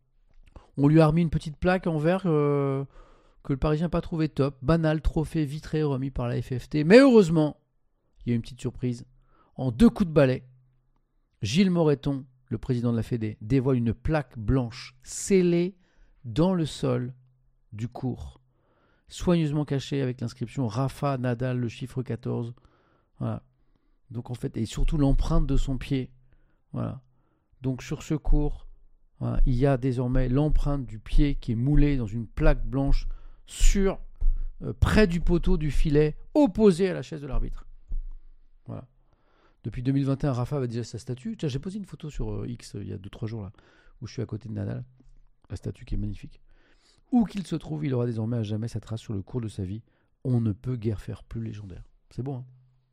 on lui a remis une petite plaque en verre euh, que le Parisien n'a pas trouvé top. Banal, trophée vitré remis par la F F T. Mais heureusement, il y a une petite surprise. En deux coups de balai, Gilles Moreton, le président de la Fédé, dévoile une plaque blanche scellée dans le sol du court, soigneusement cachée avec l'inscription Rafa Nadal, le chiffre quatorze. Voilà. Donc en fait, et surtout l'empreinte de son pied. Voilà. Donc sur ce court, voilà, il y a désormais l'empreinte du pied qui est moulée dans une plaque blanche sur, euh, près du poteau du filet, opposé à la chaise de l'arbitre. Voilà. Depuis deux mille vingt et un, Rafa avait déjà sa statue. Tiens, j'ai posé une photo sur euh, X euh, il y a deux trois jours là, où je suis à côté de Nadal. La statue qui est magnifique. Où qu'il se trouve, il aura désormais à jamais sa trace sur le cours de sa vie. On ne peut guère faire plus légendaire. C'est beau, hein?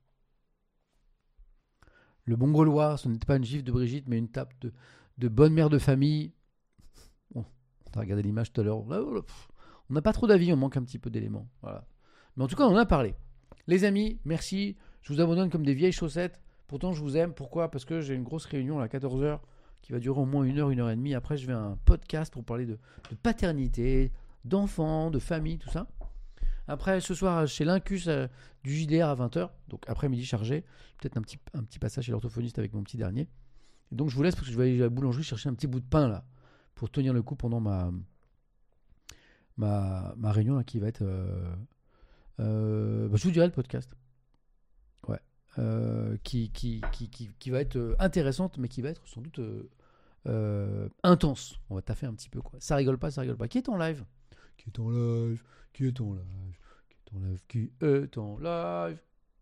Le bon Gaulois, ce n'était pas une gifle de Brigitte, mais une tape de, de bonne mère de famille. Bon, on a regardé l'image tout à l'heure. On n'a pas trop d'avis, on manque un petit peu d'éléments. Voilà. Mais en tout cas, on en a parlé. Les amis, merci. Je vous abandonne comme des vieilles chaussettes. Pourtant, je vous aime. Pourquoi ? Parce que j'ai une grosse réunion à quatorze heures qui va durer au moins une heure, une heure et demie. Après, je vais à un podcast pour parler de, de paternité, d'enfants, de famille, tout ça. Après, ce soir, chez l'Incus euh, du J D R à vingt heures, donc après-midi chargé, peut-être un petit, un petit passage chez l'orthophoniste avec mon petit dernier. Et donc, je vous laisse parce que je vais aller à la boulangerie chercher un petit bout de pain là, pour tenir le coup pendant ma, ma, ma réunion là, qui va être... Euh, euh, bah, je vous dirai le podcast. Ouais. Euh, qui, qui, qui, qui, qui va être intéressante, mais qui va être sans doute euh, euh, intense. On va taffer un petit peu, quoi. Ça rigole pas, ça rigole pas. Qui est en live ? Qui est en live ? Qui est en live ? Qui est en live ? Qui est en live ?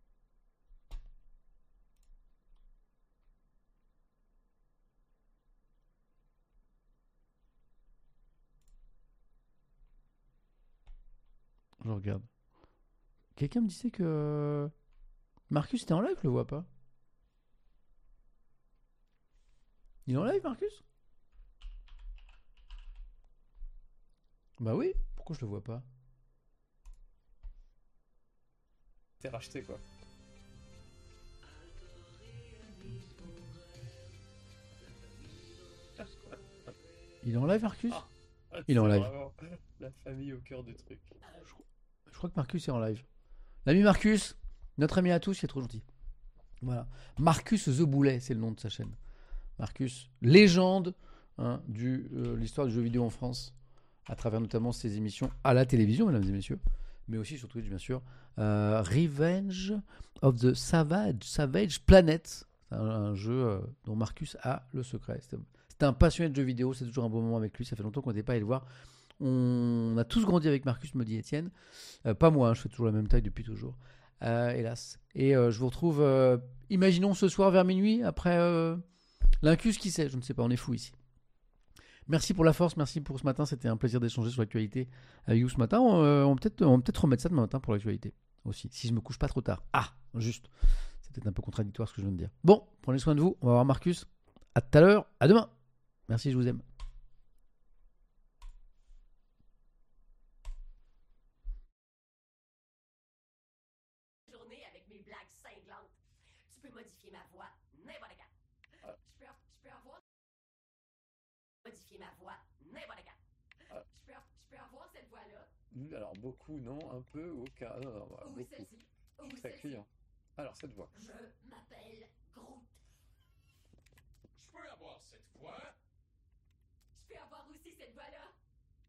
Je regarde. Quelqu'un me disait que Marcus était en live, je le vois pas. Il est en live, Marcus ? Bah oui, pourquoi je le vois pas ? T'es racheté quoi. Il est en live, Marcus ? Ah, Il est en live. La famille au cœur du truc. Je, je crois que Marcus est en live. L'ami Marcus, notre ami à tous, il est trop gentil. Voilà. Marcus The Boulet, c'est le nom de sa chaîne. Marcus, légende hein, de euh, l'histoire du jeu vidéo en France, à travers notamment ses émissions à la télévision, mesdames et messieurs, mais aussi sur Twitch, bien sûr. Euh, Revenge of the Savage, Savage Planet, un, un jeu euh, dont Marcus a le secret. C'était, c'était un passionné de jeux vidéo, c'est toujours un bon moment avec lui, ça fait longtemps qu'on n'était pas allé le voir. On a tous grandi avec Marcus, me dit Étienne. Euh, pas moi, hein, je fais toujours la même taille depuis toujours, euh, hélas. Et euh, je vous retrouve, euh, imaginons ce soir vers minuit, après euh, l'Incus, qui sait, je ne sais pas, on est fou ici. Merci pour la force, merci pour ce matin, c'était un plaisir d'échanger sur l'actualité avec vous ce matin. On, euh, on, va peut-être, on va peut-être remettre ça demain matin pour l'actualité aussi, si je me couche pas trop tard. Ah, juste, c'est peut-être un peu contradictoire ce que je viens de dire. Bon, prenez soin de vous, on va voir Marcus. À tout à l'heure, à demain. Merci, je vous aime. Avec mes blagues cinglantes. Tu peux modifier ma voix n'importe quand. Je peux peux avoir... Modifier ma voix, n'importe quand. Ah. Je, peux, je peux avoir cette voix-là. Alors, beaucoup, non, un peu, aucun. Non, non, Ou beaucoup. celle-ci. Ou Très celle-ci. client. Alors, cette voix. Je m'appelle Groot. Je peux avoir cette voix? Je peux avoir aussi cette voix-là.